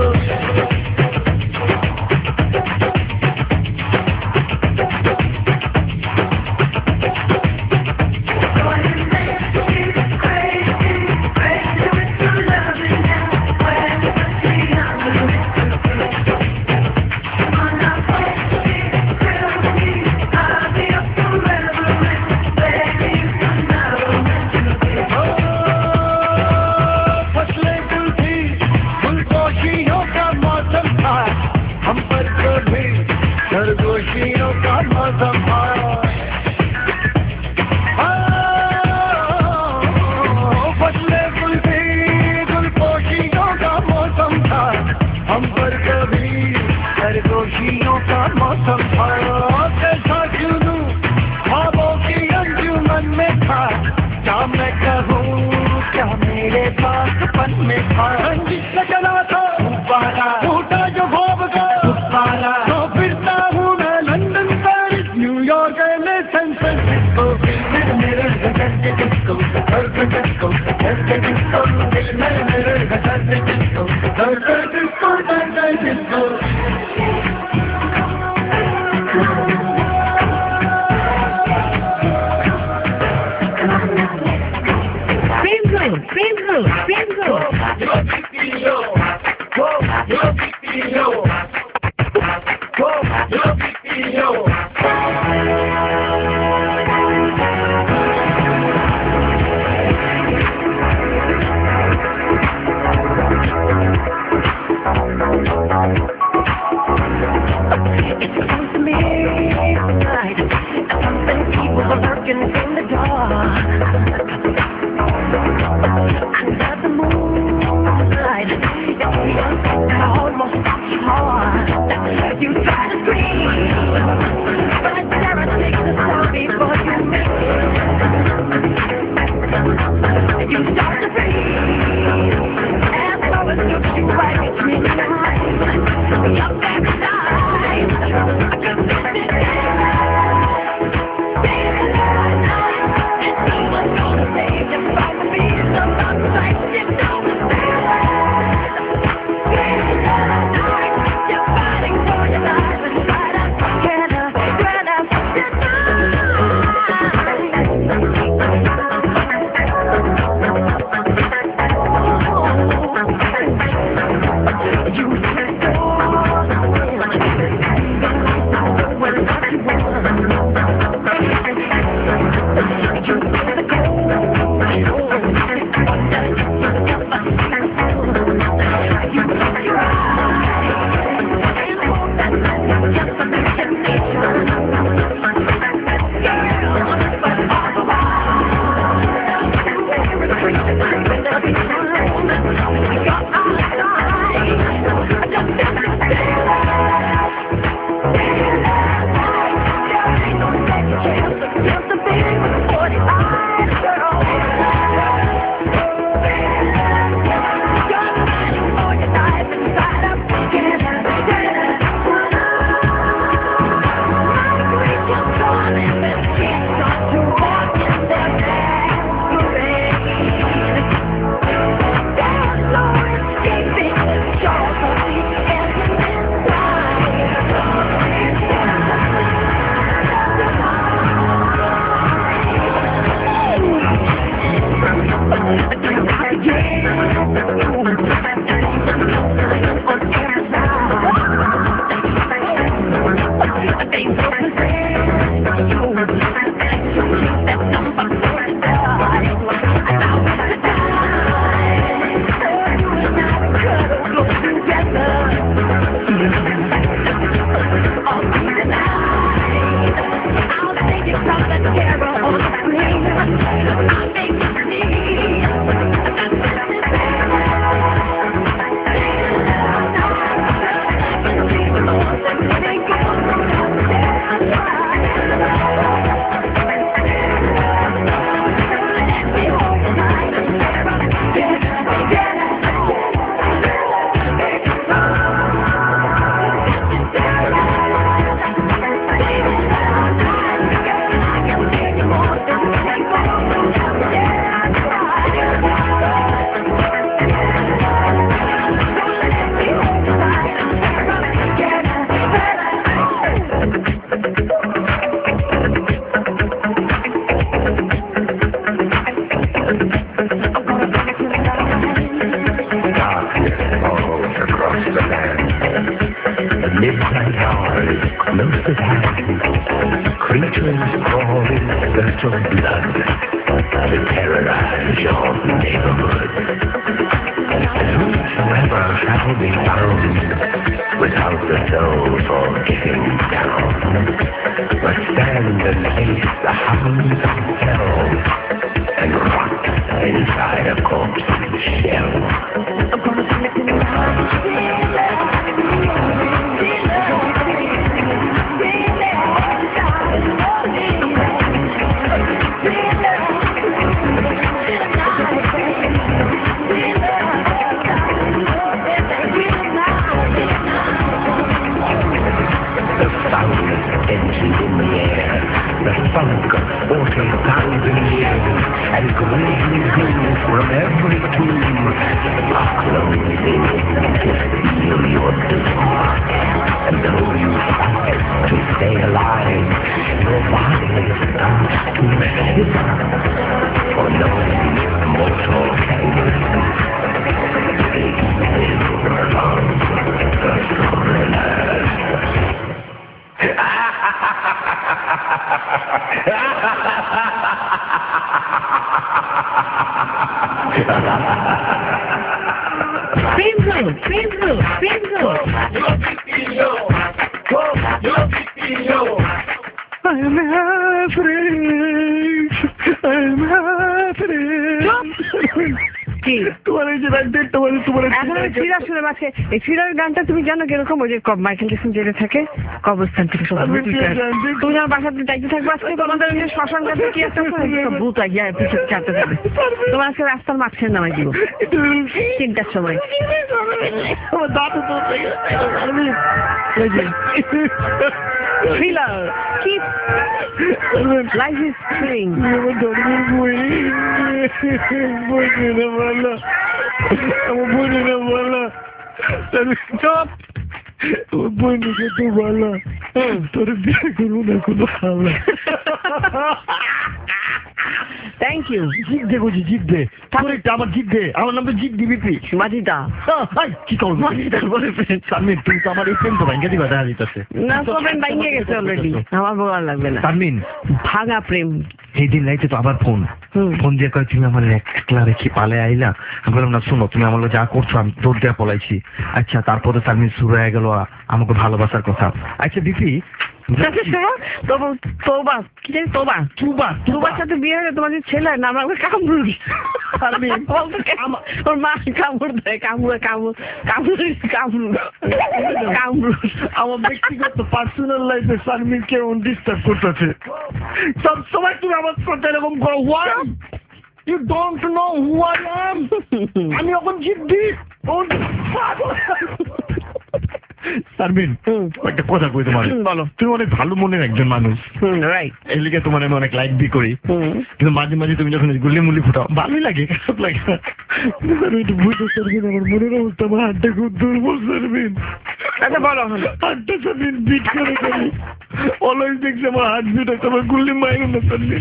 S3: खरगोशियों का मौसम आया, फसले गुल थी, गुलपोशियों का मौसम था, हम पर कभी खरगोशियों का मौसम आया। कैसा जुनू ख्वाबों की अंजुमन में था, क्या मैं कहूँ क्या मेरे पास पन में था, रंजिश से चला था पाला, टूटा जो ख्वाब का पाला, तो फिरता हूँ मैं London, Paris, New York, LA, San Francisco, दिल में मेरे दर्द किसको, दर्द किसको, दर्द किसको, दिल में मेरे दर्द किसको, दर्द किसको, दर्द किसको।
S2: Bingo, bingo, bingo.
S3: Go, go, go, go, go. It's
S8: Under the moonlight, I almost stopped your heart. You try to scream, but terror takes the sound before you make it. You start to breathe, and so it looks you right between the eyes. Your backside, I can feel it there. Baby, and no one's gonna save you from the beast of the sight. You don't understand. Baby, you're fighting for your life inside us. Get up, get up, get up. You can't go.
S3: I'm afraid. I'm afraid.
S2: কি
S3: তোমার এই যে রাত দেড়টা বাজে তোমার
S2: এখন আমি থ্রিলার শুনে মাঝে এই থ্রিলার গানটা তুমি জানো কিরকম ওই যে মাইকেল জ্যাকসন জেলে থাকে কবরস্থান থেকে সব ভূত উঠে আসে। তুমি যখন বাসাতে চাইতে থাকবে আজকে তোমাদের ওই যে শ্মশান গাছে কি একটা আছে, সব ভূত গিয়ে পিছনে চাটতে থাকবে। তোমার আজকে রাস্তার মাঝখানে নামাই দিব তিনটার সময়।
S3: আমার দাঁত তো
S2: থ্রিলার কি লাইফ ইজ থ্রিলিং।
S3: আমার ধর্মের বই বই না বলো, আমার বই না বলো,
S2: চুপ।
S3: আমার বই নিকে তো বলো তোর বিয়ে করবো না কোনো খাওয়া।
S2: Thank you.
S3: জিপ দে বুঝি জিপ দে একটা আমার জিপ দে, আমার নাম তো জিপ দিবি
S2: মাজিদা।
S3: কি করবো মাজিদার বলে শারমিন তুমি তো আমার এই প্রেম তো ভাঙ্গে দিবা দেখা দিতেছে
S2: না, প্রেম ভাঙ্গে গেছে অলরেডি, আমার বলার লাগবে না।
S3: শারমিন
S2: ভাঙা প্রেম।
S3: এই দিন রাইতে তো আবার ফোন ফোন দিয়ে কয় তুমি আমার একলা রেখে পালে আইলা। আমি বললাম না শোনো তুমি আমার যা করছো আমি তোর দেওয়া পলাইছি। আচ্ছা তারপরে শারমিন শুরু হয়ে গেল আমাকে ভালোবাসার কথা। আচ্ছা বিপি
S2: তোবা কি জানি তোবা
S3: তুবা
S2: তুবার সাথে বিয়ে হলে তোমার ছেলে না আমাকে কামড় ওর মা কামড় দেয় কামড়ে কামড় কামড় কামড় কামড়।
S3: আমার ব্যক্তিগত পার্সোনাল লাইফে শারমিন কেউ ডিস্টার্ব করতেছে সব সময় তুমি আমার সাথে এরকম করো। Why you don't know who I am. আমি এখন জিদ্দি শারমিন একটা কথা কই তোমার,
S2: বলো।
S3: তুমি অনেক ভালো মনের একজন মানুষ,
S2: রাইট?
S3: এই লিগে তোমার আমি অনেক লাইক বি করি, কিন্তু মাঝে মাঝে তুমি যখন গুলি মুলি ফুটাও ভালোই লাগে, খারাপ লাগে না। বুঝতে শারমিন আমার মনের অবস্থা, আমার হাতটা খুব দুর্বল শারমিন।
S2: আচ্ছা বলো।
S3: হাতটা শারমিন বিট করে করি অলওয়েজ দেখছি আমার হাত বিট হয়, তোমার গুলি মাইরো না শারমিন।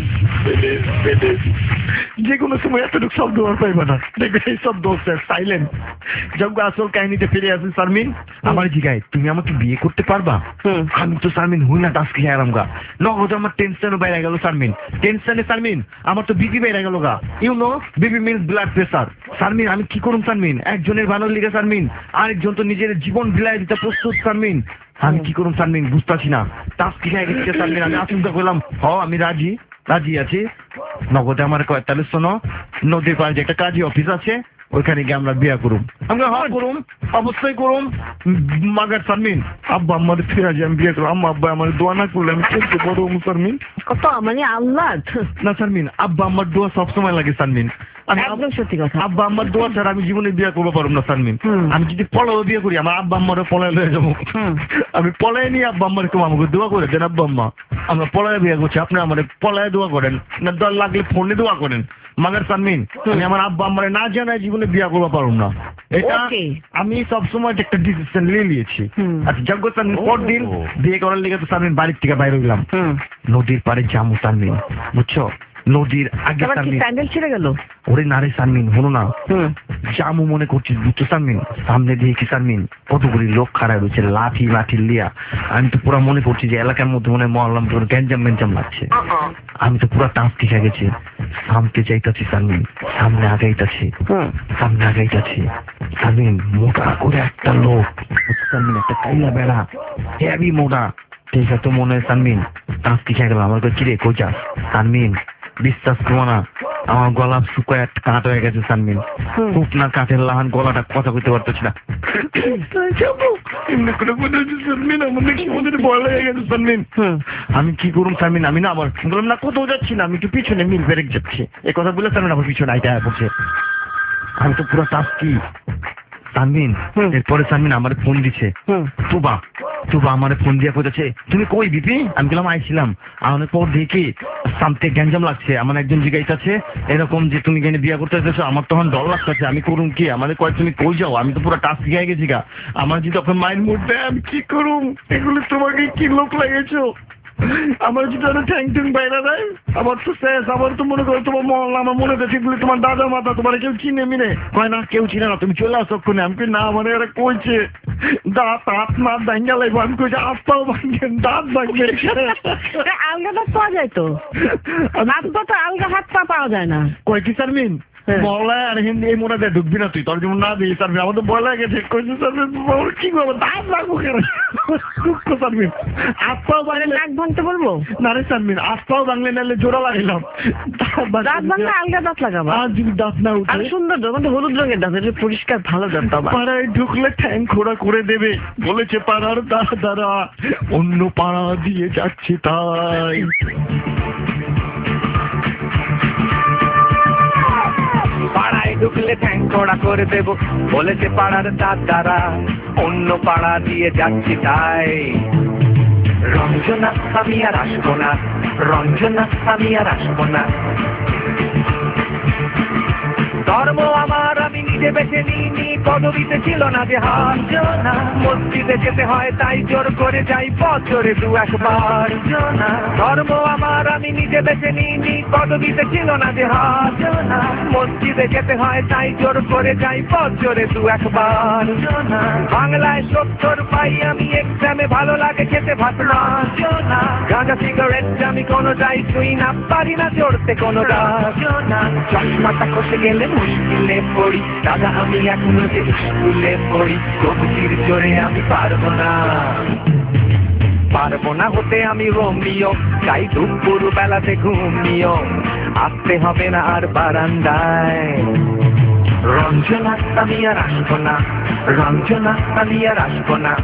S3: যে কোনো সময় এতটুকু শব্দ আর পাইবা না, দেখবে এই শব্দ হচ্ছে সাইলেন্ট। যখন আসল কাহিনীতে ফিরে আসি শারমিন আমার জিগায় তুমি আমাকে বিয়ে করতে পারবা? আমি তো শারমিন হুই না টাস্ক খেয়ে আরাম গা নগদ আমার টেনশনও বাইরে গেল শারমিন। টেনশনে শারমিন আমার তো বিপি বাইরে গেল গা। You know BP means blood pressure. Sharmin আমি কি করুম শারমিন? একজনের বানর লিগে শারমিন আরেকজন তো নিজের জীবন বিলাই দিতে প্রস্তুত শারমিন। আমি কি করুম শারমিন বুঝতেছি না। টাস্ক খেয়ে গেছে শারমিন। আমি আশঙ্কা করলাম হ আমি রাজি রাজি আছি। নগদে আমার কয় তাহলে শোনো নদীর পাড়ে যে একটা কাজী অফিস আছে ওইখানে গিয়ে আমরা বিয়ে করুম। আমরা হ্যাঁ করুম অবশ্যই করুম। মাগার শারমিন আব্বা আমার ফিরে আসি আমি বিয়ে করুম। আম্মা আব্বা আমার দোয়া না করলে আমি করতে বড় শারমিন
S2: কত মানে আল্লাহ
S3: না শারমিন আব্বা আমার দোয়া সবসময় লাগে শারমিন। আমি
S2: একদম সত্যি কথা।
S3: আব্বা আমার দোয়া ছাড়া আমি জীবনে বিয়ে করবো পারবো না শারমিন। আমি যদি পলাও বিয়ে করি আমার আব্বা আম্মারে পলায় লয়ে যাবো। আমি পলায় নিয়ে আব্বা আম্মার কেউ আমাকে দোয়া করে দেন। আব্বা আম্মা আমরা পলায় বিয়ে করছি, আপনি আমার পলায় দোয়া করেন না, দর লাগলে ফোনে দোয়া করেন। মাগার শারমিন আমি আমার আব্বা আম্মারে না জানায় জীবনে বিয়ে করবো পারবো না। এটা আমি সবসময় একটা ডিসিশন নিয়ে নিয়েছি। আচ্ছা যজ্ঞ শারমিন পরদিন বিয়ে করার লেগে তো শারমিন বাড়ির থেকে বাইরে হইলাম। নদীর পাড়ে জামু শারমিন বুঝছো, নদীর আগে
S2: স্যান্ডেল ছিঁড়ে গেল।
S3: ওরে নারে শারমিন হলো না জামু মনে করছিস বুঝছো শারমিন, সামনে দিয়ে কি শারমিন কতগুলি লোক খারাপ হয়েছে লাঠি লাঠি লিয়া। আমি তো পুরো মনে করছি যে এলাকার মধ্যে মনে মহল্লাম তোর গ্যাঞ্জাম গ্যাঞ্জাম লাগছে। আমি তো পুরো টাঁচ খেয়ে গেছি। সামনে চাইতাছি শারমিন, সামনে আগাইতাছি সামনে আগাইতাছি শারমিন মোটা করে একটা লোক শারমিন একটা কাইলা বেড়া হেভি মোটা ঠিক আছে তো মনে হয় শারমিন টাঁচ খেয়ে গেলাম। আমার কিরে কোচা শারমিন বিশ্বাস করো না আমার গলা শুকায় একটা কাঁট হয়ে গেছে শারমিন। খুব না কাঠের লাহান গলাটা কথা কইতে পারতেছি না। আমি কি করুম শারমিন? আমি না আবার বললাম না কোথাও যাচ্ছি না, আমি একটু পিছনে মিল বেরেক যাচ্ছি। এই কথা বলে শারমিন আবার পিছনে আইটা পড়ছে। আমি তো পুরো টাস্কি শারমিন। এরপরে শারমিন আমার ফোন দিছে তুবা তুবা আমার ফোন দিয়ে কোথাছে তুমি কই বিপি? আমি গেলাম আইছিলাম। আমার পর দেখি সামতে গ্যাঞ্জাম লাগছে। আমার একজন জিগাইতেছে এরকম যে তুমি কেন বিয়ে করতে চাইছো। আমার তখন ডর লাগতেছে আমি করুম কি? আমাদের কয় তুমি কই যাও? আমি তো পুরো টাস্ক শিখাই গেছি গা। আমার যদি তখন মাইন্ড মুড দেয় আমি কি করুম? এগুলো তোমাকে কি লোক লাগেছো? আমার যদি আরো ঠ্যাং ট্যাং বাইরে দেয় আমার তো শেষ। আমার তো মনে করো তোমার মহল্লা আমার মনে হচ্ছে এগুলি তোমার দাদা মাতা তোমার কেউ চিনে মিনে কয় না কেউ চিনে না তুমি চলে আসো ওখানে। আমি না মানে এরা কইছে দাঁত হাত না দাঙ্গা লাগবে। আমি কইছে আস্তাও ভাঙবে দাঁত ভাঙবে।
S2: আলগা দাঁত পাওয়া যায় তো, হাত পা তো আলগা হাত পা পাওয়া যায় না।
S3: কয় কি শারমিন বলায় আর হিন্দি এই মোড়া দিয়ে ঢুকবি না তুই, তোর যেমন না দিই সার্ভিন আমার তো ভয় লাগে ঠিক কইছে সার্ভিন কি করবো দাঁত লাগবো কেন সার্ভিন আস্তাও বাংলে
S2: নাক ভাঙতে বলবো
S3: না রে সার্ভিন আস্তাও বাংলে নাহলে জোড়া লাগাইলাম
S2: দাঁত ভাঙলে আলগা দাঁত লাগাবো
S3: আর যদি দাঁত না উঠে
S2: সুন্দর দাঁত হলুদ রঙের দাঁত এটা পরিষ্কার ভালো দাঁত
S3: পাড়ায় ঢুকলে ঠ্যাং খোড়া করে দেবে বলেছে পাড়ার দাদারা অন্য পাড়া দিয়ে যাচ্ছে তাই
S4: পাড়ায় ঢুকলে ঠ্যাং খোড়া করে দেব বলেছে পাড়ার দাদারা অন্য পাড়া দিয়ে যাচ্ছি তাই রঞ্জনা আমি আর আসবো না রঞ্জনা আমি আর আসবো না ধর্ম আমার আমি নিজে বেছে নিইনি পদবিতে ছিল না যে হাঞ্জনা মসজিদে যেতে হয় তাই জোর করে যাই বছরে দু একবার ধর্ম আমার আমি নিজে বেছে নিইনি পদবিতে ছিল না যে হাঞ্জনা মসজিদে যেতে হয় তাই জোর করে যাই বছরে দু একবার বাংলায় সত্তর পাই আমি এক্সামে ভালো লাগে খেতে ভাত না গাঁজা সিগারেট আমি কোনো যাই তুই না পারি না জড়তে কোনো রাজনা চশমাটা খসে গেলে মুশকিলে পড়ি দাদা আমি এখনো যে স্কুলে পড়ি কবির জোরে আমি পারবো না পারবো না হতে আমি রোমিও তাই দুপুর বেলাতে ঘুমিও আসতে হবে না আর বারান্দায় রঞ্জনা আমি আর আসবো না রঞ্জনা আমি আর আসবো না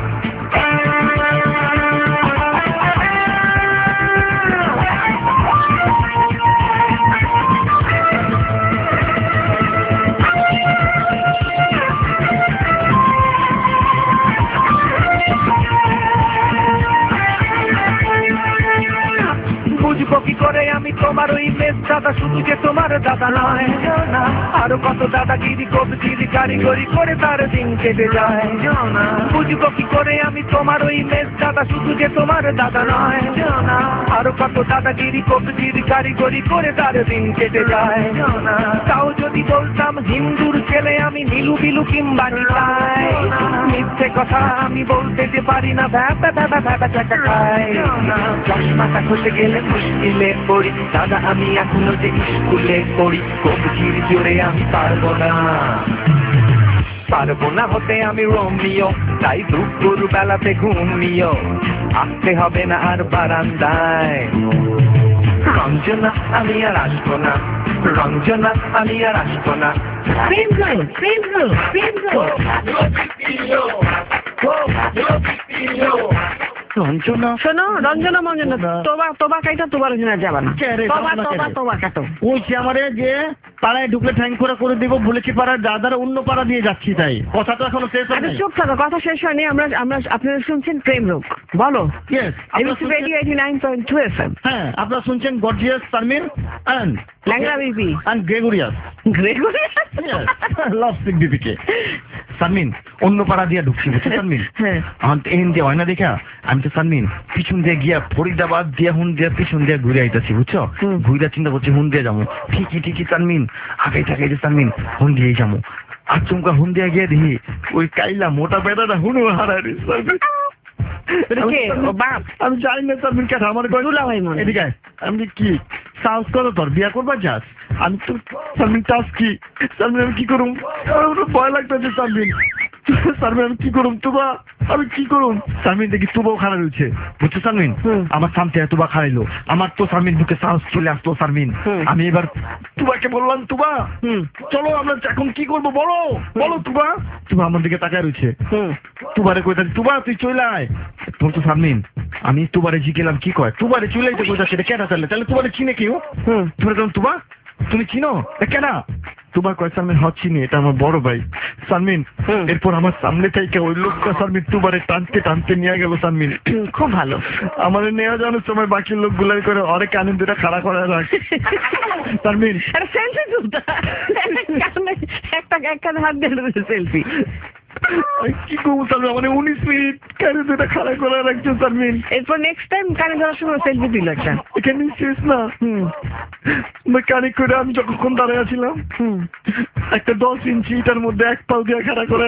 S4: বুঝবো কি করে আমি তোমার ওই মেস দাদা শুধু যে তোমার দাদা নয় আরো কত দাদাগিরি কবিগিরি কারিগরি করে তার দিন কেটে যায় বুঝবো কি করে আমি তোমার ওই মেস দাদা শুধু যে তোমার দাদা নয় আরো কত দাদাগিরি কবিগিরি কারিগরি করে তার দিন কেটে যায় তাও যদি বলতাম হিন্দুর ছেলে আমি নীলু বিলু কিংবা নিতাই মিথ্যে কথা আমি বলতে যে পারি না ভ্যাপা ভ্যাপা ভ্যাপা চাকা খাই চশমাটা খসে গেলে মুশকিলে পড়ি দাদা আমি এখনো যে স্কুলে পড়ি কবির জোরে আমি পারবো না পারবো না হতে আমি রোমিও তাই দুপুর বেলাতে ঘুমিও আসতে হবে না আর বারান্দায় রঞ্জনা আমি আর আসবো না রঞ্জনা আমি আর আসবো না
S3: রঞ্জনা
S2: শোনো রঞ্জনা মঞ্জনা তোবা তোবা কাইটা তোমার ওখানে যাবে না তোবা তোবা তোবা কাটো
S3: ওই যে আমারে যে পাড়ায় ঢুকলে ঠ্যাং খোড়া করে দেবো বলেছি পাড়ার দাদারা অন্য পাড়া দিয়ে যাচ্ছি তাই কথা তো এখনো শেষ হয়নি
S2: চুপ থাকো কথা শেষ হয়নি আমরা আমরা আপনারা শুনছেন প্রেম রোগ বলো
S3: yes
S2: ABC radio eighty nine point two FM
S3: হ্যাঁ আপনারা শুনছেন গর্জিয়াস সারমিন এন্ড
S2: ল্যাংড়া BP
S3: and gregarious
S2: gregarious
S3: love sick বিপিকে সারমিন অন্য পাড়া দিয়ে ঢুকছি বুঝছো সারমিন আমার এন দিয়ে হয় না দেখা আমি তো সারমিন পিছন দিয়ে গিয়া ফরিদাবাদ দিয়ে হুন দিয়ে পিছন দিয়ে ঘুরে আইতাছি বুঝছো ঘুরে চিন্তা করছি হুন দিয়ে যাবো ঠিকই ঠিকই সারমিন আগে থাকে যে সারমিন হুন দিয়ে যাবো আর চুমকা হুন দিয়ে গিয়ে দেখি ওই কাইলা মোটা বেটাটা হুনু হারাই রে সারমিন আমি জানি না সারমিন কাঠা আমার গলা ভাই মনে এদিকে আমি কি সাহস করো তোর বিয়া করবা যাস আমি তো সারমিন টাস কি সারমিন আমি কি করুম আমার ভয় লাগতেছে সারমিন সারমিন আমি কি করুম তুবা আমি কি করুম সারমিন দেখি তুবাও খারাপ হয়েছে বুঝছো সারমিন আমার সামনে তুবা খারাইলো আমার তো সারমিন বুকে সাহস চলে আসলো সারমিন আমি এবার তুবাকে বললাম তুবা চলো আমরা এখন কি করবো বলো বলো তুবা তুবা আমার দিকে তাকায় রয়েছে তুবারে কইতা তুবা তুই চলে আয় তোর তো সারমিন আমি তুবারে জিগেলাম কি কয় তুবারে চলে আইতে কইতা সেটা কেনা তাহলে তাহলে তুবারে চিনে কেউ তুমি তুবা তুমি চিনো কেনা তোমার কয় সারমিন হট চিনি এটা আমার বড় ভাই সারমিন এরপর আমার সামনে থেকে ওই লোকটা সারমিন তুবারে টানতে টানতে নিয়ে গেল সারমিন
S2: খুব ভালো
S3: আমাদের নেওয়া যাওয়ার সময় বাকি লোক গুলাই করে অনেক আনন্দটা খাড়া করে রাখ সারমিন
S2: একটা একটা হাত দিয়ে সেলফি
S3: কি করবো সারমিন মানে উনিশ মিনিট কানে দুটা খাড়া করে রাখছো সারমিন
S2: এরপর নেক্সট টাইম কানে ধরার সময় সেলফি দিল একটা
S3: এখানে শেষ না মেকানিক করে আমি যখন দাঁড়িয়ে ছিলাম একটা দশ ইঞ্চি ইটার মধ্যে এক পাল দিয়ে খাড়া করে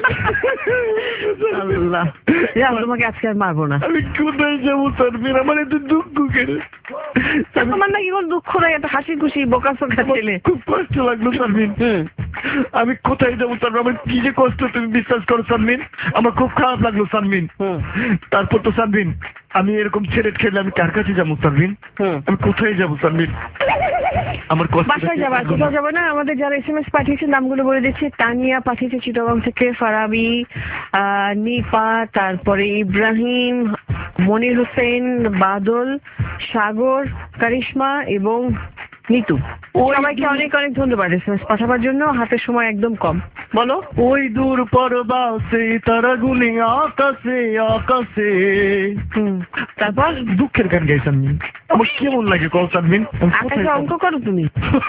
S2: আল্লাহ তোমাকে আজকে আর মারবো না।
S3: আমি কোথায় যাবো সানমিন, আমার এত দুঃখ কেড়ে।
S2: আমার নাকি কোনো দুঃখ নাই, এত হাসি খুশি বোকা চোখা ছেলে।
S3: খুব কষ্ট লাগলো সানমিন, আমি কোথায় যাবো সানমিন, আমার কি যে কষ্ট তুমি বিশ্বাস করো সানমিন, আমার খুব খারাপ লাগলো সানমিন। তারপর তো সানমিন আমি এরকম ছেড়ে খেলে আমি কার কাছে যাবো সানমিন, আমি কোথায় যাবো সানমিন, আমার কষ্ট।
S2: বাসায় যাবো, আর কোথাও যাবো না। আমাদের যারা এস এম এস পাঠিয়েছে নামগুলো বলে দিচ্ছে। তানিয়া পাঠিয়েছে চিটাগাং থেকে, ফারাবি, নিপা, তারপরে ইব্রাহিম, মনির হোসেন, বাদল, সাগর, কারিশমা এবং নিতু। সবাইকে অনেক অনেক ধন্যবাদ এস এম এস পাঠাবার জন্য। হাতের সময় একদম কম। বলো।
S3: ওই দূর পরবাসে তারাগুলি আকাশে আকাশে।
S2: তারপর
S3: দুঃখের গান গাইছি আমি, আমার কেমন লাগে কল সানমিন।
S2: আকাশে অঙ্ক করো তুমি?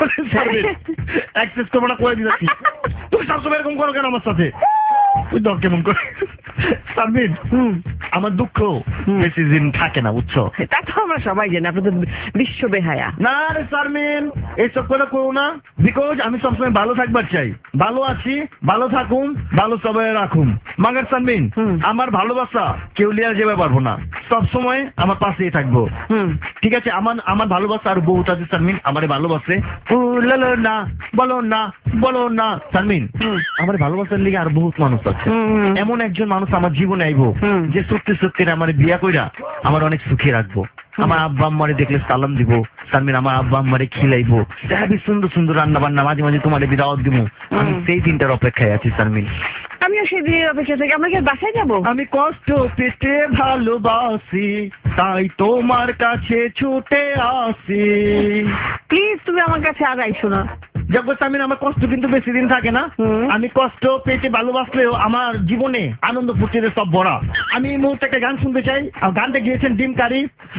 S3: অ্যাক্সেস করবো না করে দিচ্ছি, তুমি সবসময় এরকম করো কেন আমার সাথে? ওই দর কেমন করে সানমিন, আমার দুঃখ বেশি দিন থাকে না বুঝছো।
S2: তা তো আমরা সবাই জানি, আপনি তো বিশ্ব বেহায়া।
S3: না রে সানমিন এইসব করে করো না, বিকজ আমি সবসময় ভালো থাকবার চাই। ভালো আছি, ভালো থাকুম, ভালো সবাই রাখুম। মাগার সানমিন আমার ভালোবাসা কেউ লিয়া যাবে পারবো না, সবসময় আমার পাশেই থাকবো। ঠিক আছে, আমার আমার ভালোবাসা আর বহুত আছে সানমিন, আমারে ভালোবাসে। বলো না বলো না বলো না সানমিন, আমার ভালোবাসার লিগে আর বহুত মানুষ আছে। এমন একজন মানুষ আমার জীবনে আইবো যে সত্যি সত্যি আমার বিয়া কইরা আমার অনেক সুখী রাখবো। আমার আব্বা আম্মারে দেখলে সালাম দিব সানমিন, আমার আব্বা আম্মারে খিলাইবো, যাবি সুন্দর সুন্দর রান্না বান্না মাঝে মাঝে তোমার দাওয়াত দিব। আমি সেই দিনটার অপেক্ষায় আছি সানমিন।
S2: আমিও সেই দিনের অপেক্ষা থেকে। আমরা কি বাসায় যাবো?
S3: আমি কষ্ট পেতে ভালোবাসি, তাই তোমার কাছে ছুটে আসি।
S2: প্লিজ তুমি আমার কাছে আর আইসো না।
S3: জগৎ সানমিন আমার কষ্ট কিন্তু বেশি দিন থাকে না। আমি কষ্ট পেতে ভালোবাসলেও আমার জীবনে আনন্দ ফুর্তিতে সব ভরা। আমি এই মুহূর্তে একটা গান শুনতে চাই, আর গানটা গিয়েছেন ডিম কারি।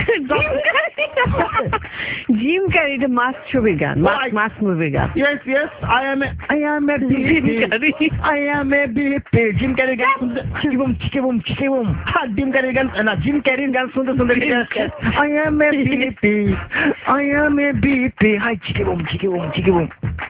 S2: জিম ক্যারি, এটা মাস ছবির গান, মাস মুভির গান।
S3: Yes yes, I am I am a BP, I am a BP. Jim ক্যারির গান শুনতে চিকিবুম চিকিবুম চিকিবুম। হ্যাঁ জিম ক্যারির গান না, জিম ক্যারির গান শুনতে শুনতে I am a BP, I am a BP. Hi চিকিবুম চিকিবুম চিকিবুম।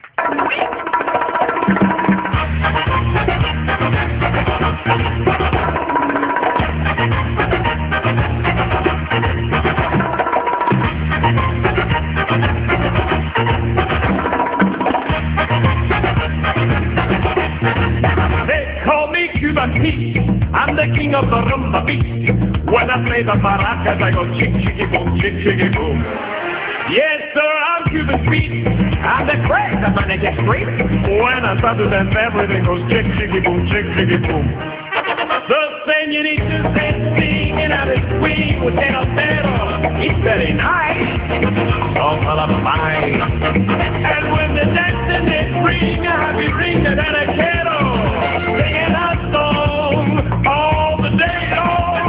S4: I'm the king of the rumba beat. When I play the maracas, I go chick chicky boom, chick chicky boom. Yes, sir, I'm Cuban Pete. I'm the crack, I'm gonna get straight. When I start to dance, everything goes chick chicky boom, chick chicky boom. The señorita said singing out his swing with Tenotero. It's very nice, all full of mine. And when the dancing is free, I'll be ringing at a kettle, singing a song all the day long.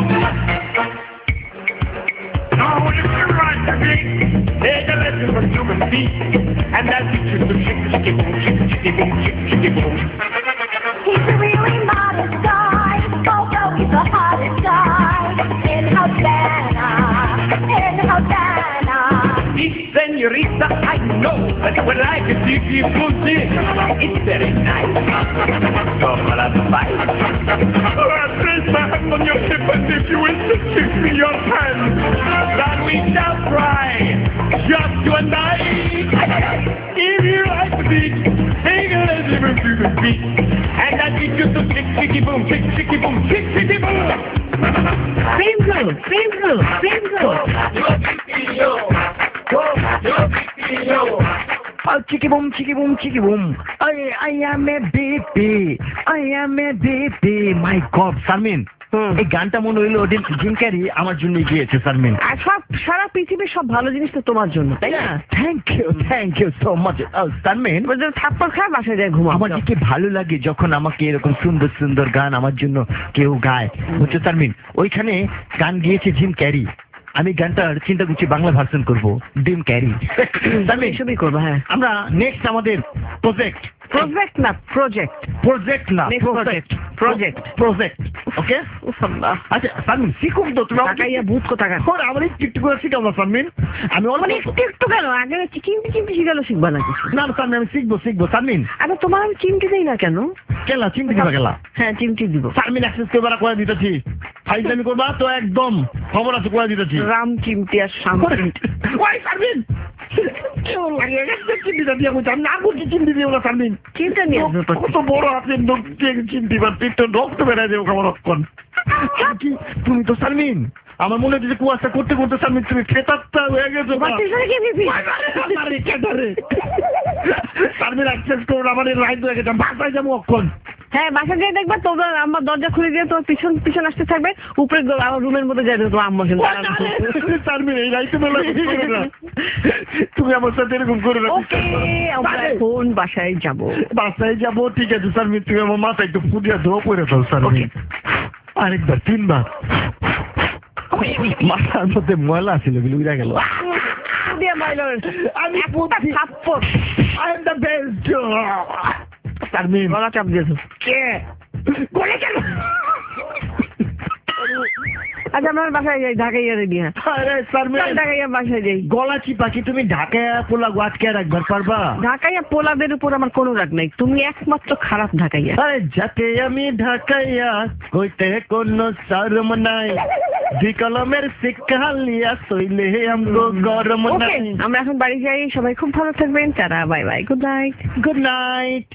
S4: Now if you like the beat, take a lesson from Cuban Pete, and that's it, just a chick chicky boom, chick chicky boom, chick chicky boom.
S8: He's a really modest guy, although he's the hottest guy in Havana, in Havana.
S4: Señorita, I know that you would like a chicky pussy. It's very nice. Come on, let's fight. I'll place my hand on your hip, and if you wish to kiss me your hand, then we shall try, just you and I. If you like the beat, take a little to the beat, and that beat just a chick chicky boom, chick chicky boom, chick chicky boom.
S2: Same girl, same girl, same girl.
S3: Oh, chicky boom, chicky boom, chicky boom. I, I am a baby. I am a baby. My God, Sanmin, এই গানটা মনে হইলো gym carry আমার জন্য গিয়েছে সানমিন।
S2: আর সব সারা পৃথিবীর সব ভালো জিনিস তো তোমার জন্য, তাই না?
S3: Thank you, thank you so much Sanmin.
S2: থাপ্পড় খায় বাসায় যায় ঘুমা।
S3: আমার কি ভালো লাগে যখন আমাকে এরকম সুন্দর সুন্দর গান আমার জন্য কেউ গায়, বুঝছো সানমিন? ওইখানে গান গিয়েছে জিম ক্যারি, আমি গানটার চিন্তা করছি বাংলা ভার্সন করবো, ডিম ক্যারি।
S2: আমি এসবই করবো। হ্যাঁ,
S3: আমরা নেক্সট আমাদের প্রজেক্ট
S2: প্রজেক্ট না প্রজেক্ট
S3: প্রজেক্ট না
S2: প্রজেক্ট প্রজেক্ট
S3: প্রজেক্ট ওকে
S2: আল্লাহ
S3: আচ্ছা সানমিন শিখুন তো তুমি
S2: টাকাইয়া ভূত কোথাকার
S3: ওরে আমার একটু একটু করে শিখাও না সানমিন আমি
S2: মানে
S3: অনেক
S2: একটু একটু কেন আগে চিমটি চিমটি শিখালো শিখবা নাকি
S3: না না সানমিন আমি শিখবো শিখবো সানমিন
S2: আরে তোমার আমি চিমটি দেই না কেন
S3: কেলা চিমটি দিবা কেলা
S2: হ্যাঁ চিমটি দিব
S3: সানমিন অ্যাক্সেস করবার করে দিতেছি ফাইজলামি করবা তো একদম খবর আছে করে দিতেছি
S2: রাম চিমটি আর শাম চিমটি
S3: ওই সানমিন চিমটিটা দিয়ে বলছি আমি না বলছি চিমটি দিয়ে বলো সানমিন
S2: চিমটা নিয়ে আসবে
S3: কত বড় আপনি চিমটি বা পিঠটা রক্ত বেড়ায় যাবো আমার রক্ষণ কি তুমি তো সানমিন আমার মনে হচ্ছে যে কুয়াশা করতে করতে সানমিন তুমি খেতারটা হয়ে গেছো সানমিন অ্যাক্সেস করো আমার লাইন হয়ে গেছে বাসায় যাবো অক্ষণ
S2: হ্যাঁ বাসা গিয়ে দেখবা তোমার আমার দরজা খুলে দিয়ে তোমার পিছন পিছন আসতে থাকবে উপরে আমার রুমের মধ্যে যাই তোমার আম্মা
S3: সানমিন এই রাইতে বেলা তুমি আমার সাথে এরকম করে
S2: ওকে আমরা এখন বাসায় যাব
S3: বাসায় যাবো ঠিক আছে সানমিন তুমি আমার মাথা একটু ফুদিয়া ধোয়া পড়ে ফেল সানমিন আরেকবার তিনবার মাথার মধ্যে ময়লা ছিল উড়ে গেল আমি I am the best Sanmin
S2: গলা চাপ দিয়েছো
S3: কে গলে কেন
S2: আচ্ছা আমার বাসায় যাই ঢাকাইয়া রেডি হ্যাঁ
S3: আরে সানমিন
S2: ঢাকাইয়া বাসায় যাই
S3: গলা চিপা কি তুমি ঢাকায় পোলা আটকে রাখবার পারবা
S2: ঢাকাইয়া পোলাদের উপর আমার কোনো রাগ নাই তুমি একমাত্র খারাপ ঢাকাইয়া
S3: আরে যাতে আমি ঢাকাইয়া কইতে কোনো শরম নাই দুই কলমের শিক্ষা লিয়া সইলে আমগো গরম নাই
S2: আমরা এখন বাড়ি যাই সবাই খুব ভালো থাকবেন tata bye bye good night
S3: good night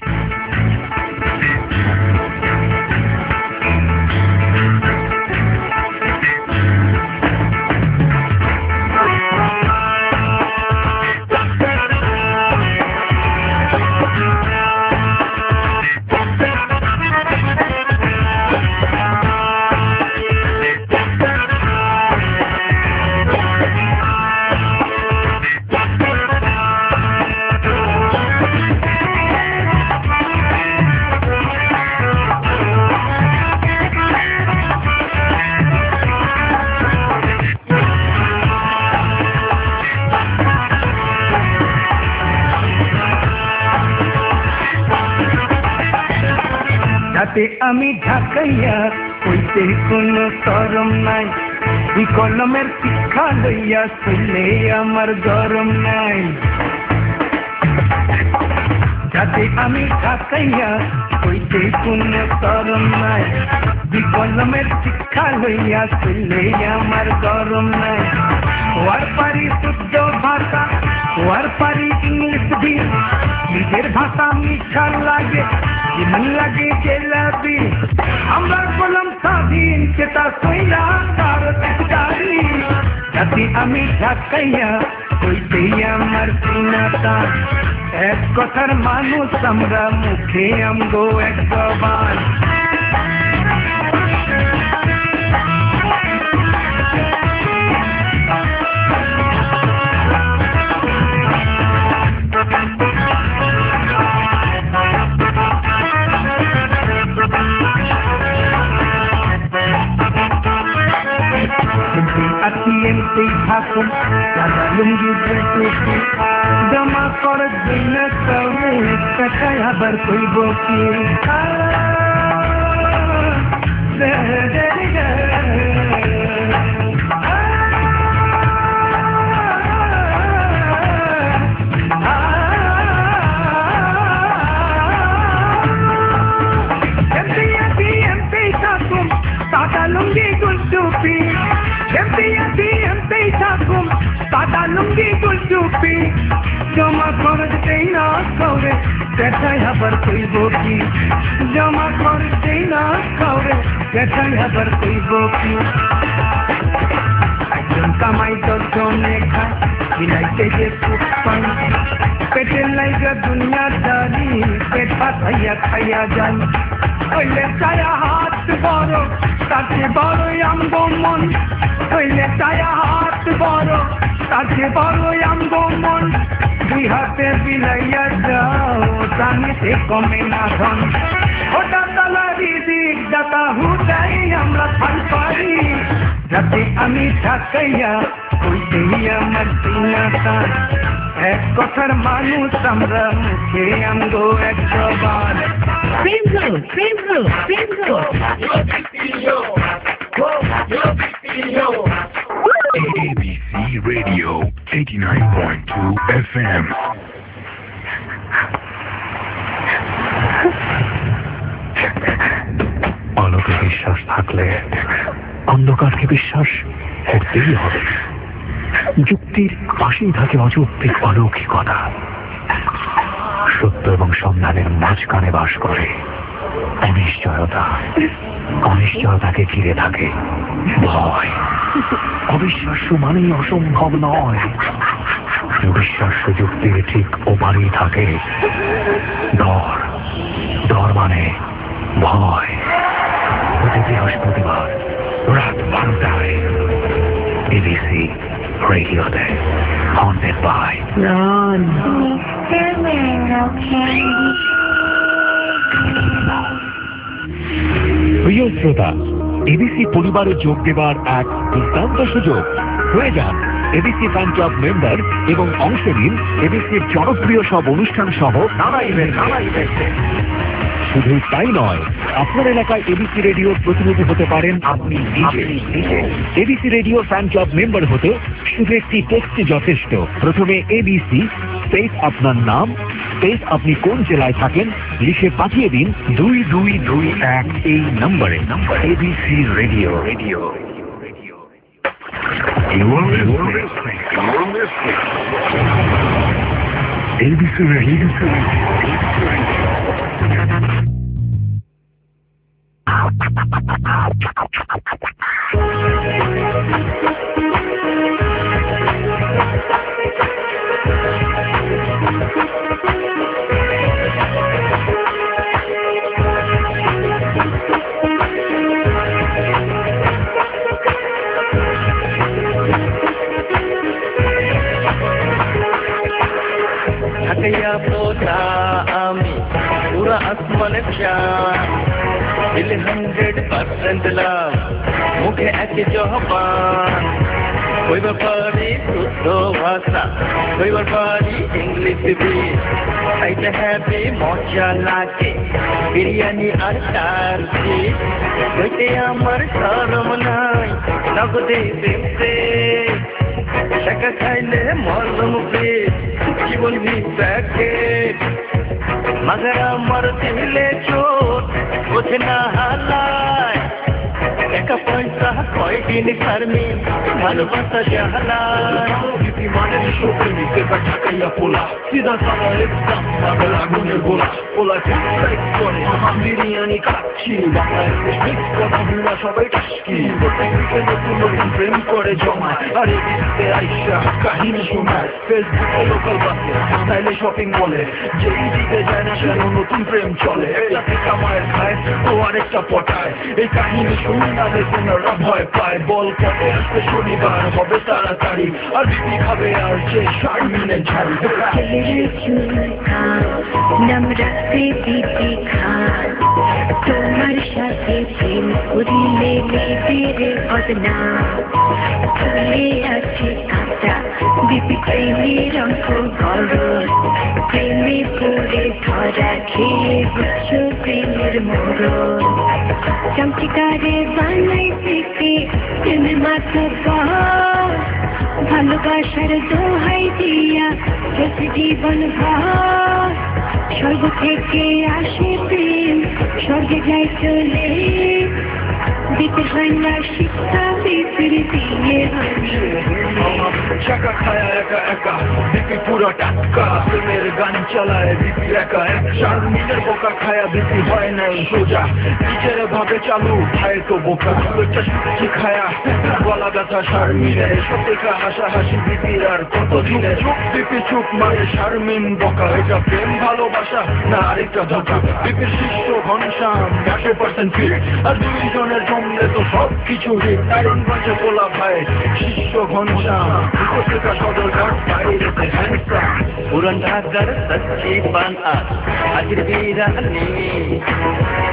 S4: আমি ঢাকাইয়া কইতে কোনো শরম নাই দুই কলমের শিক্ষা লইয়া চলে আমার গরম নাই যাতে আমি ঢাকাইয়া কইতে কোনো শরম নাই দুই কলমের শিক্ষা লইয়া চলে আমার গরম নাই ওয়ার পারি শুদ্ধ ভাষা ওয়ার পারি ইংলিশ দি নিজের ভাষা মিঠা লাগে মন লাগে জেলাবি আমরা বললাম স্বাধীন চেতা সইলা তার দাঁড়ি যাতে আমি ঢাকাইয়া কইতেই আমার চিনাতা এক কথার মানুষ আমরা মুখে আমগো এক জবান Atiente y jaco, cada lungi del tuki, dama kor dina kawe, kataya bar koi boki. Da da da. Ati ati ati jaco, cada lungi del tuki. Empty, empty, empty, takum, tada lungi gulchupi, jama korte na kaure, kathai habar koi boki, jama korte na kaure, kathai habar koi boki. Ajon kamai to jone kha, bilaite je kupan, pete laiga dunya dari, pet pathaya khaya jai, oile kaya hath boro, tate boro amgo mon. হইলে Taya হাত বড় তাকে বড় আমগো মন দুই হাতে বিলাইয়া যাও জানিতে কমে না ধন ওটা তালারি দিক দাতা হুদাই আমরা ফাল পারি যাতে আমি ঢাকাইয়া কইতেই আমার চিনাতা এক কথার মানুষ আমরা মুখে আমগো এক জবান
S2: প্রেম হলো প্রেম হলো
S6: A B C Radio eighty-nine point two F M.
S11: আলোকে বিশ্বাস থাকলে অন্ধকারকে বিশ্বাস করতেই হবে। যুক্তির পাশেই থাকে অযৌক্তিক অলৌকিকতা। সত্য এবং সন্ধানের মাঝখানে বাস করে অনিশ্চয়তা। অনিশ্চয়তাকে ঘিরে থাকে ভয়। অবিশ্বাস্য মানেই অসম্ভব নয়। বিশ্বাস্য যুক্তির ঠিক ওপারেই থাকে ডর। ডর মানে ভয়। প্রতি বৃহস্পতিবার রাত বারোটায় এবিসি রেডিওতে Haunted by
S2: Ron.
S11: প্রিয় শ্রোতা, এবিসি পরিবারে যোগ দেবার এক দুর্দান্ত সুযোগ। হয়ে যান এবিসি ফ্যান ক্লাব মেম্বার এবং অংশ নিন এবিসির জনপ্রিয় সব অনুষ্ঠান সহ নানা ইভেন্ট নানা ইভেন্টে। শুধু তাই নয়, আপনার এলাকায় এবিসি রেডিওর প্রতিনিধি হতে পারেন আপনি নিজে। ABC radio fan club member হতে শুধু একটি টেক্সটই যথেষ্ট। প্রথমে এবিসি স্পেস আপনার নাম স্পেস আপনি কোন জেলায় থাকেন লিখে পাঠিয়ে দিন দুই দুই দুই এক এই নম্বরে। Number ABC radio radio ABC radio.
S7: ঢাকাইয়া পোতা আমি পুরা আসমানে চাঁদ দিল হান্ড্রেড পার্সেন্ট লাভ মুখে এক জহবান কইবার পারি শুদ্ধ ভাষা কইবার পারি ইংলিশ বি খাইতে হ্যাপি মজা লাগে বিরিয়ানি আর টার্কি কইতে আমার শরম নাই নগদে দেবতে টাকা খাইলে মরম পেট জীবন প্যাকেট মগর আমার দিলে চোট বোঝে না হালায় টাকা পয়সা কয়দিন ফার্মি ভালোবাসা জাহালায় মানের শোকে ঢাকাইয়া পোলা সিধা সাদা একদম পাগল আগুনের গোলা পোলা করে আমার বিরিয়ানি খাচ্ছি বাংলা ইংলিশ মিক্স কথা বুড়া সবাই টাস্কি প্রত্যেকদিকে নতুন নতুন প্রেম করে জমায় আর এদিকে আইসা কাহিনী শোনায় ফেসবুকে লোকাল বাসে স্টাইলে শপিং মলে যেই দিকে যায় না কেন নতুন প্রেম চলে একটা কামায় খায় তো আরেকটা পটায় এই কাহিনী শুনে না দেখুন ওরা ভয় পায় বল কবে আসবে শনিবার হবে তাড়াতাড়ি আর বিপি খাবে আর যে শারমিনের ঝাড়ি
S8: নমরাতে বিপি খান তোমার সাথে প্রেম করিলে মেয়েদের বদনাম ফুলে আছে কাঁটা বিপি প্রেমের অঙ্ক গরম প্রেমে পড়ে ধরা খেয়ে বুঝছ প্রেমের মরণ চমচিকারে বানাই থেকে প্রেমের মাথা পাওয়া ভালোবাসার দোহাই দিয়া চলছে জীবন ভার স্বর্গ থেকে আসে প্রেম স্বর্গে যাই চলে দিতে হয় না শিক্ষা বিপির দিয়ে
S7: চাকা খায়া একা একা বিপি পুরো টাকা প্রেমের গান চালায় বিপি একা এক শারমিনের বোকা খায়া বিপি হয় না সোজা নিজের ভাবে চালু খায় তো বোকা একটা সুচি খায়া গলা ব্যথা শারমিনের সত্যিকা হাসা হাসি বিপির আর কত দিনে চুপ বিপি চুপ মানে শারমিন বোকা এটা প্রেম ভালোবাসা না আরেকটা ধোকা বিপির শিষ্য ঘনশ্যাম একশো পার্সেন্ট ফিট আর দুইজনের জমলে তো সব কিছু হিট নারায়ণগঞ্জে তোলা ভাই শিষ্য ঘনশ্যাম উপত্যকা সদর ঘাট বাইরেতে হ্যান্ডসাম পুরান ঢাকার সচ্চি পান আজ হাজির বিরানি তোমার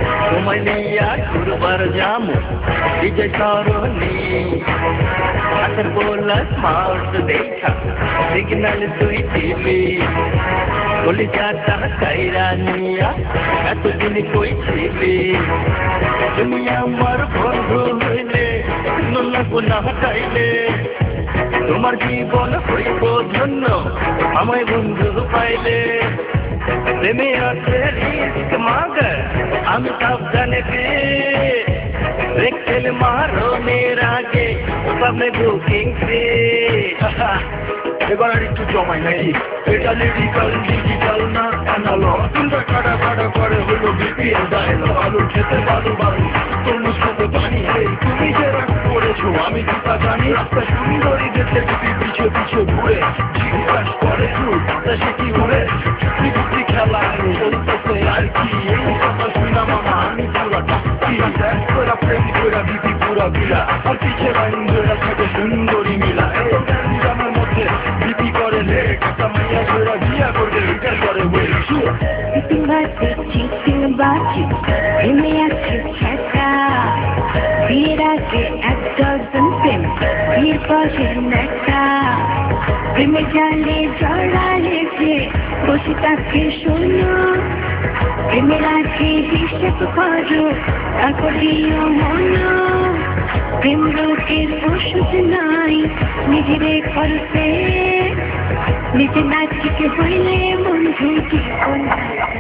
S7: তোমায় নিয়া ঘুরবার যামু বিজয় সরণি হাতের বোলা স্মার্ট দেখা সিগন্যাল তুই দিবি বলি যাতা কাইরা নিয়া এতদিন কই ছিলি তুমি আমার বন্ধু হইলে নোনা গুনা হটাইলে তোমার জীবন হইব ধন্য আমায় বন্ধু পাইলে প্রেমে আছে রিস্ক মাগার আমি সাবধানে পে রেখেল মারো মেয়ের আগে সবনে বুকিং পে
S4: এবার আর একটু জমাই নাকি এটা লিরিক্যাল ডিজিটাল না অ্যানালগ তোমরা কাটা কাটা করে হলো বিপিএল ডায়লগ আলুর খেতে বালু বালু তরমুজ খেতে পানি এই তুমি যে রাগ করেছো আমি কি তা জানি রাস্তা সুন্দরী দেখলে বিপি পিছে পিছে ঘুরে জিজ্ঞাস করে তুই তা সে কি ঘুরে বিপি খেলা চলতেছে আর কি এই কথা শুনা মামা আমি পুরা টাকি দেখ তোরা প্রেম করে বিপি পুরা বিলা আর পিছে বাইন ধরে থাকে সুন্দরী মিলা এই আমার মধ্যে বিপি করে লে কাটা মাইয়া ধরে বিয়া করবে এটা করে ওয়েল শুয়ে
S8: চিটিং বাজে চিটিং বাজে প্রেমে আছে ছ্যাঁকা বিয়ের আগে এক ডজন প্রেম বিয়ের পরে নেকা প্রেমে জালে জড়া লেগে বসে তাকে শোনো প্রেমের আগে হিসেব করো তারপর দিও মনো প্রেম রোগের ওষুধ নাই নিজেরে করতে নিজে নাচিকে হইলে বন্ধু জীবন